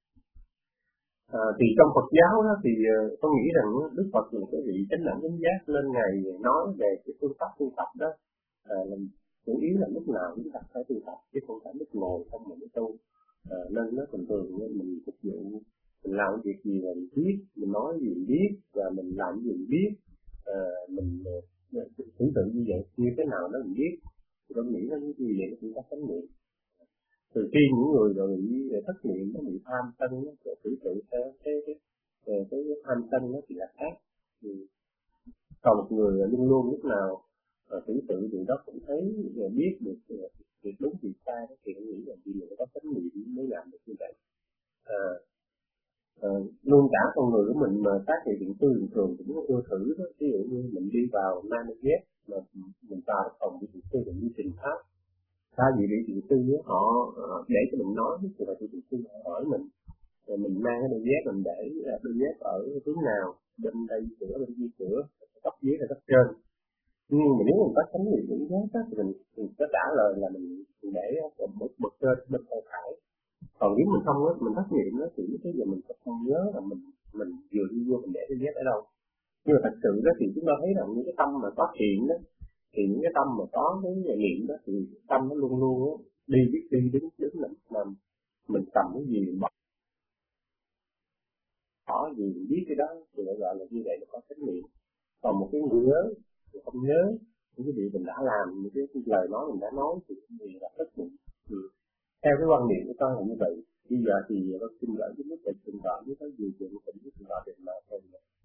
À, thì trong Phật giáo đó thì uh, tôi nghĩ rằng Đức Phật là cái vị chánh đẳng chánh giác, nên ngài nói về cái phương pháp tu tập đó uh, là chủ yếu là lúc nào chúng ta phải tu tập chứ không phải lúc ngồi không mà mới tu. Uh, nên nó thường thường mình phục vụ mình làm việc gì là mình biết, mình nói gì mình biết và mình làm gì mình biết, à, mình tưởng tượng như vậy như thế nào đó mình biết, thì tôi nghĩ nó như vậy nó cũng có chánh niệm. Từ khi những người rồi bị thất niệm nó bị tham sân nó tưởng tượng theo cái cái cái, cái tham sân nó thì là khác. Ừ. Còn một người luôn luôn lúc nào à, tưởng tượng thì đó cũng thấy và biết được việc đúng việc sai đó, thì tôi nghĩ là vì mình có chánh niệm mới làm được như vậy. À, À, luôn cả con người của mình mà tác hiện điện tư bình thường cũng ưa thử đó. Ví dụ như mình đi vào nine jet mà mình vào phòng điện tư mình đi trình pháp, thay vì đi điện tư họ để cho mình nói thì là điện tư họ hỏi mình, rồi mình mang cái đôi dép mình để đôi dép ở hướng nào, bên đây cửa bên kia cửa, cấp dưới hay cấp trên. Nhưng mà nếu mình có chánh niệm vững chắc thì mình, mình có trả lời là mình, mình để một bậc trên bên tay phải. Còn nếu mình không á, mình thất niệm đó thì cái giờ mình không nhớ là mình mình vừa đi vô mình để cái dép ở đâu. Nhưng mà thật sự đó thì chúng ta thấy rằng những cái tâm mà có thiện đó, thì những cái tâm mà có cái niệm đó thì tâm nó luôn luôn á đi biết đi đứng đứng mình làm mình cầm cái gì mình bỏ bỏ gì mình biết cái đó thì lại gọi là như vậy là có chánh niệm. Còn một cái người nhớ thì không nhớ những cái gì mình đã làm, những cái lời nói mình đã nói thì cái gì là thất niệm. Ừ. Theo cái quan niệm của tôi là như vậy. Bây giờ thì tôi xin gửi cái bức định tình cảm với cái gì chuyện tình với tình cảm định là thôi.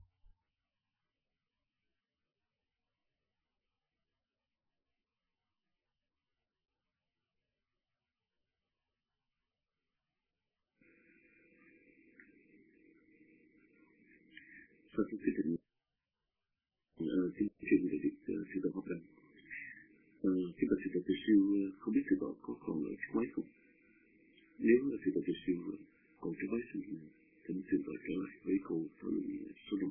Sau khi quyết định xin chuyên về việc sư tổ học rằng khi bà sư tổ tự siêu không biết sư tổ có còn ở chiếc máy không? Nếu là sư tổ tự siêu còn chiếc máy sinh thì sư tổ trở lại với cô thảo luận số đông.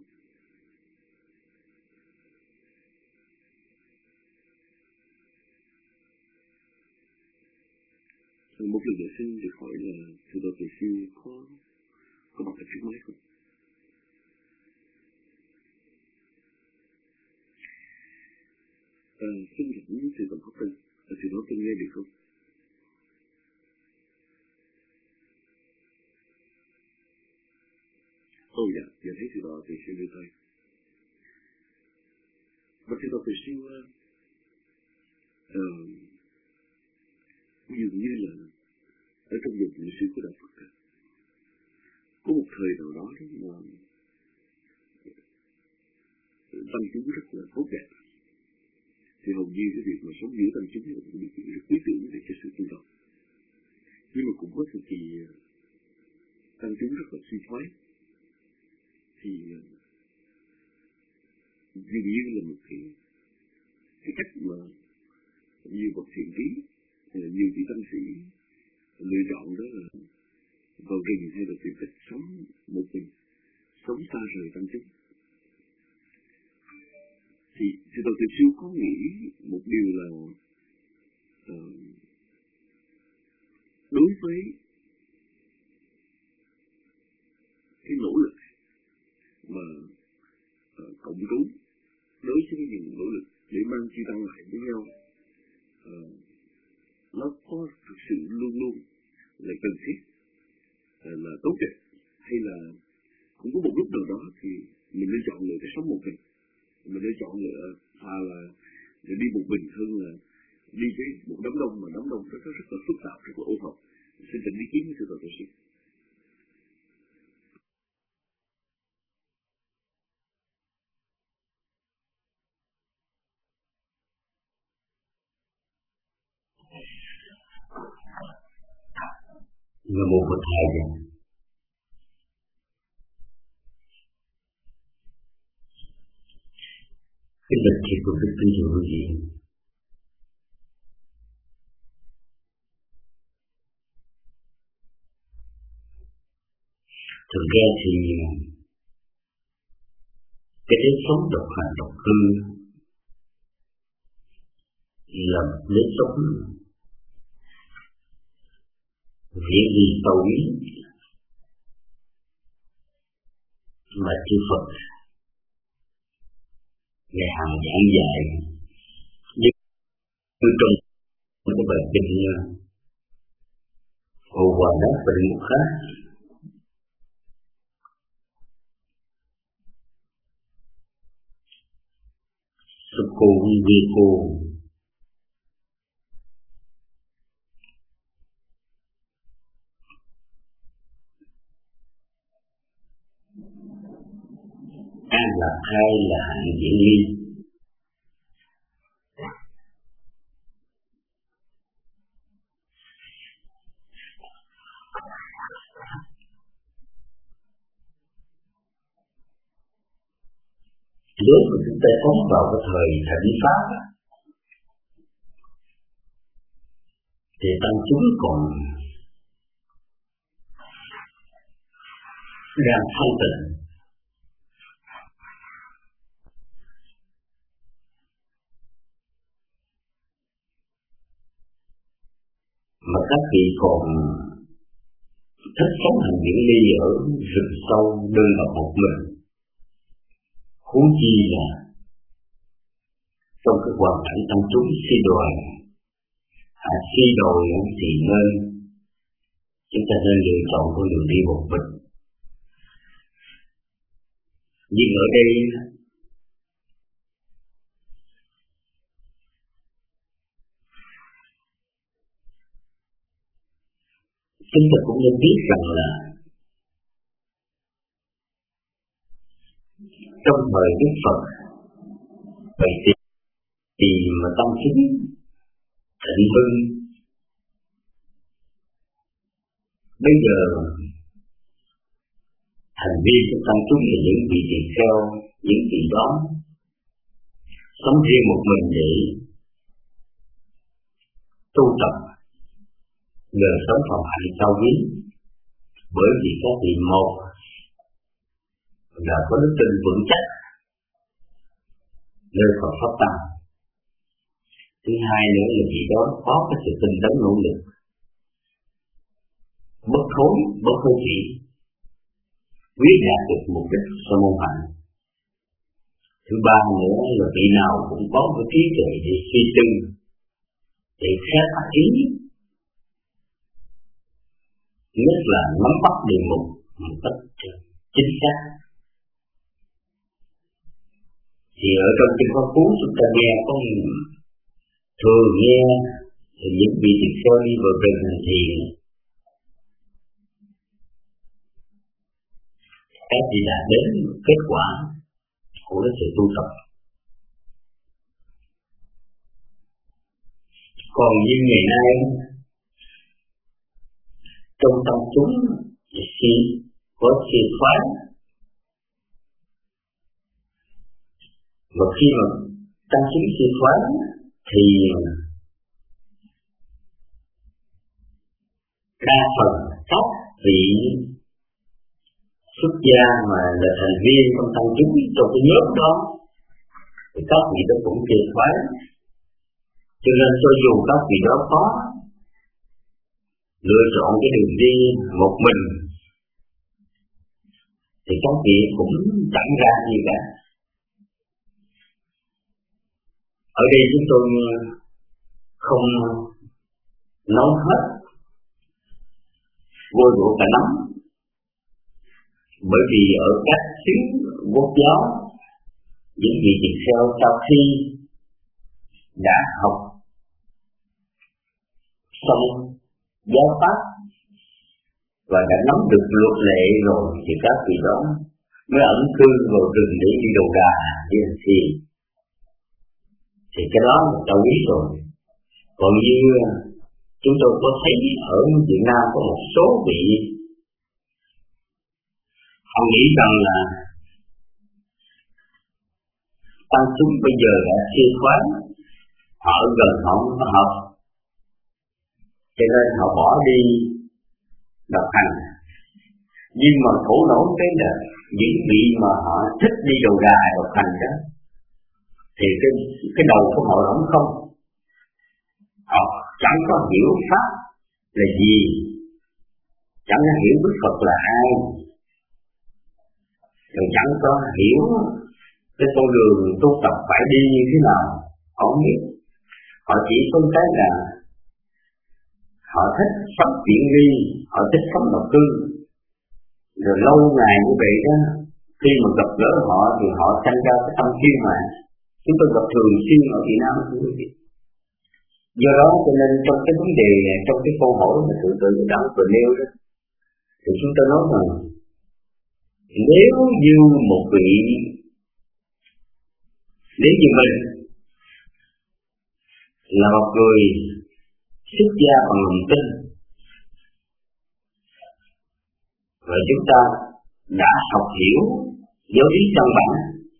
Một lần nữa xin được hỏi là sư tổ tự siêu có có mặt ở chiếc máy không? À, xin dẫn sư tổng học tân, sư tổ tân nghe được không? Ồ dạ, giờ thấy sư tổ tự siêu đưa tay. Và sư tổ tự siêu uh, dường như là ở trong dòng lịch sử của đạo Phật có một thời nào đó mà tăng chúng rất là tốt đẹp, thì hầu như cái việc mà sống giữa tăng chúng là một điều rất quý tưởng để cho sự tu tập. Nhưng mà cũng có thời kỳ tăng chúng rất là suy thoái, thì dường như là một cái cái cách mà nhiều bậc thiện trí, nhiều vị tăng sĩ lựa chọn đó là vào rừng hay là tìm cách sống một mình, sống xa rời tăng chúng. Thì sư tổ Từ Siêu có nghĩ một điều là uh, với cái nỗ lực mà uh, cộng trú đối với những nỗ lực để mang chư tăng lại với nhau, uh, nó có thực sự luôn luôn là cần thiết, uh, là tốt đẹp, hay là cũng có một lúc nào đó thì mình nên chọn lựa cái sống một mình, mình nên chọn lựa à là để đi một mình hơn là đi với một đám đông, mà đám đông rất rất, rất là phức tạp, rất là ô hợp. Xin trình ý kiến với sư tổ tổ sư. Nam mô Phật Thầy. Cái lịch thiệp của Đức Tinh Thượng Quý vị, thực ra thì cái nếp sống độc hành độc cư là nếp sống vì vì tối mà chư Phật Ngài hàng giảng dạy như trong cái bài kinh Hồ Hòa Đáp và Mục Khác. Sư cô vi cô an lạc hai là hạnh diễn ly. Nếu mà chúng ta sống vào cái thời thịnh pháp thì tăng chúng còn đang thanh tịnh, mà các vị còn thích sống hành viễn ly ở rừng sâu đơn độc một mình, huống chi là trong cái hoàn cảnh tăng chúng suy đồi, à, suy đồi thì nên chúng ta nên lựa chọn con đường đi một mình. Nhưng ở đây chúng ta cũng nên biết rằng là trong thời Đức Phật vậy thì, thì mà tâm chính thịnh hưng, bây giờ thành viên của tăng chúng là những vị tỳ kheo, những vị đó sống riêng một mình để tu tập đời sống phòng hạnh cao quý, bởi vì các vị một là có đức tin vững chắc nơi Phật pháp tăng, thứ hai nữa là vị đó có cái sự tinh tấn nỗ lực bất thối bất hối chỉ, quyết đạt được mục đích sau môn hạnh. Thứ ba nữa là vị nào cũng có cái trí tuệ để suy tư, để xét phát ý, nhất là nắm bắt đề mục một cách chính xác. Thì ở trong kinh Pháp Cú chúng ta nghe có thường nghe thì những vị tỳ kheo đi vào rừng hành thiền, các vị đạt đến kết quả của cái sự tu tập. Còn như ngày nay trong tâm chúng si có si phái, và khi mà tăng chúng si phái thì đa phần các vị xuất gia mà là thành viên trong tăng chúng trong cái nhóm đó thì các vị đó cũng si phái, cho nên cho dù các vị đó có lựa chọn cái đường đi một mình thì các vị cũng chẳng ra gì cả. Ở đây chúng tôi không nói hết vô ruột cả nắm, bởi vì ở các xứ quốc giáo, những vị tỳ kheo sau khi đã học xong giáo pháp và đã nắm được luật lệ rồi thì các vị đó mới ẩn cư vào rừng để đi đầu đà đi hành thiền. Thì cái đó là ta biết rồi. Còn như chúng tôi có thấy ở Việt Nam có một số vị họ nghĩ rằng là tăng chúng bây giờ đã siêu thoát, họ ở gần họ không có học, cho nên họ bỏ đi đọc hành. Nhưng mà khổ nổi cái là những vị mà họ thích đi đầu đà đọc hành đó thì cái, cái đầu của họ không không họ chẳng có hiểu pháp là gì, chẳng có hiểu Đức Phật là ai, rồi chẳng có hiểu cái con đường tu tập phải đi như thế nào, họ không biết. Họ chỉ phân cái là họ thích sống tiện nghi, họ thích sống độc cư. Rồi lâu ngày như vậy đó, khi mà gặp gỡ họ thì họ sanh ra cái tâm kiêu mạn. Chúng tôi gặp thường xuyên ở Việt Nam. Do đó cho nên trong cái vấn đề, trong cái câu hỏi mà tự tự đạo vừa nêu đó, thì chúng tôi nói rằng nếu như một vị, nếu như mình là một người xuất gia bằng lòng tin và chúng ta đã học hiểu giáo lý căn bản,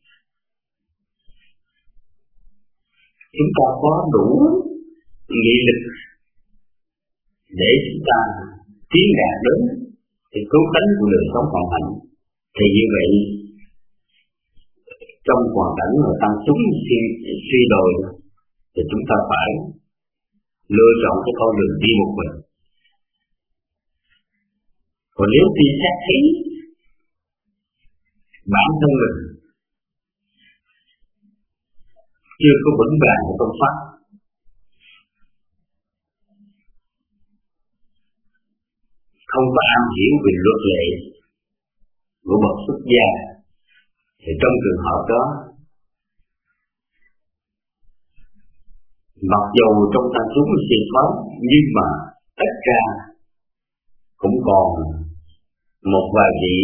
chúng ta có đủ nghị lực để chúng ta tiến đạt đến cái cứu cánh của đời sống hoàn hạnh, thì như vậy trong hoàn cảnh mà tăng chúng suy, suy đồi thì chúng ta phải lựa chọn cái con đường đi một mình. Còn nếu khi xét thấy bản thân mình chưa có vững vàng của công pháp, không có am hiểu về luật lệ của bậc xuất gia, thì trong trường hợp đó, mặc dù trong tăng chúng siêu thoát, nhưng mà tất cả cũng còn một vài vị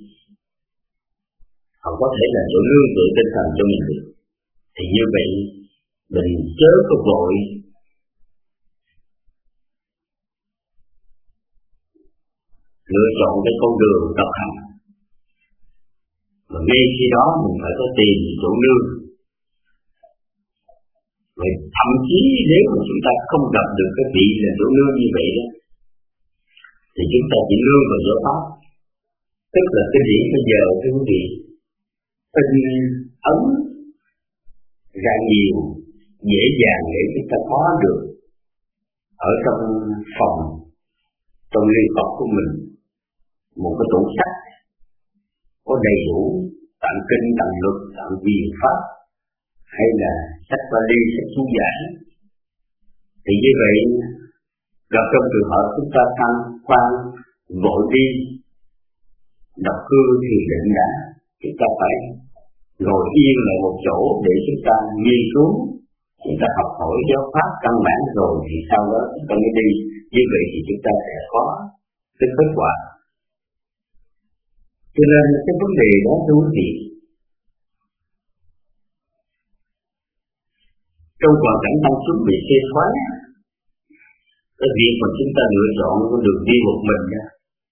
họ có thể là chỗ nương tựa tinh thần cho mình được. Thì như vậy mình chớ có vội lựa chọn cái con đường tập hành, mà ngay khi đó mình phải có tìm chỗ nương. Vậy thậm chí nếu mà chúng ta không gặp được cái vị là chỗ nương như vậy đó, thì chúng ta chỉ nương vào giáo pháp, tức là cái điển bây giờ thưa quý vị in ấn ra nhiều, dễ dàng để chúng ta có được ở trong phòng, trong ly Phật của mình một cái tủ sách có đầy đủ tạng kinh, tạng luật, tạng viền pháp, hay là sách vali, sách chú giải. Thì như vậy gặp trong trường hợp chúng ta tham quan vội đi đọc cư thì định đã, chúng ta phải ngồi yên lại một chỗ để chúng ta nghiên cứu, chúng ta học hỏi giáo pháp căn bản rồi thì sau đó chúng ta mới đi. Như vậy thì chúng ta sẽ có cái kết quả. Cho nên cái vấn đề đó thưa quý vị, trong hoàn cảnh tăng chúng bị xê thoái, cái việc mà chúng ta lựa chọn con đường đi một mình đó,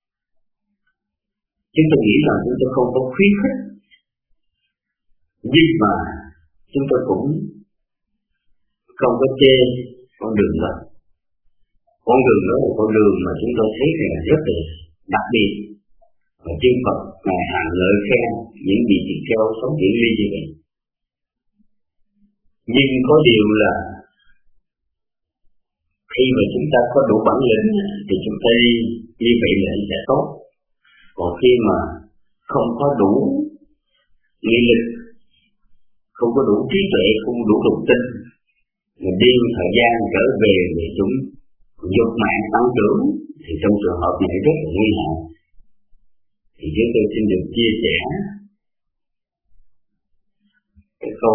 chúng ta nghĩ rằng chúng ta không có khuyến khích, nhưng mà chúng ta cũng không có chê con đường đó. Con đường đó là con đường mà chúng tôi thấy là rất là đặc biệt, và chư Phật ngài hàng lợi khen những vị tỳ kheo sống điển ly như vậy. Nhưng có điều là Khi mà chúng ta có đủ bản lĩnh thì chúng ta đi như vậy là sẽ tốt. Còn khi mà không có đủ nghị lực, không có đủ trí tuệ, không đủ đức tin, mình đi thời gian trở về để chúng dục mạng tăng trưởng thì trong trường hợp này rất là nguy hại. Thì chúng tôi xin được chia sẻ cái câu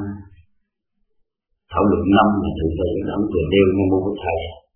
thảo luận năm mà thượng thầy đã ấn tượng đeo Nam Mô Bổn Thầy.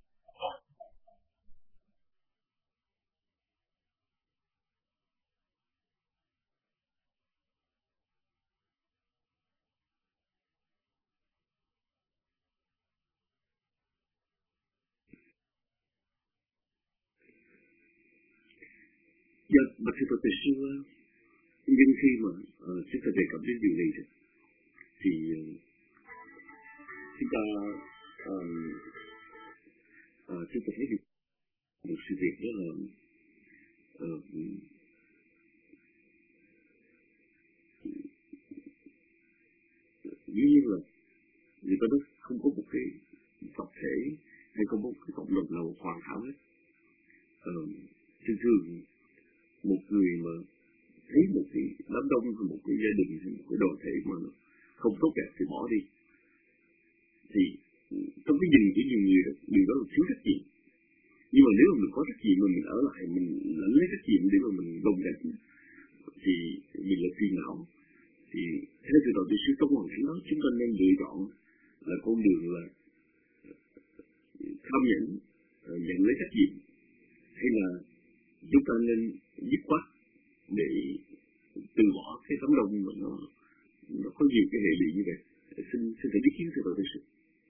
Dạ, bạch thầy Phật sư, nhưng khi mà uh, chúng ta đề cập đến điều này thì uh, chúng ta uh, uh, chúng ta thấy được một sự việc đó là uh, dĩ nhiên là người ta nói không có một cái tập thể hay không có một cái cộng đồng nào hoàn hảo hết. Uh, thường thường một người mà thấy một cái đám đông hay một cái gia đình hay một cái đoàn thể mà không tốt đẹp thì bỏ đi, thì trong cái nhìn của nhiều người đó, điều đó là thiếu trách nhiệm. Nhưng mà nếu mà mình có trách nhiệm mà mình ở lại, mình lãnh lấy trách nhiệm để mà mình gồng gánh thì mình là phiền não. Thì theo từ đầu tiên sư trong hoàn cảnh đó chúng ta nên lựa chọn là con đường là tham nhẫn, nhận lấy trách nhiệm, hay là chúng ta nên dứt khoát để từ bỏ cái tấm lòng mà nó nó có nhiều cái hệ lụy như vậy. Xin xin thầy ý kiến từ đầu tiên sư.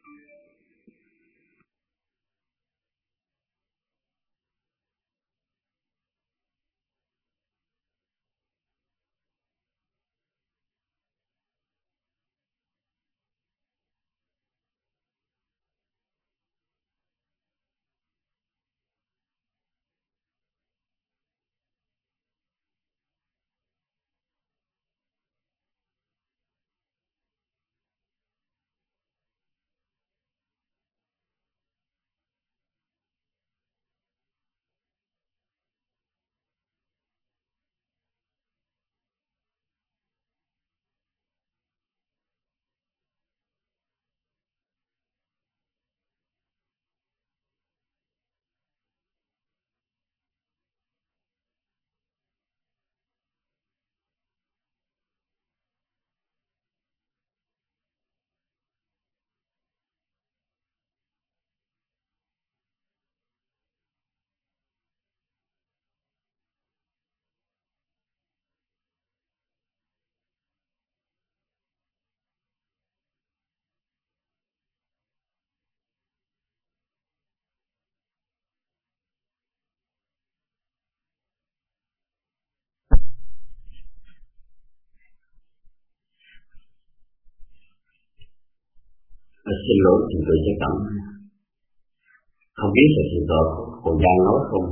À, xin lỗi thì tôi sẽ cảm không biết là thầy Tọa còn đang nói không.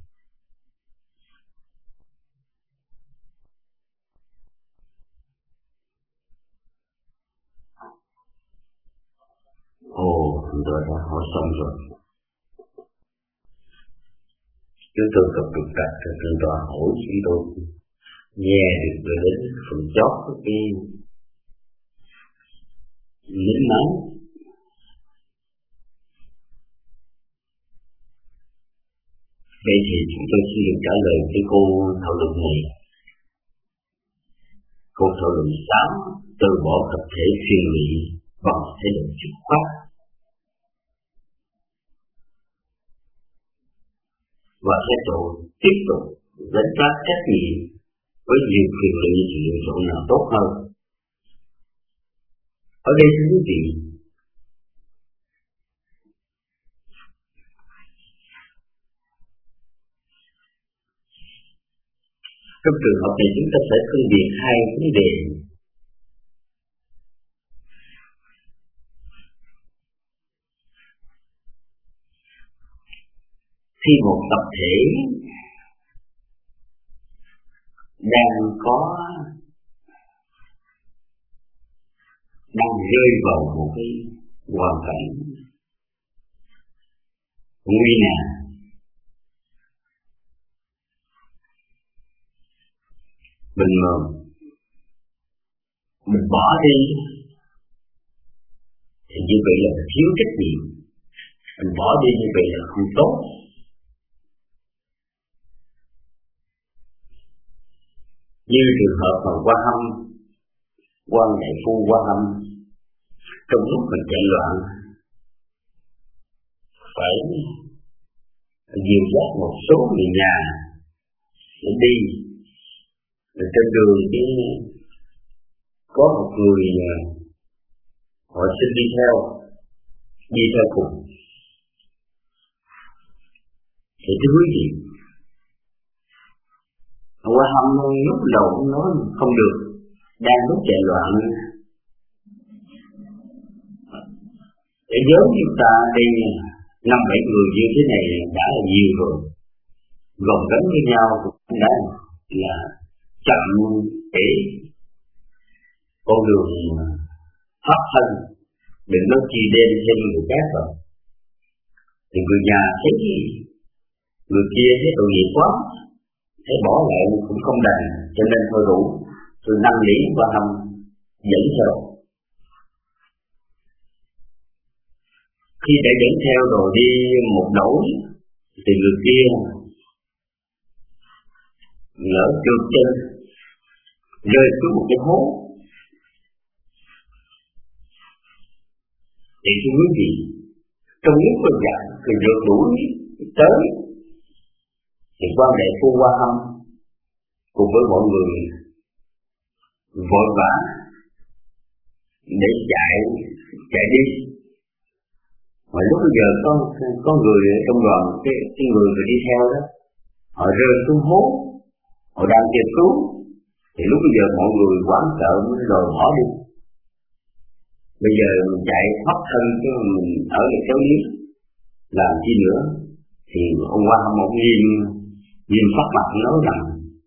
Ồ, thầy Tọa đã hỏi xong rồi. Chúng tôi gặp trục trặc thì thầy Tọa hỏi chúng tôi nghe được đến phần chót của cái lính máu. Vậy thì chúng tôi xin được trả lời cái cô thảo luận này. Cô thảo luận sáu, từ bỏ tập thể phiền lụy bằng thái độ dứt khoát. Và thái độ tiếp tục đánh giá trách nhiệm với nhiều phiền lụy thì lựa chọn nào tốt hơn. Ở đây thưa quý vị, trong trường hợp này chúng ta sẽ phân biệt hai vấn đề. Khi một tập thể đang có đang rơi vào một cái hoàn cảnh nguy nạn. Mình mình bỏ đi thì như vậy là thiếu trách nhiệm, mình bỏ đi như vậy là không tốt. Như trường hợp mà Qua Hâm, Quan Đại Phu Qua Hâm, trong lúc mình chạy loạn phải dìu dắt một số người nhà để đi. Rồi trên đường thì có một người họ xin đi theo, đi theo cùng. Thì thưa quý vị, Qua Hâm lúc đầu nói không được, đang lúc chạy loạn. Để nhớ chúng ta đi năm bảy người như thế này đã là nhiều rồi, gồng gánh với nhau cũng đã là chậm để con đường thoát thân, đừng nói chi đem thêm người khác rồi. Thì người nhà thấy người kia thấy tội nghiệp quá, thấy bỏ lại cũng không đành, cho nên thôi đủ, tôi năn nỉ Qua Hâm dẫn theo. Khi đã dẫn theo rồi đi một nỗi thì người kia lỡ trượt chân rơi xuống một cái hố. Thì thưa quý vị, trong lúc con dạy thì rượt đuổi tới thì Quan Đại Phu Qua Hâm cùng với mọi người vội vã để chạy chạy đi. Mà lúc bây giờ có có người trong đoàn, cái cái người mà đi theo đó, họ rơi xuống hố, họ đang kịp cứu. Thì lúc bây giờ mọi người hoảng sợ mới rồi bỏ đi. Bây giờ mình chạy thoát thân chứ mình ở lại kéo lý làm chi nữa. Thì ông Qua Hâm ông nghiêm nghiêm phát mặt nói rằng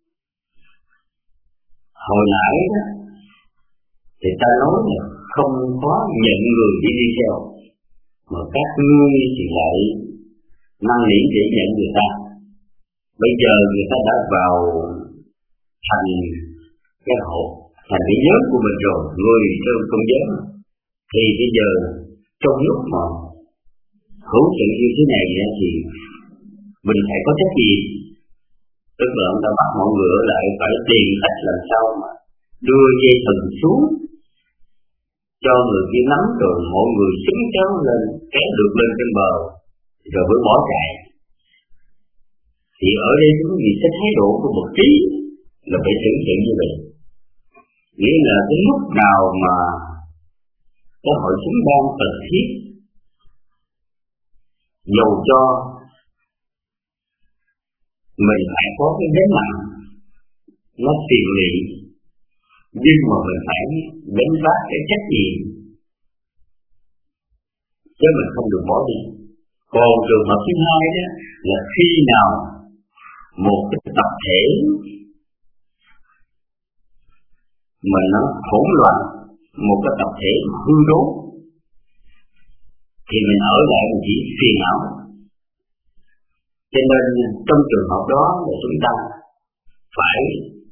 hồi nãy đó thì ta nói là không có nhận người đi đi theo, mà các ngươi thì lại năn nỉ để nhận người ta. Bây giờ người ta đã vào thành cái hộ, thành cái giới của mình rồi, người trong công giới. Thì bây giờ trong lúc mà hữu chuyện như thế này thì mình phải có trách nhiệm. Tức là ông ta bắt mọi người ở lại phải tìm cách làm sao mà đưa dây thừng xuống cho người kia nắm, rồi mọi người xứng kéo lên, kéo được lên trên bờ rồi mới bỏ chạy. Thì ở đây chúng gì cái thái độ của một trí là phải thực hiện như vậy. Nghĩa là cái lúc nào mà cái hội chúng đang cần thiết, dầu cho mình phải có cái gánh nặng nó tiền lị, nhưng mà mình phải gánh vác cái trách nhiệm, chứ mình không được bỏ đi. Còn trường hợp thứ hai đó là khi nào một cái tập thể mà nó hỗn loạn, một cái tập thể hư đốn, thì mình ở lại mình chỉ phiền não. Cho nên trong trường hợp đó là chúng ta phải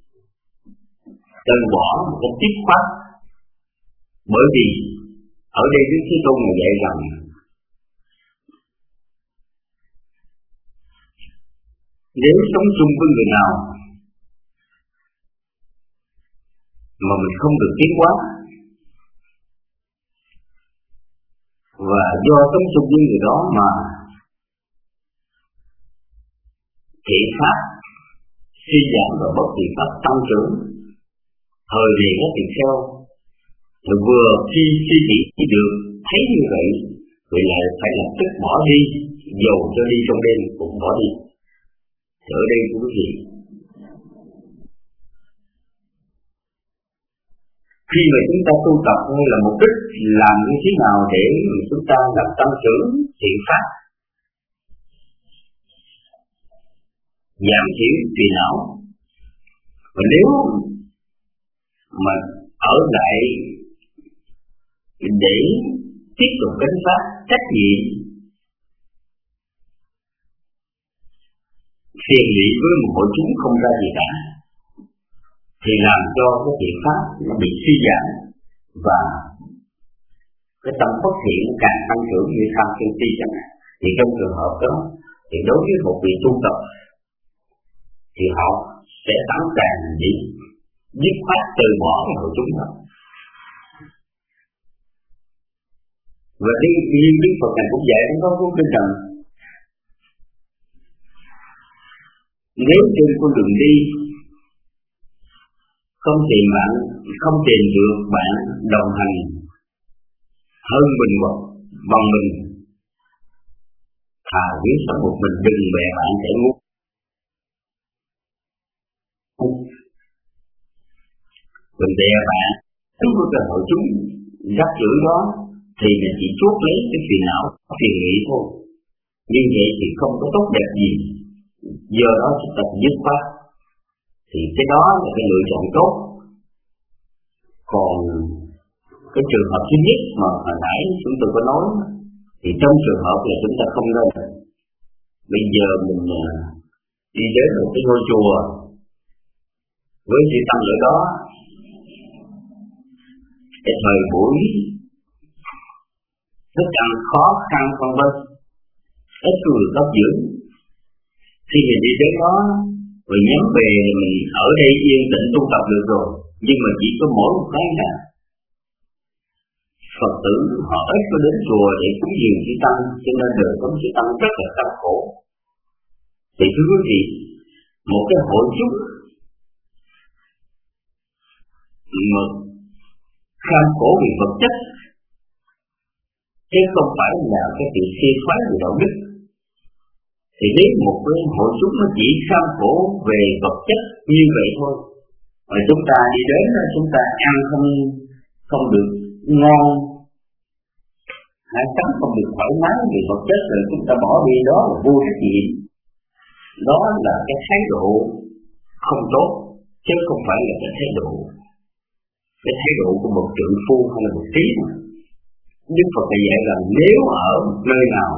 từ bỏ một cái tiết khoát. Bởi vì ở đây Đức Thế Tôn là dạy rằng nếu sống chung với người nào mà mình không được tiến hóa, và do sống chung với người đó mà thiện pháp suy giảm và bất thiện pháp tăng trưởng, thời này nó thì theo, rồi vừa khi suy nghĩ được thấy như vậy, rồi lại phải lập tức bỏ đi, dầu cho đi trong đêm cũng bỏ đi. Thì ở đây cũng gì? Khi mà chúng ta tu tập hay là mục đích làm như thế nào để chúng ta làm tăng trưởng thiện pháp, giảm thiểu phiền não. Và nếu mà ở lại để tiếp tục gánh vác trách nhiệm thiền lụy với một hội chúng không ra gì cả, thì làm cho cái thiện pháp nó bị suy giảm và cái tâm bất thiện càng tăng trưởng như tham sân si chẳng hạn. Thì trong trường hợp đó thì đối với một vị tu tập thì họ sẽ sẵn sàng đi dứt khoát từ bỏ cái hội chúng đó. Và đi như Đức Phật này cũng vậy, cũng có cuốn kinh rằng nếu trên con đường đi không tìm bạn, không tìm được bạn đồng hành hơn mình hoặc bằng mình, thà biết sống một mình đừng bè bạn sẽ ngút. Mình bè bạn đúng với cái hội chúng dắt chữ đó thì mình chỉ chuốt lấy cái phiền não, phiền nghĩ thôi. Nhưng vậy thì không có tốt đẹp gì. Do đó chúng ta dứt khoát. Thì cái đó là cái lựa chọn tốt. Còn cái trường hợp duy nhất mà hồi nãy chúng tôi có nói thì trong trường hợp là chúng ta không nên. Bây giờ mình đi đến một cái ngôi chùa với sự tâm ở đó, cái thời buổi thức ăn khó khăn vân vân, ít người tốt dưỡng, khi mình đi đến đó rồi nhắm về mình ở đây yên tĩnh tu tập được rồi, nhưng mà chỉ có mỗi một cái là Phật tử họ ít có đến chùa để cúng dường chư tăng, cho nên đời sống chư tăng rất là khắc khổ. Thì thưa quý vị, một cái hội chúng mà kham khổ vì vật chất chứ không phải là cái sự suy thoái về đạo đức, thì nếu một cái hội chúng nó chỉ kham khổ về vật chất như vậy thôi, mà chúng ta đi đến chúng ta ăn không không được ngon, hai tắm không được thoải mái vì vật chất, rồi chúng ta bỏ đi, đó là vô trách nhiệm, đó là cái thái độ không tốt, chứ không phải là cái thái độ cái thái độ của một trượng phu hay là một trí. Đức Phật đã dạy rằng nếu ở nơi nào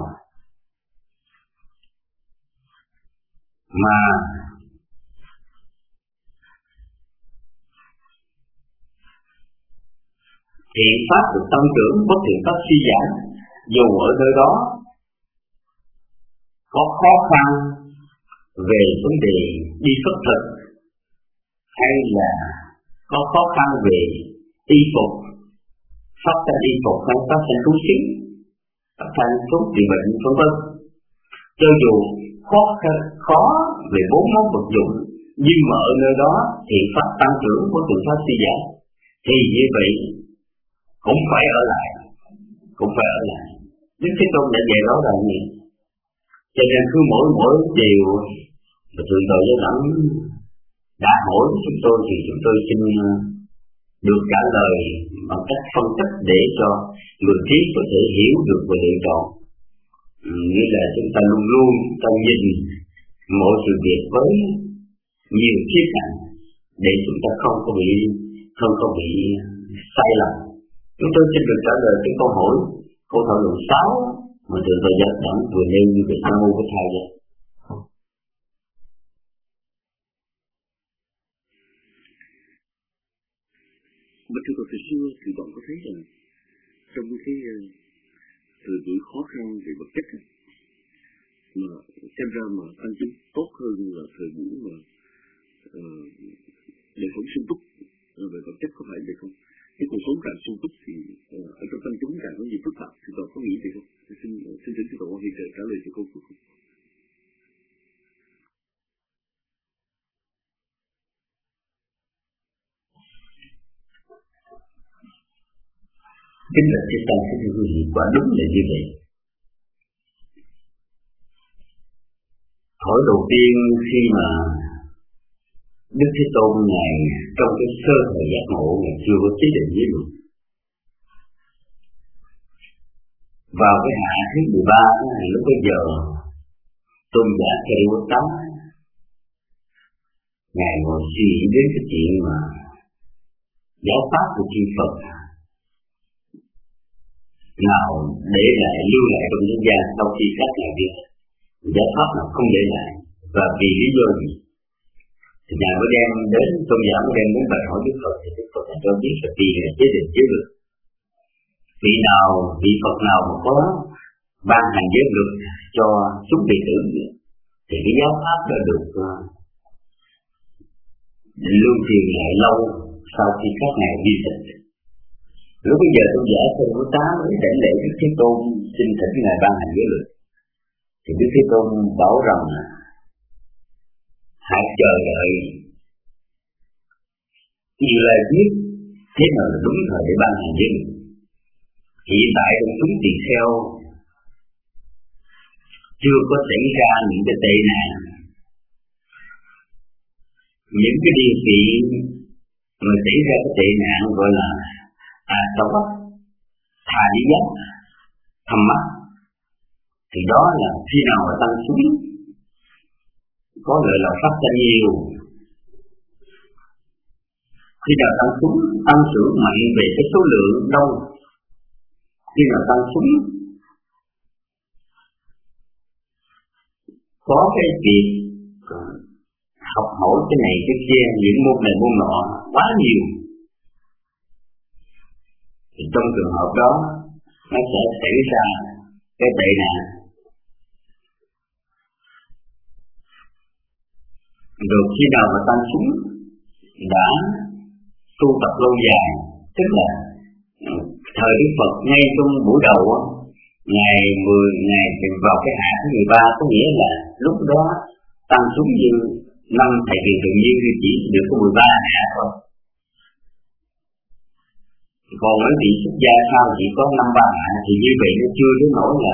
mà thiện pháp được tăng trưởng, bất thiện pháp suy giảm, dù ở nơi đó có khó khăn về vấn đề đi xuất thực hay là có khó khăn về y phục, phát sinh y phục hay phát sinh thú xíu, phát sinh thuốc trị bệnh vân vân, cho dù khó khăn khó về bốn món vật dụng, nhưng mà ở nơi đó thiện pháp tăng trưởng, bất thiện pháp suy giảm, thì như vậy cũng phải ở lại, cũng phải ở lại. Đức Thế Tôn đã dạy đó là gì? Cho nên cứ mỗi mỗi điều mà thường thời giáo đẳng đã hỏi chúng tôi thì chúng tôi xin được trả lời bằng cách phân tích để cho người trí có thể hiểu được và lựa chọn. Ừ, nghĩa là chúng ta luôn luôn ta nhìn mọi sự việc với nhiều khía cạnh để chúng ta không có bị không có bị sai lầm. Chúng tôi xin được trả lời cái câu hỏi câu thảo luận sáu mà thường thời giáo đẳng vừa nêu như vậy. Nam mô Bổn Thầy. Mà thưa từ xưa thì bạn có thấy rằng trong cái thời buổi khó khăn về vật chất mà xem ra mà tăng chứng tốt hơn là thời buổi mà uh, đời sống sung túc uh, về vật chất, có phải vậy không? Cái cuộc sống càng sung túc thì uh, ở trong tăng chúng càng có nhiều phức tạp, thì bạn có nghĩ vậy không? Xin xin xin thưa Hi Trợ trả lời cho câu cuối cùng. Kính bạch chư tăng, kính thưa quý vị, quả đúng là như vậy. Hỏi đầu tiên khi mà Đức Thế Tôn Ngài trong cái sơ thời giác ngộ Ngài chưa có chế định với luật. Vào cái hạ thứ mười ba này, lúc bây giờ tôn giả Kê Quốc Tắm Ngài ngồi suy nghĩ đến cái chuyện mà giáo pháp của chư Phật nào để lại lưu lại trong nhân gian sau khi các ngài biết, giáo pháp nào không để lại và vì lý do gì? Thì nhà mới đem đến tôn giả mới đem đến bài hỏi Đức Phật, thì Đức Phật cho biết là tiền là chế định chế luật. Vị nào, vị Phật nào mà có ban hành giới luật cho chúng đệ tử thì cái giáo pháp đã được uh, lưu truyền lại lâu sau khi các ngài di tịch. Lúc bây giờ tôn giả Tôn Thứ Tám mới đảnh lễ Đức Thế Tôn xin thỉnh ngài ban hành giới luật. Thì Đức Thế Tôn bảo rằng hãy chờ đợi Như Lai biết thế nào là đúng thời để ban hành giới luật. Hiện tại chúng tỳ kheo chưa có xảy ra những cái tệ nạn, những cái điều kiện mà xảy ra cái tệ nạn gọi là à tấu thà lý giác thầm mắt, thì đó là khi nào mà tăng xuống có lợi là phát ra nhiều, khi nào tăng xuống tăng trưởng mạnh về cái số lượng đông, khi nào tăng xuống có cái việc học hỏi cái này cái kia, những môn này môn nọ quá nhiều, thì trong trường hợp đó nó sẽ xảy ra cái tệ nạn. Rồi khi nào mà tăng xuống đã tu tập lâu dài, tức là thời Đức Phật ngay trong buổi đầu á, ngày mười ngày vào cái hạ thứ mười ba, có nghĩa là lúc đó tăng xuống như năm thầy tiền tự nhiên thì chỉ được có mười ba hạ thôi. Còn mấy vị xuất gia sau chỉ có năm ba hạ, thì như vậy nó chưa đến nỗi là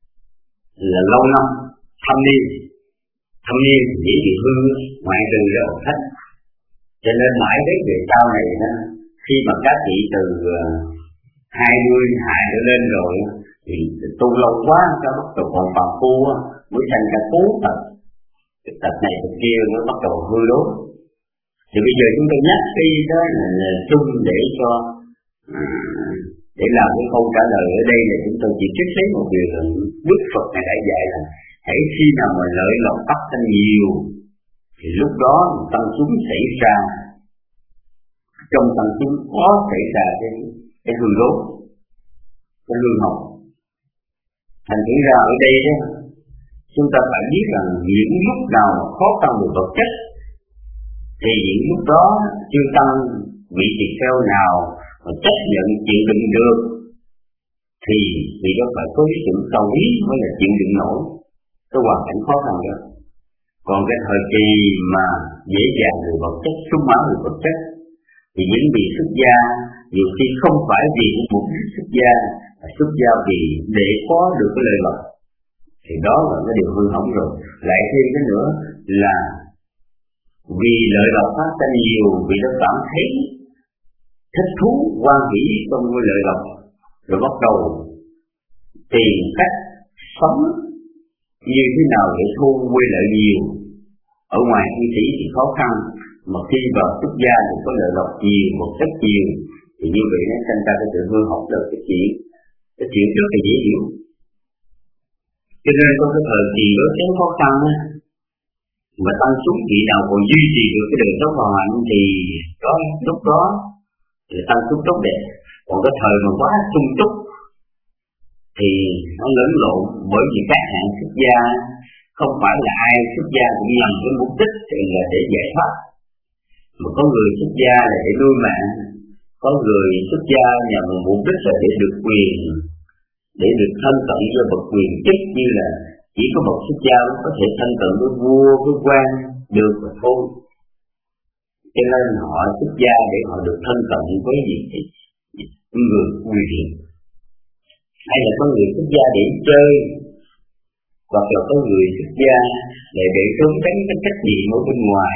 là lâu năm thâm niên. Thâm niên chỉ bị hư ngoại trừ ra một thách. Cho nên mãi đến về sau này đó, khi mà các vị từ hai mươi hạ trở lên rồi thì tu lâu quá cho bắt đầu còn phàm phu mới thành ra cố tập cái tập này tập kia mới bắt đầu hư đốn. Thì bây giờ chúng tôi nhắc đi đó là, là chung để cho à, để làm cái câu trả lời ở đây là chúng tôi chỉ trích lấy một điều là Đức Phật này đã dạy là hãy khi nào mà lợi lộc phát sinh nhiều thì lúc đó tăng xuống xảy ra, trong tăng xuống có xảy ra cái cái hư đốn, cái hư hỏng. Thành thử ra ở đây đó, chúng ta phải biết rằng những lúc nào khó khăn về vật chất thì những lúc đó chưa tăng vị tỳ kheo nào mà chấp nhận chịu đựng được thì vì đó phải có sự cầu ý mới là chịu đựng nổi cái hoàn cảnh khó khăn đó. Còn cái thời kỳ mà dễ dàng về vật chất, sung mãn về vật chất thì những vị xuất gia nhiều khi không phải vì mục đích xuất gia, mà xuất gia vì để có được cái lợi lộc, thì đó là cái điều hư hỏng rồi. Lại thêm cái nữa là vì lợi lộc phát sinh nhiều, vì nó cảm thấy thích thú hoan hỷ trong cái lợi lộc, rồi bắt đầu tìm cách sống như thế nào để thu quy lợi nhiều. Ở ngoài cư sĩ thì khó khăn, mà khi vào xuất gia thì có lợi lộc nhiều, một rất nhiều, thì như vậy nó sinh ra cái sự hư hỏng được cái chuyện, cái chuyện rất là dễ hiểu. Cho nên có cái thời kỳ đối chánh khó khăn á, mà tăng xuống vị nào còn duy trì được cái đời sống hòa hạnh thì đó lúc đó thì tăng xuống tốt đẹp. Còn cái thời mà quá sung túc thì nó lẫn lộn, bởi vì các hạng xuất gia không phải là ai xuất gia cũng nhằm cái mục đích là để giải thoát, mà có người xuất gia là để nuôi mạng, có người xuất gia nhằm mục đích là để được quyền, để được thân cận với bậc quyền chức, như là chỉ có bậc xuất gia có thể thân cận với vua với quan được mà thôi. Cho nên họ xuất gia để họ được thân cận với gì người quyền, hay là có người xuất gia để chơi, hoặc là có người xuất gia để để trốn tránh cái trách nhiệm ở bên ngoài,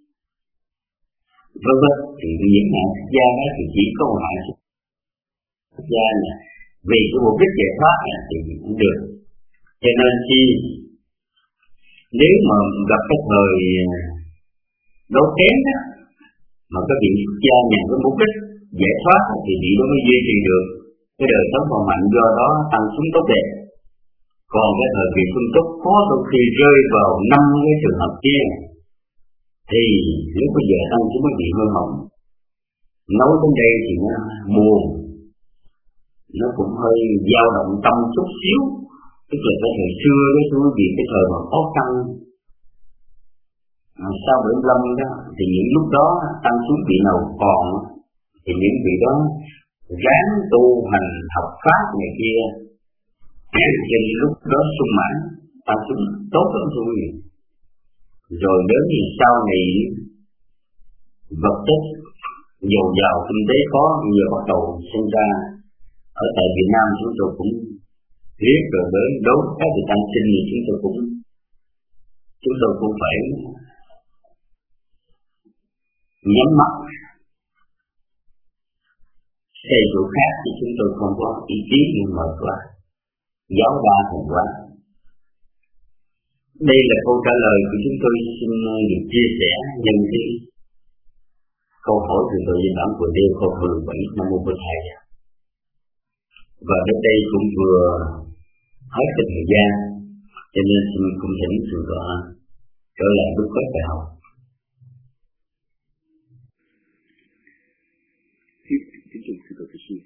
vân vân. Thì những hạng xuất gia đó thì chỉ có một hạng xuất gia là vì cái mục đích giải thoát thì cũng được. Cho nên khi nếu mà gặp cái thời đấu kém đó, mà các vị xuất gia nhằm cái mục đích giải thoát thì vị đó mới duy trì được cái đời sống hoàn mạnh, do đó tăng xuống tốt đẹp. Còn cái thời kỳ Xuân Túc có đôi khi rơi vào năm cái trường hợp kia, thì lúc bây giờ tăng chúng mới bị mơ mộng. Nói đến đây thì nó buồn, nó cũng hơi dao động tâm chút xíu. Tức là cái thời xưa đó thưa quý vị, cái thời mà khó khăn à, sau bảy mươi lăm đó, thì những lúc đó tăng chúng vị nào còn thì những vị đó ráng tu hành học pháp này kia, cho nên lúc đó sung mãn tăng chúng tốt lắm thưa quý vị. Rồi đến thì sau này vật chất dồi dào kinh tế có, bây giờ bắt đầu sinh ra ở tại Việt Nam chúng tôi cũng riết rồi đến đốt các vị tăng sinh thì chúng tôi cũng chúng tôi cũng phải nhắm mắt xây chỗ khác, thì chúng tôi không có ý kiến nhưng mệt quá, giáo ba thành quá. Đây là câu trả lời của chúng tôi xin được chia sẻ nhân cái câu hỏi từ tôi dân bản của Đeo câu mười bảy năm mô Bồ Thầy. Và đến đây cũng vừa hết cái thời gian, cho nên xin cung thỉnh sự tọa trở lại đúc kết bài học. Kính chào sư tổ sư.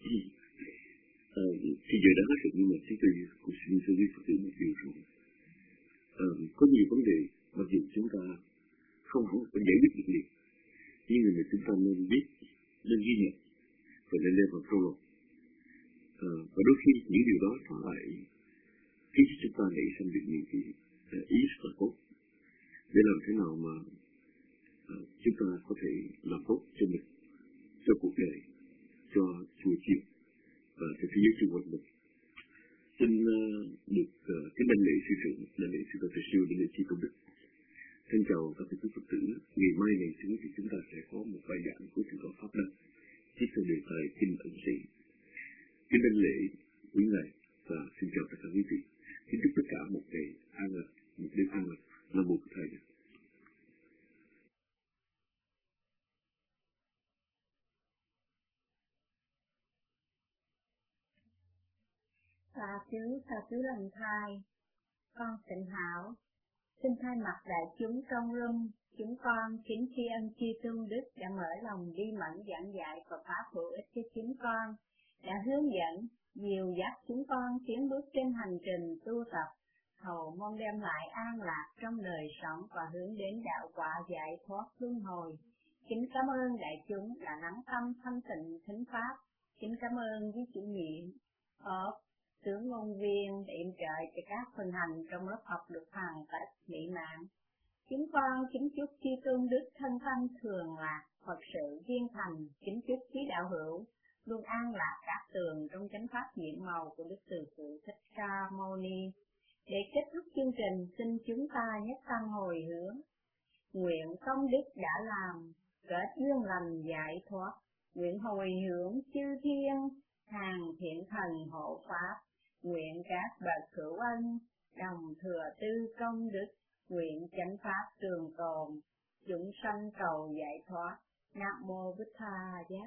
Thì giờ đã hết rồi, nhưng mà chúng tôi cũng xin cho quý Phật tử một điều rằng có nhiều vấn đề mặc dù chúng ta không hẳn phải giải quyết được liền, nhưng mà chúng ta nên biết, nên ghi nhận và nên lên vào câu luận. À, và đôi khi những điều đó nó lại khiến chúng ta nảy sinh được những cái ý rất là tốt để làm thế nào mà à, chúng ta có thể làm tốt cho mình, cho cuộc đời, cho chùa chiền và cho thế giới xung quanh mình. Xin uh, được uh, kính đảnh lễ sư trưởng, đảnh lễ sư tổ Từ Siêu, đảnh lễ Chi Công Đức. Xin chào các quý Phật tử. Ngày mai ngày thứ thì chúng ta sẽ có một bài giảng của sư tổ Pháp Đăng tiếp theo đề tài kinh ẩn sĩ. Kính đảnh lễ quý ngài và xin chào tất cả quý vị. Kính chúc tất cả một ngày an lạc, một đêm an lạc. Nam mô Phật Thầy. Sa chứ, sa chứ lành thai, con Tịnh Hảo, xin thay mặt đại chúng trong room, chúng con kính tri ân Chư Tôn Đức đã mở lòng đi mẫn giảng dạy Phật pháp hữu ích cho chúng con, đã hướng dẫn, dìu dắt chúng con tiến bước trên hành trình tu tập, hầu mong đem lại an lạc trong đời sống và hướng đến đạo quả giải thoát luân hồi. Kính cảm ơn đại chúng đã lắng tâm thanh tịnh thính pháp. Kính cảm ơn với chủ nhiệm ở tướng ngôn viên để yểm trợ cho các phần hành trong lớp học được hoàn tất mỹ mãn. Chúng con kính chúc Chư Tôn Đức thân thanh thường lạc, Phật sự viên thành. Kính chúc quý đạo hữu luôn an lạc các tường trong chánh pháp nhiệm màu của Đức Từ Phụ Thích Ca Mâu Ni. Để kết thúc chương trình, xin chúng ta nhất tâm hồi hướng. Nguyện công đức đã làm, kết duyên lành giải thoát. Nguyện hồi hướng chư thiên, hàng thiện thần hộ pháp. Nguyện các bậc hữu ân, đồng thừa tư công đức. Nguyện chánh pháp trường tồn, chúng sanh cầu giải thoát. Nam mô Bích Tha Giác.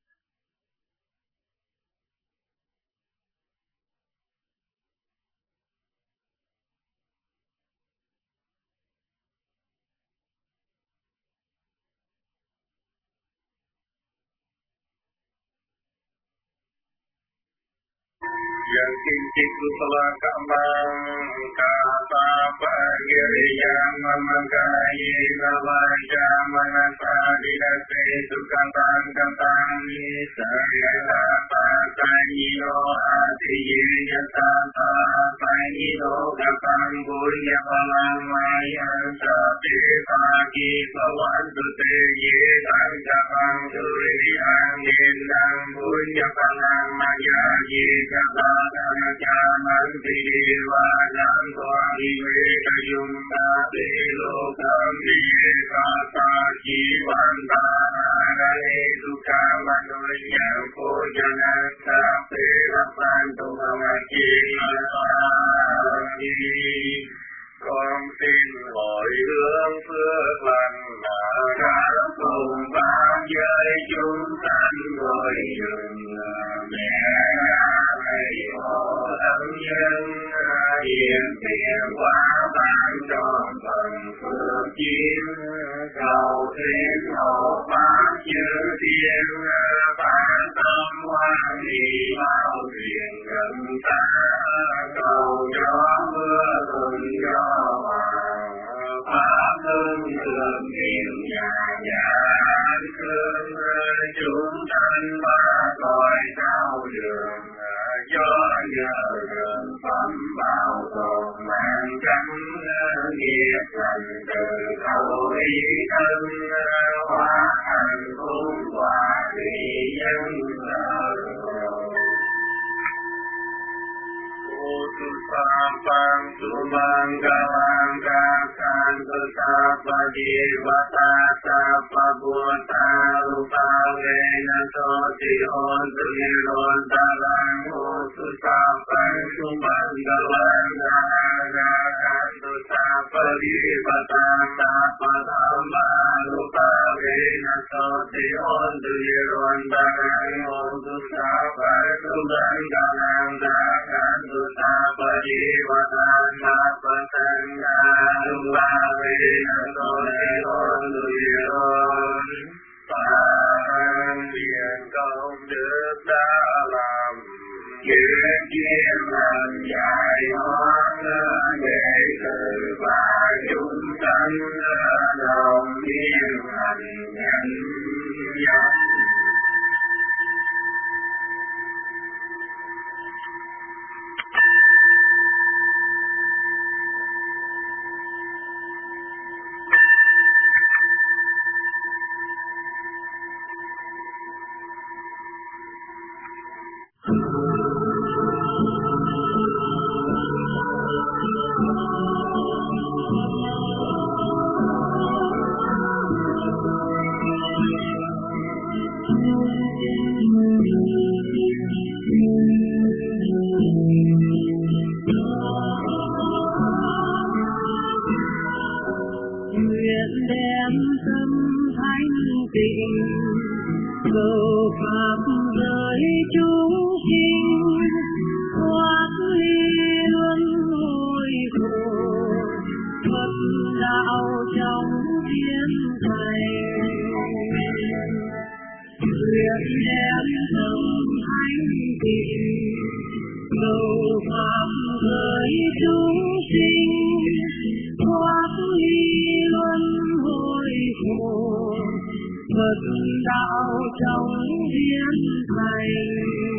Yang kincit kusala kamang kata pagiriyang mamagayi navaja manasa dinase sukantang kantang nisaya pasayino atiye yasata pasayino kantang bunya palang maya sate pagi pawantu te ye tang kapang turi angin dang bunya palang maya ye kata Jangan diwan Tuhan mereka jumpa di lokam di kata jiwan tanah duka manusia jangan sampai lapan Tuhan makin lagi. Con xin gọi hướng phước lành đã cùng ban giới chúng sanh rồi dừng mẹ thầy hộ ân nhân quả ban cho phần phước chiêm cầu thiên hộ pháp chư thiên phán tâm hoan hỷ bao truyền gần ta cầu cho mưa thuận gió hòa pháp hưng thượng niệm nhà nhà thương chúng sanh ba cõi cao đường cho nhờ đường phẩm bảo tồn mang trắng nghiệp thành từ khẩu ý thân hóa thành phúc quả vì nhân Sapang Sumang Galang Gakan Sapa Jivata Sapa Bhuta Rupa Vena Soti Ontu Nirodha Lango Sapang Sumang Galang Gakan Sapa Jivata Sapa Dhamma Rupa Vena Soti Ontu Nirodha Lango Sapang Sumang Galang Gakan Sapa Jivata Sapa Sangha Rupa Vena Soti Ontu Nirodha Phạn Điền công đức đã làm Kiếp kiếp hành giải thoát đệ tử và chúng sanh đồng thiên hành nhân nhân. đạo trong biến thành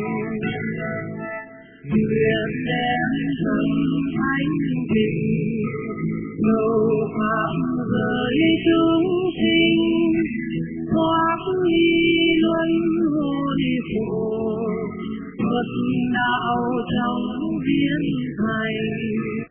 nguyện đem thần thánh tình cầu pháp với chúng sinh thoát ly luân hồi khổ Phật đạo trong biến thành